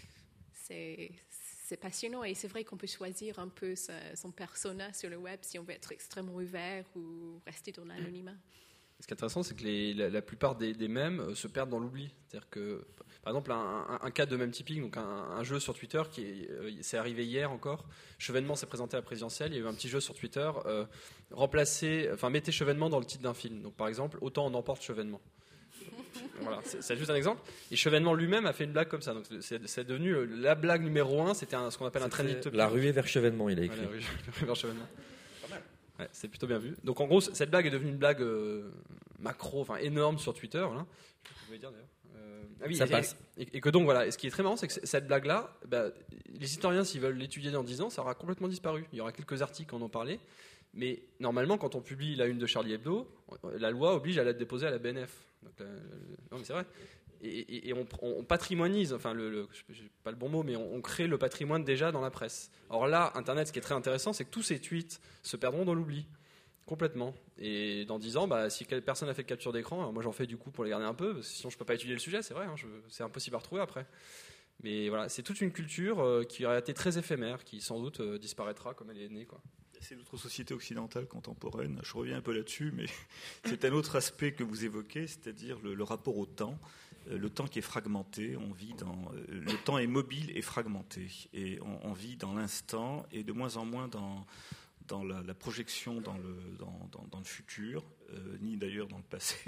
C'est, c'est passionnant et c'est vrai qu'on peut choisir un peu sa, son persona sur le web si on veut être extrêmement ouvert ou rester dans l'anonymat. Ce qui est intéressant, c'est que les, la, la plupart des, des mèmes se perdent dans l'oubli. C'est-à-dire que, par exemple, un, un, un cas de mème typique, donc un, un jeu sur Twitter qui est, euh, c'est arrivé hier encore. Chevènement s'est présenté à la présidentielle. Il y a eu un petit jeu sur Twitter, euh, remplacer, enfin mettez Chevènement dans le titre d'un film. Donc par exemple, autant on emporte Chevènement. Voilà, c'est, c'est juste un exemple. Et Chevènement lui-même a fait une blague comme ça. Donc c'est, c'est devenu la blague numéro un. C'était un, ce qu'on appelle c'était un trending topic. La ruée vers Chevènement, il a écrit. Ouais, la ruée vers Chevènement. Pas mal. Ouais, c'est plutôt bien vu. Donc en gros, cette blague est devenue une blague euh, macro, enfin énorme sur Twitter. Voilà. Je sais pas ce que vous voulez dire d'ailleurs. Euh, ah oui, ça et, passe. Et, et que donc voilà, et ce qui est très marrant, c'est que cette blague-là, bah, les historiens, s'ils veulent l'étudier dans dix ans, ça aura complètement disparu. Il y aura quelques articles qui en ont parlé. Mais normalement, quand on publie la une de Charlie Hebdo, la loi oblige à la déposer à la B N F. Donc, la, la, non, mais c'est vrai. Et, et, et on, on patrimonise, enfin, le, le, je n'ai pas le bon mot, mais on, on crée le patrimoine déjà dans la presse. Or là, Internet, ce qui est très intéressant, c'est que tous ces tweets se perdront dans l'oubli. Complètement. Et dans dix ans, bah, si personne n'a fait de capture d'écran, alors moi j'en fais du coup pour les garder un peu, parce que sinon je ne peux pas étudier le sujet, c'est vrai, hein, je, c'est impossible à retrouver après. Mais voilà, c'est toute une culture euh, qui aurait été très éphémère, qui sans doute euh, disparaîtra comme elle est née, quoi. C'est notre société occidentale contemporaine. Je reviens un peu là-dessus, mais c'est un autre aspect que vous évoquez, c'est-à-dire le, le rapport au temps. Le temps qui est fragmenté, on vit dans, le temps est mobile et fragmenté, et on, on vit dans l'instant et de moins en moins dans, dans la, la projection dans le, dans, dans, dans le futur, euh, ni d'ailleurs dans le passé.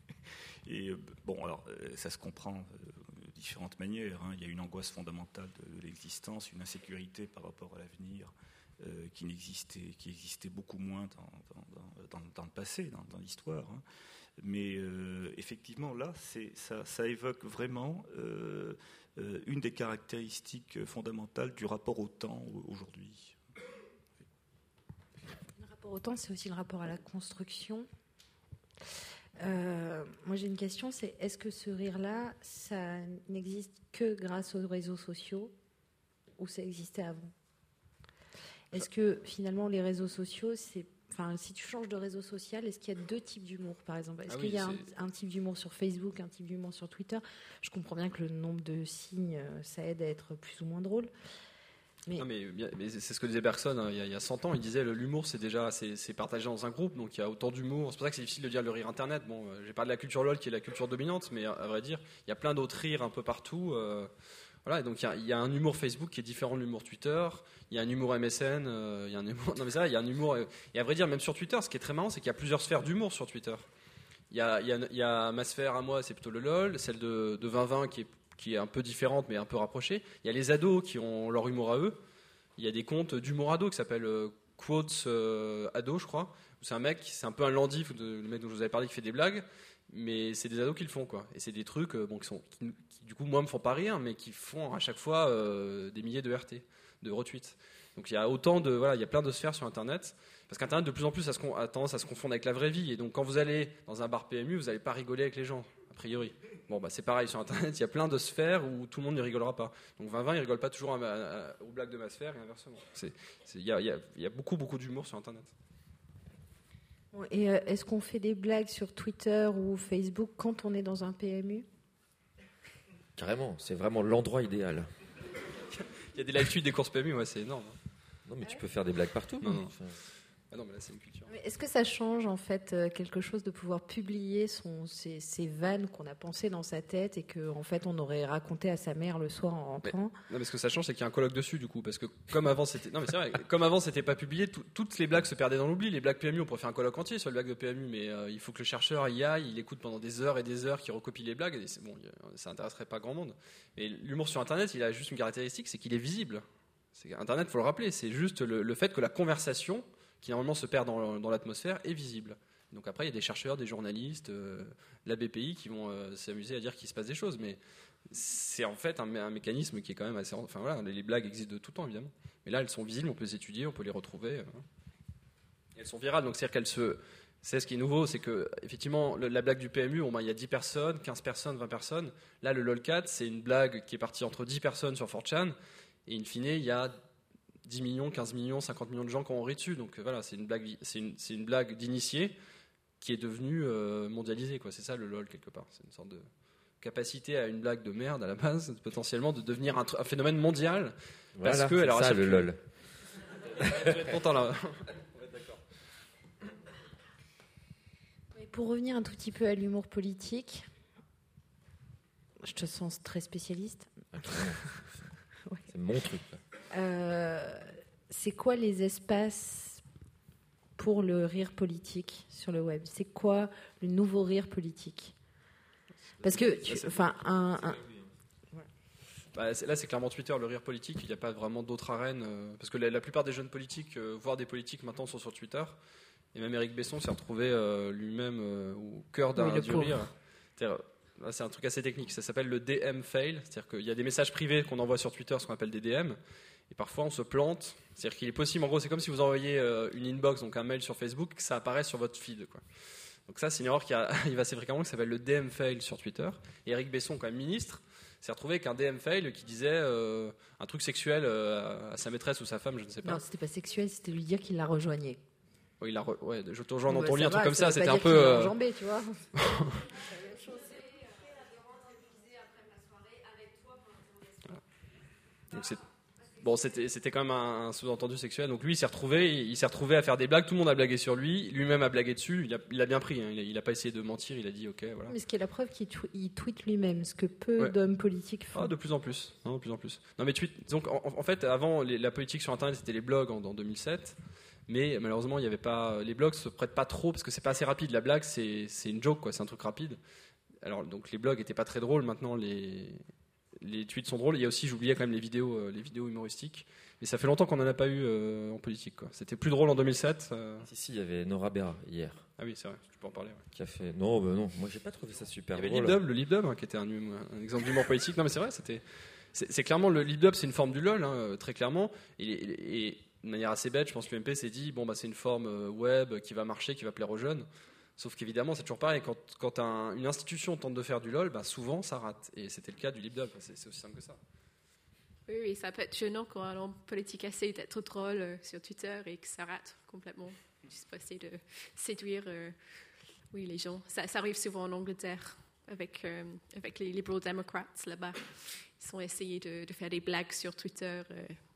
Et bon, alors ça se comprend de différentes manières, hein. Il y a une angoisse fondamentale de, de l'existence, une insécurité par rapport à l'avenir. Euh, qui n'existait, qui existait beaucoup moins dans, dans, dans, dans le passé, dans, dans l'histoire. Hein. Mais euh, effectivement, là, c'est, ça, ça évoque vraiment euh, euh, une des caractéristiques fondamentales du rapport au temps aujourd'hui. Le rapport au temps, c'est aussi le rapport à la construction. Euh, moi, j'ai une question, c'est est-ce que ce rire-là, ça n'existe que grâce aux réseaux sociaux ou ça existait avant ? Est-ce que finalement les réseaux sociaux, c'est, enfin, si tu changes de réseau social, est-ce qu'il y a deux types d'humour, par exemple ? Est-ce ah qu'il oui, y a un, un type d'humour sur Facebook, un type d'humour sur Twitter ? Je comprends bien que le nombre de signes, ça aide à être plus ou moins drôle. Mais... Non, mais, mais c'est ce que disait Bergson hein, il, y a, il y a cent ans. Il disait l'humour, c'est déjà c'est, c'est partagé dans un groupe, donc il y a autant d'humour. C'est pour ça que c'est difficile de dire le rire internet. Bon, euh, j'ai parlé de la culture LOL qui est la culture dominante, mais à, à vrai dire, il y a plein d'autres rires un peu partout. Euh, voilà, et donc il y, a, il y a un humour Facebook qui est différent de l'humour Twitter. Il y a un humour M S N. Euh, il y a un humour. Non mais c'est vrai, il y a un humour. Euh, et à vrai dire, même sur Twitter, ce qui est très marrant, c'est qu'il y a plusieurs sphères d'humour sur Twitter. Il y a, il y a, il y a ma sphère à moi, c'est plutôt le LOL, celle de, de vingt vingt qui est, qui est un peu différente, mais un peu rapprochée. Il y a les ados qui ont leur humour à eux. Il y a des comptes d'humour ado qui s'appellent euh, Quotes euh, Ado, je crois. C'est un mec, c'est un peu un Landy, le mec dont je vous avais parlé, qui fait des blagues, mais c'est des ados qui le font, quoi. Et c'est des trucs euh, bon, qui, sont, qui, qui, du coup, moi, me font pas rire, mais qui font à chaque fois euh, des milliers de R T, de retweets. Donc il y a autant de, voilà, il y a plein de sphères sur Internet, parce qu'Internet, de plus en plus, ça se, a tendance à se confondre avec la vraie vie. Et donc quand vous allez dans un bar P M U, vous n'allez pas rigoler avec les gens, a priori. Bon, bah, c'est pareil sur Internet, il y a plein de sphères où tout le monde ne rigolera pas. Donc vingt vingt, il ne rigole pas toujours à, à, à, aux blagues de ma sphère et inversement. Il y a, y, a, y a beaucoup, beaucoup d'humour sur Internet. Bon, et euh, est-ce qu'on fait des blagues sur Twitter ou Facebook quand on est dans un P M U ? Carrément, c'est vraiment l'endroit idéal. Il y a des live tweets des courses P M U, ouais, c'est énorme. Non, mais tu peux faire des blagues partout. Non, non. Enfin... Ah non, mais là, c'est une culture. Mais est-ce que ça change, en fait, quelque chose de pouvoir publier son, ses, ses vannes qu'on a pensées dans sa tête et qu'en en fait, on aurait raconté à sa mère le soir en rentrant ? Mais, non, mais ce que ça change, c'est qu'il y a un colloque dessus, du coup. Parce que comme avant, c'était, non, mais c'est vrai, comme avant, c'était pas publié, tout, toutes les blagues se perdaient dans l'oubli. Les blagues P M U, on pourrait faire un colloque entier sur les blagues de P M U, mais euh, il faut que le chercheur y aille, il écoute pendant des heures et des heures, qu'il recopie les blagues. Et c'est, bon, ça intéresserait pas grand monde. Mais l'humour sur Internet, il a juste une caractéristique, c'est qu'il est visible. C'est, Internet, faut le rappeler, c'est juste le, le fait que la conversation, qui normalement se perd dans, dans l'atmosphère, est visible. Donc après, il y a des chercheurs, des journalistes, euh, la B P I qui vont euh, s'amuser à dire qu'il se passe des choses, mais c'est en fait un, un mécanisme qui est quand même assez... Enfin voilà, les blagues existent de tout temps, évidemment. Mais là, elles sont visibles, on peut les étudier, on peut les retrouver. Euh, elles sont virales, donc c'est-à-dire qu'elles se... C'est ce qui est nouveau, c'est que effectivement, le, la blague du P M U, bon, ben, il y a dix personnes, quinze personnes, vingt personnes. Là, le LOLcat, c'est une blague qui est partie entre dix personnes sur four chan, et in fine, il y a dix millions, quinze millions, cinquante millions de gens qui ont ri dessus. Donc voilà, c'est une blague, c'est une, c'est une blague d'initié qui est devenue euh, mondialisée, quoi. C'est ça le LOL quelque part. C'est une sorte de capacité à une blague de merde à la base, potentiellement de devenir un, un phénomène mondial. Parce voilà, que c'est alors ça le LOL. Tu vas être content là. Pour revenir un tout petit peu à l'humour politique, je te sens très spécialiste. Ouais. C'est mon truc. Là. Euh, c'est quoi les espaces pour le rire politique sur le web ? C'est quoi le nouveau rire politique ? Parce que, tu, enfin, un, un... Bah, c'est, là, c'est clairement Twitter, le rire politique. Il n'y a pas vraiment d'autres arènes. Euh, parce que la, la plupart des jeunes politiques, euh, voire des politiques maintenant, sont sur Twitter. Et même Éric Besson s'est retrouvé euh, lui-même euh, au cœur d'un oui, du rire. C'est-à-dire, là, c'est un truc assez technique. Ça s'appelle le D M fail. C'est-à-dire qu'il y a des messages privés qu'on envoie sur Twitter, ce qu'on appelle des D M. Et parfois, on se plante. C'est-à-dire qu'il est possible, en gros, c'est comme si vous envoyez euh, une inbox, donc un mail sur Facebook, que ça apparaît sur votre feed, quoi. Donc ça, c'est une erreur qui arrive assez fréquemment, qui s'appelle le D M fail sur Twitter. Et Éric Besson, quand même ministre, s'est retrouvé avec un D M fail qui disait euh, un truc sexuel euh, à sa maîtresse ou sa femme, je ne sais pas. Non, c'était pas sexuel, c'était lui dire qu'il la rejoignait. Oui, il a re... ouais, je te rejoins dans bah, ton lit, un truc va, comme ça, ça c'était un peu. Euh... enjambé, tu vois. Donc c'est... Bon, c'était, c'était quand même un, un sous-entendu sexuel. Donc lui, il s'est retrouvé, il s'est retrouvé à faire des blagues. Tout le monde a blagué sur lui. Lui-même a blagué dessus. Il a, il a bien pris. Hein. Il, a, il a pas essayé de mentir. Il a dit OK, voilà. Mais ce qui est la preuve qu'il tw- il tweet lui-même, ce que peu ouais. d'hommes politiques font. Ah, de plus en plus. Non, de plus en plus. Non, mais tweet. Donc en, en fait, avant, les, la politique sur Internet, c'était les blogs en, en deux mille sept. Mais malheureusement, il y avait pas. Les blogs se prêtent pas trop parce que c'est pas assez rapide. La blague, c'est, c'est une joke, quoi. C'est un truc rapide. Alors donc les blogs étaient pas très drôles. Maintenant, les les tweets sont drôles. Il y a aussi, j'oubliais quand même les vidéos, euh, les vidéos humoristiques. Mais ça fait longtemps qu'on n'en a pas eu euh, en politique, quoi. C'était plus drôle en deux mille sept. Euh... Si, si, il y avait Nora Berra hier. Ah oui, c'est vrai, tu peux en parler. Ouais. Qui a fait. Non, bah non, moi j'ai pas trouvé ça super drôle. Il y avait Libdub, le Libdub, hein, qui était un, un exemple d'humour politique. Non, mais c'est vrai, c'était. C'est, c'est clairement le Libdub, c'est une forme du LOL, hein, très clairement. Et, et, et de manière assez bête, je pense que l'U M P s'est dit bon, bah, c'est une forme web qui va marcher, qui va plaire aux jeunes. Sauf qu'évidemment, c'est toujours pareil. Quand, quand un, une institution tente de faire du LOL, bah, souvent ça rate. Et c'était le cas du Libdub. C'est, c'est aussi simple que ça. Oui, oui, ça peut être gênant quand un homme politique essaie d'être drôle euh, sur Twitter et que ça rate complètement. Juste pour essayer de séduire euh, oui, les gens. Ça, ça arrive souvent en Angleterre avec, euh, avec les Liberal Democrats là-bas. Ils ont essayé de, de faire des blagues sur Twitter euh,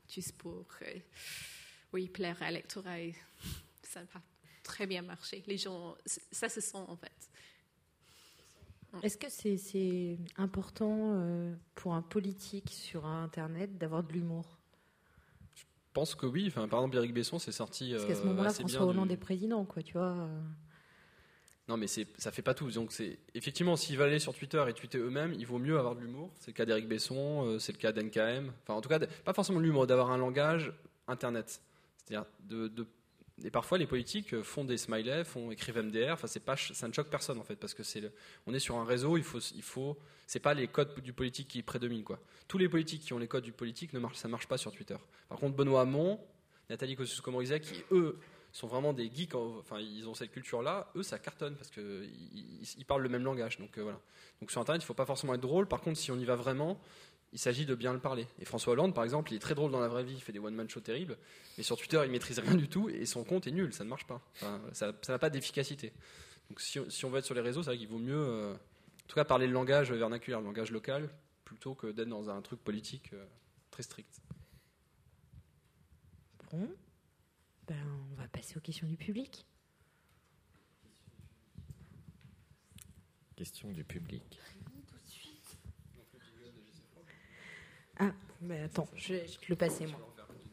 juste pour euh, oui, plaire à l'électorat. Et ça n'a pas très bien marché. Les gens, ça se sent en fait. Est-ce que c'est, c'est important euh, pour un politique sur Internet d'avoir de l'humour ? Je pense que oui. Enfin, par exemple, Éric Besson, c'est sorti. Parce qu'à ce euh, moment-là, assez François bien Hollande du... est président, quoi, tu vois. euh. Non, mais c'est, ça fait pas tout. Donc, c'est effectivement, s'ils veulent aller sur Twitter et tweeter eux-mêmes, il vaut mieux avoir de l'humour. C'est le cas d'Éric Besson, euh, c'est le cas d'N K M. Enfin, en tout cas, pas forcément de l'humour, d'avoir un langage Internet. C'est-à-dire de, de et parfois les politiques font des smileys, font écrivent M D R. Enfin, c'est pas, ça ne choque personne en fait, parce que c'est, le, on est sur un réseau. Il faut, il faut, c'est pas les codes du politique qui prédominent quoi. Tous les politiques qui ont les codes du politique ne marchent, ça marche pas sur Twitter. Par contre, Benoît Hamon, Nathalie Kosciusko-Morizet, qui eux sont vraiment des geeks, enfin ils ont cette culture-là, eux ça cartonne parce que ils, ils parlent le même langage. Donc euh, voilà. Donc sur Internet, il faut pas forcément être drôle. Par contre, si on y va vraiment, il s'agit de bien le parler. Et François Hollande, par exemple, il est très drôle dans la vraie vie, il fait des one-man shows terribles, mais sur Twitter, il maîtrise rien du tout et son compte est nul, ça ne marche pas. Enfin, ça n'a pas d'efficacité. Donc si, si on veut être sur les réseaux, c'est vrai qu'il vaut mieux, euh, en tout cas, parler le langage vernaculaire, le langage local, plutôt que d'être dans un truc politique euh, très strict. Bon, ben, on va passer aux questions du public. Question du public. Ah, mais attends, je vais te le passer, moi.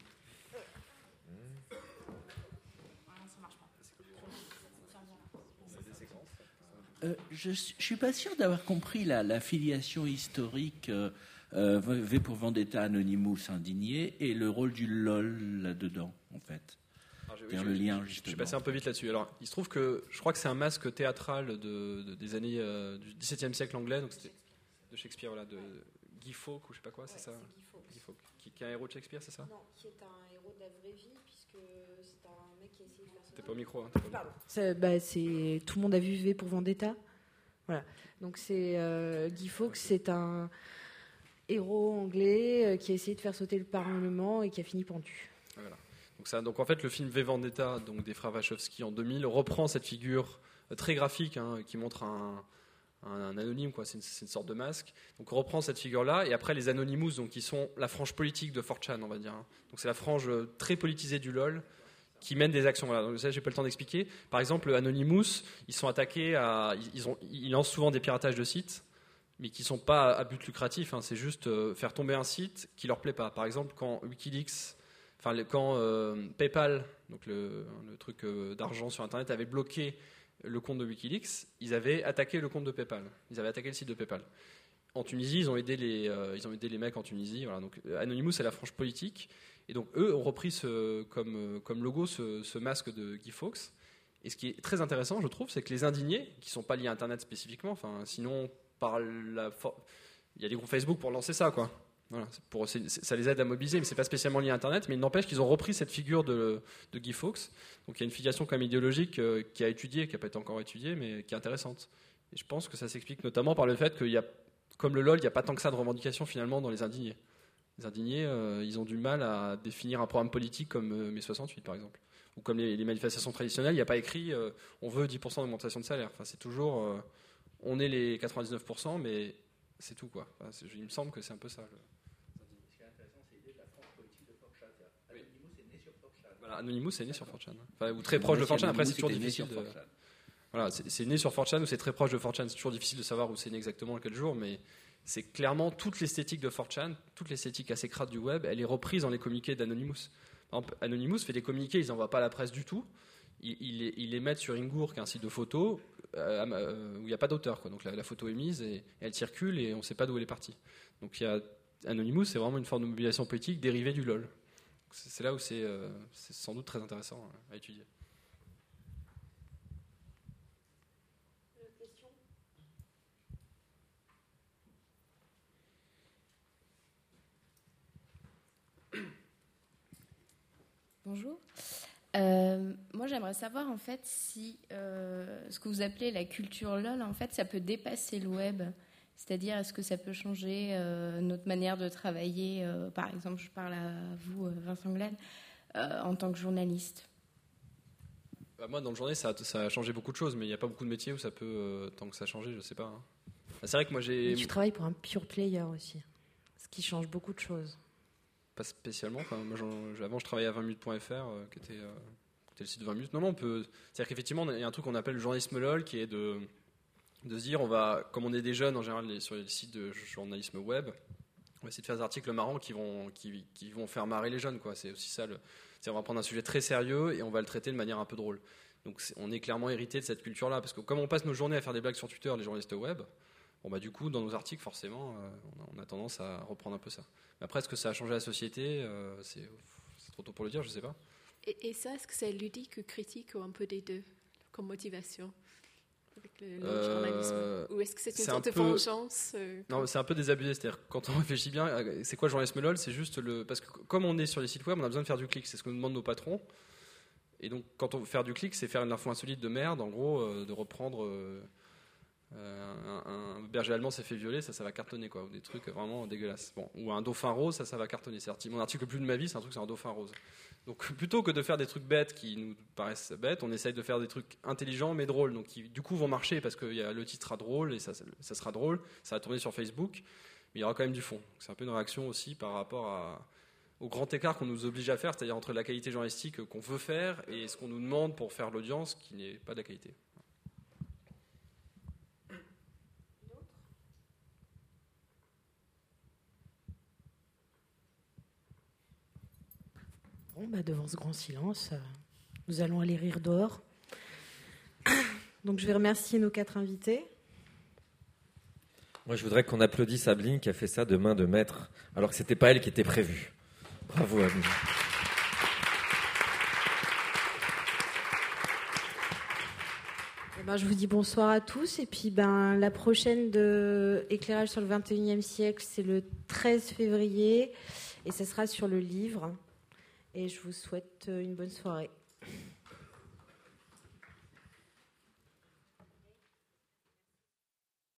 Euh, je ne suis pas sûr d'avoir compris la, la filiation historique euh, euh, V pour Vendetta, Anonymous, Indigné, et le rôle du LOL là-dedans, en fait. Alors, je, oui, je, le lien, je, justement. je suis passé un peu vite là-dessus. Alors, il se trouve que je crois que c'est un masque théâtral de, de, des années euh, du dix-septième siècle anglais, donc c'était de Shakespeare, voilà, de Guy Fawkes ou je sais pas quoi, ouais, c'est ça. C'est Guy Fawkes. Guy Fawkes, qui, qui est un héros de Shakespeare, c'est ça? Non, qui est un héros de la vraie vie, puisque c'est un mec qui a essayé de faire. T'es pas au micro. Hein, pas Pardon. C'est, bah, c'est tout le monde a vu V pour Vendetta. Voilà. Donc c'est euh, Guy Fawkes, c'est un héros anglais euh, qui a essayé de faire sauter le Parlement et qui a fini pendu. Voilà. Donc, ça, donc en fait, le film V Vendetta, donc des frères Wachowski en deux mille, reprend cette figure très graphique hein, qui montre un, un, un anonyme, quoi. C'est, une, c'est une sorte de masque. Donc on reprend cette figure-là, et après les Anonymous, donc qui sont la frange politique de four chan, on va dire. Hein. Donc c'est la frange très politisée du LOL, qui mènent des actions. Voilà. Donc ça, j'ai pas le temps d'expliquer. Par exemple, Anonymous, ils sont attaqués à, ils, ont, ils lancent souvent des piratages de sites, mais qui sont pas à but lucratif. Hein. C'est juste euh, faire tomber un site qui leur plaît pas. Par exemple, quand WikiLeaks, enfin quand euh, PayPal, donc le, le truc euh, d'argent sur Internet, avait bloqué le compte de WikiLeaks, ils avaient attaqué le compte de PayPal. Ils avaient attaqué le site de PayPal. En Tunisie, ils ont aidé les, euh, ils ont aidé les mecs en Tunisie. Voilà. Donc Anonymous, c'est la frange politique. Et donc eux ont repris ce, comme, comme logo ce, ce masque de Guy Fawkes. Et ce qui est très intéressant, je trouve, c'est que les indignés, qui ne sont pas liés à Internet spécifiquement, enfin, sinon par la for... il y a des groupes Facebook pour lancer ça, quoi. Voilà, c'est pour, c'est, ça les aide à mobiliser, mais c'est pas spécialement lié à Internet. Mais il n'empêche qu'ils ont repris cette figure de, de Guy Fawkes. Donc il y a une filiation quand même idéologique euh, qui a étudié, qui n'a pas été encore étudiée, mais qui est intéressante. Et je pense que ça s'explique notamment par le fait qu'il y a, comme le LOL, il n'y a pas tant que ça de revendications finalement dans les indignés. Les indignés, euh, ils ont du mal à définir un programme politique comme euh, mai soixante-huit, par exemple. Ou comme les, les manifestations traditionnelles, il n'y a pas écrit euh, on veut dix pour cent d'augmentation de salaire. Enfin, c'est toujours euh, on est les quatre-vingt-dix-neuf pour cent, mais c'est tout, quoi. Enfin, c'est, il me semble que c'est un peu ça. Le... Ce qui est intéressant, c'est l'idée de la frange politique de four chan. Anonymous est né sur four chan. Voilà, Anonymous est né sur four chan. Enfin, ou très proche de four chan. Après, c'est toujours difficile de. Voilà, c'est, c'est né sur four chan ou c'est très proche de four chan. C'est toujours difficile de savoir où c'est né exactement, quel jour, mais. C'est clairement toute l'esthétique de four chan, toute l'esthétique assez crade du web, elle est reprise dans les communiqués d'Anonymous. Par exemple, Anonymous fait des communiqués, ils n'envoient pas à la presse du tout. Ils, ils, les, ils les mettent sur Ingour, qui est un site de photos, euh, euh, où il n'y a pas d'auteur, quoi. Donc la, la photo est mise et, et elle circule et on ne sait pas d'où elle est partie. Donc il y a, Anonymous, c'est vraiment une forme de mobilisation politique dérivée du LOL. C'est, c'est là où c'est, euh, c'est sans doute très intéressant à étudier. Bonjour. Euh, moi, j'aimerais savoir en fait si euh, ce que vous appelez la culture LOL, en fait, ça peut dépasser le web. C'est-à-dire, est-ce que ça peut changer euh, notre manière de travailler euh, par exemple, je parle à vous, Vincent Glade, euh, en tant que journaliste. Bah moi, dans le journée, ça a, ça a changé beaucoup de choses, mais il n'y a pas beaucoup de métiers où ça peut, euh, tant que ça a changé, je sais pas. Hein. Bah, c'est vrai que moi, j'ai. Et tu travailles pour un pure player aussi, ce qui change beaucoup de choses. pas spécialement. Enfin, moi, j'en, avant, je travaillais à vingt minutes point f r, euh, qui, était, euh, qui était le site de vingt minutes. Non, non, on peut. C'est-à-dire qu'effectivement, il y a un truc qu'on appelle le journalisme LOL, qui est de, de se dire, on va, comme on est des jeunes en général les, sur les sites de journalisme web, on va essayer de faire des articles marrants qui vont, qui, qui vont faire marrer les jeunes, quoi. C'est aussi ça. Le, c'est, on va prendre un sujet très sérieux et on va le traiter de manière un peu drôle. Donc, c'est, on est clairement hérité de cette culture-là, parce que comme on passe nos journées à faire des blagues sur Twitter, les journalistes web. Bon bah du coup dans nos articles forcément euh, on, a, on a tendance à reprendre un peu ça. Mais après est-ce que ça a changé la société euh, c'est, c'est trop tôt pour le dire, je sais pas. Et, et ça, est-ce que c'est ludique ou critique ou un peu des deux comme motivation avec le, le euh, journalisme, ou est-ce que c'est une c'est sorte de peu... vengeance euh, Non, c'est un peu désabusé, c'est-à-dire quand on réfléchit bien, c'est quoi le journalisme LOL, c'est juste le parce que comme on est sur les sites web, on a besoin de faire du clic, c'est ce que nous demandent nos patrons. Et donc quand on veut faire du clic, c'est faire une info insolite de merde, en gros, euh, de reprendre. Euh, Euh, un, un berger allemand s'est fait violer, ça, ça va cartonner, quoi, ou des trucs vraiment dégueulasses. Bon, ou un dauphin rose, ça, ça va cartonner. C'est mon article le plus de ma vie, c'est un truc, c'est un dauphin rose. Donc, plutôt que de faire des trucs bêtes qui nous paraissent bêtes, on essaye de faire des trucs intelligents mais drôles, donc qui du coup vont marcher parce que y a, le titre sera drôle et ça, ça, ça sera drôle, ça va tourner sur Facebook, mais il y aura quand même du fond. Donc, c'est un peu une réaction aussi par rapport à, au grand écart qu'on nous oblige à faire, c'est-à-dire entre la qualité journalistique qu'on veut faire et ce qu'on nous demande pour faire l'audience qui n'est pas de la qualité. Bon, bah devant ce grand silence, euh, nous allons aller rire dehors. Donc je vais remercier nos quatre invités. Moi, je voudrais qu'on applaudisse Abeline qui a fait ça de main de maître, alors que c'était pas elle qui était prévue. Bravo, Abeline. Eh ben, je vous dis bonsoir à tous. Et puis ben, la prochaine de Éclairage sur le vingt et unième siècle, c'est le treize février. Et ça sera sur le livre. Et je vous souhaite une bonne soirée.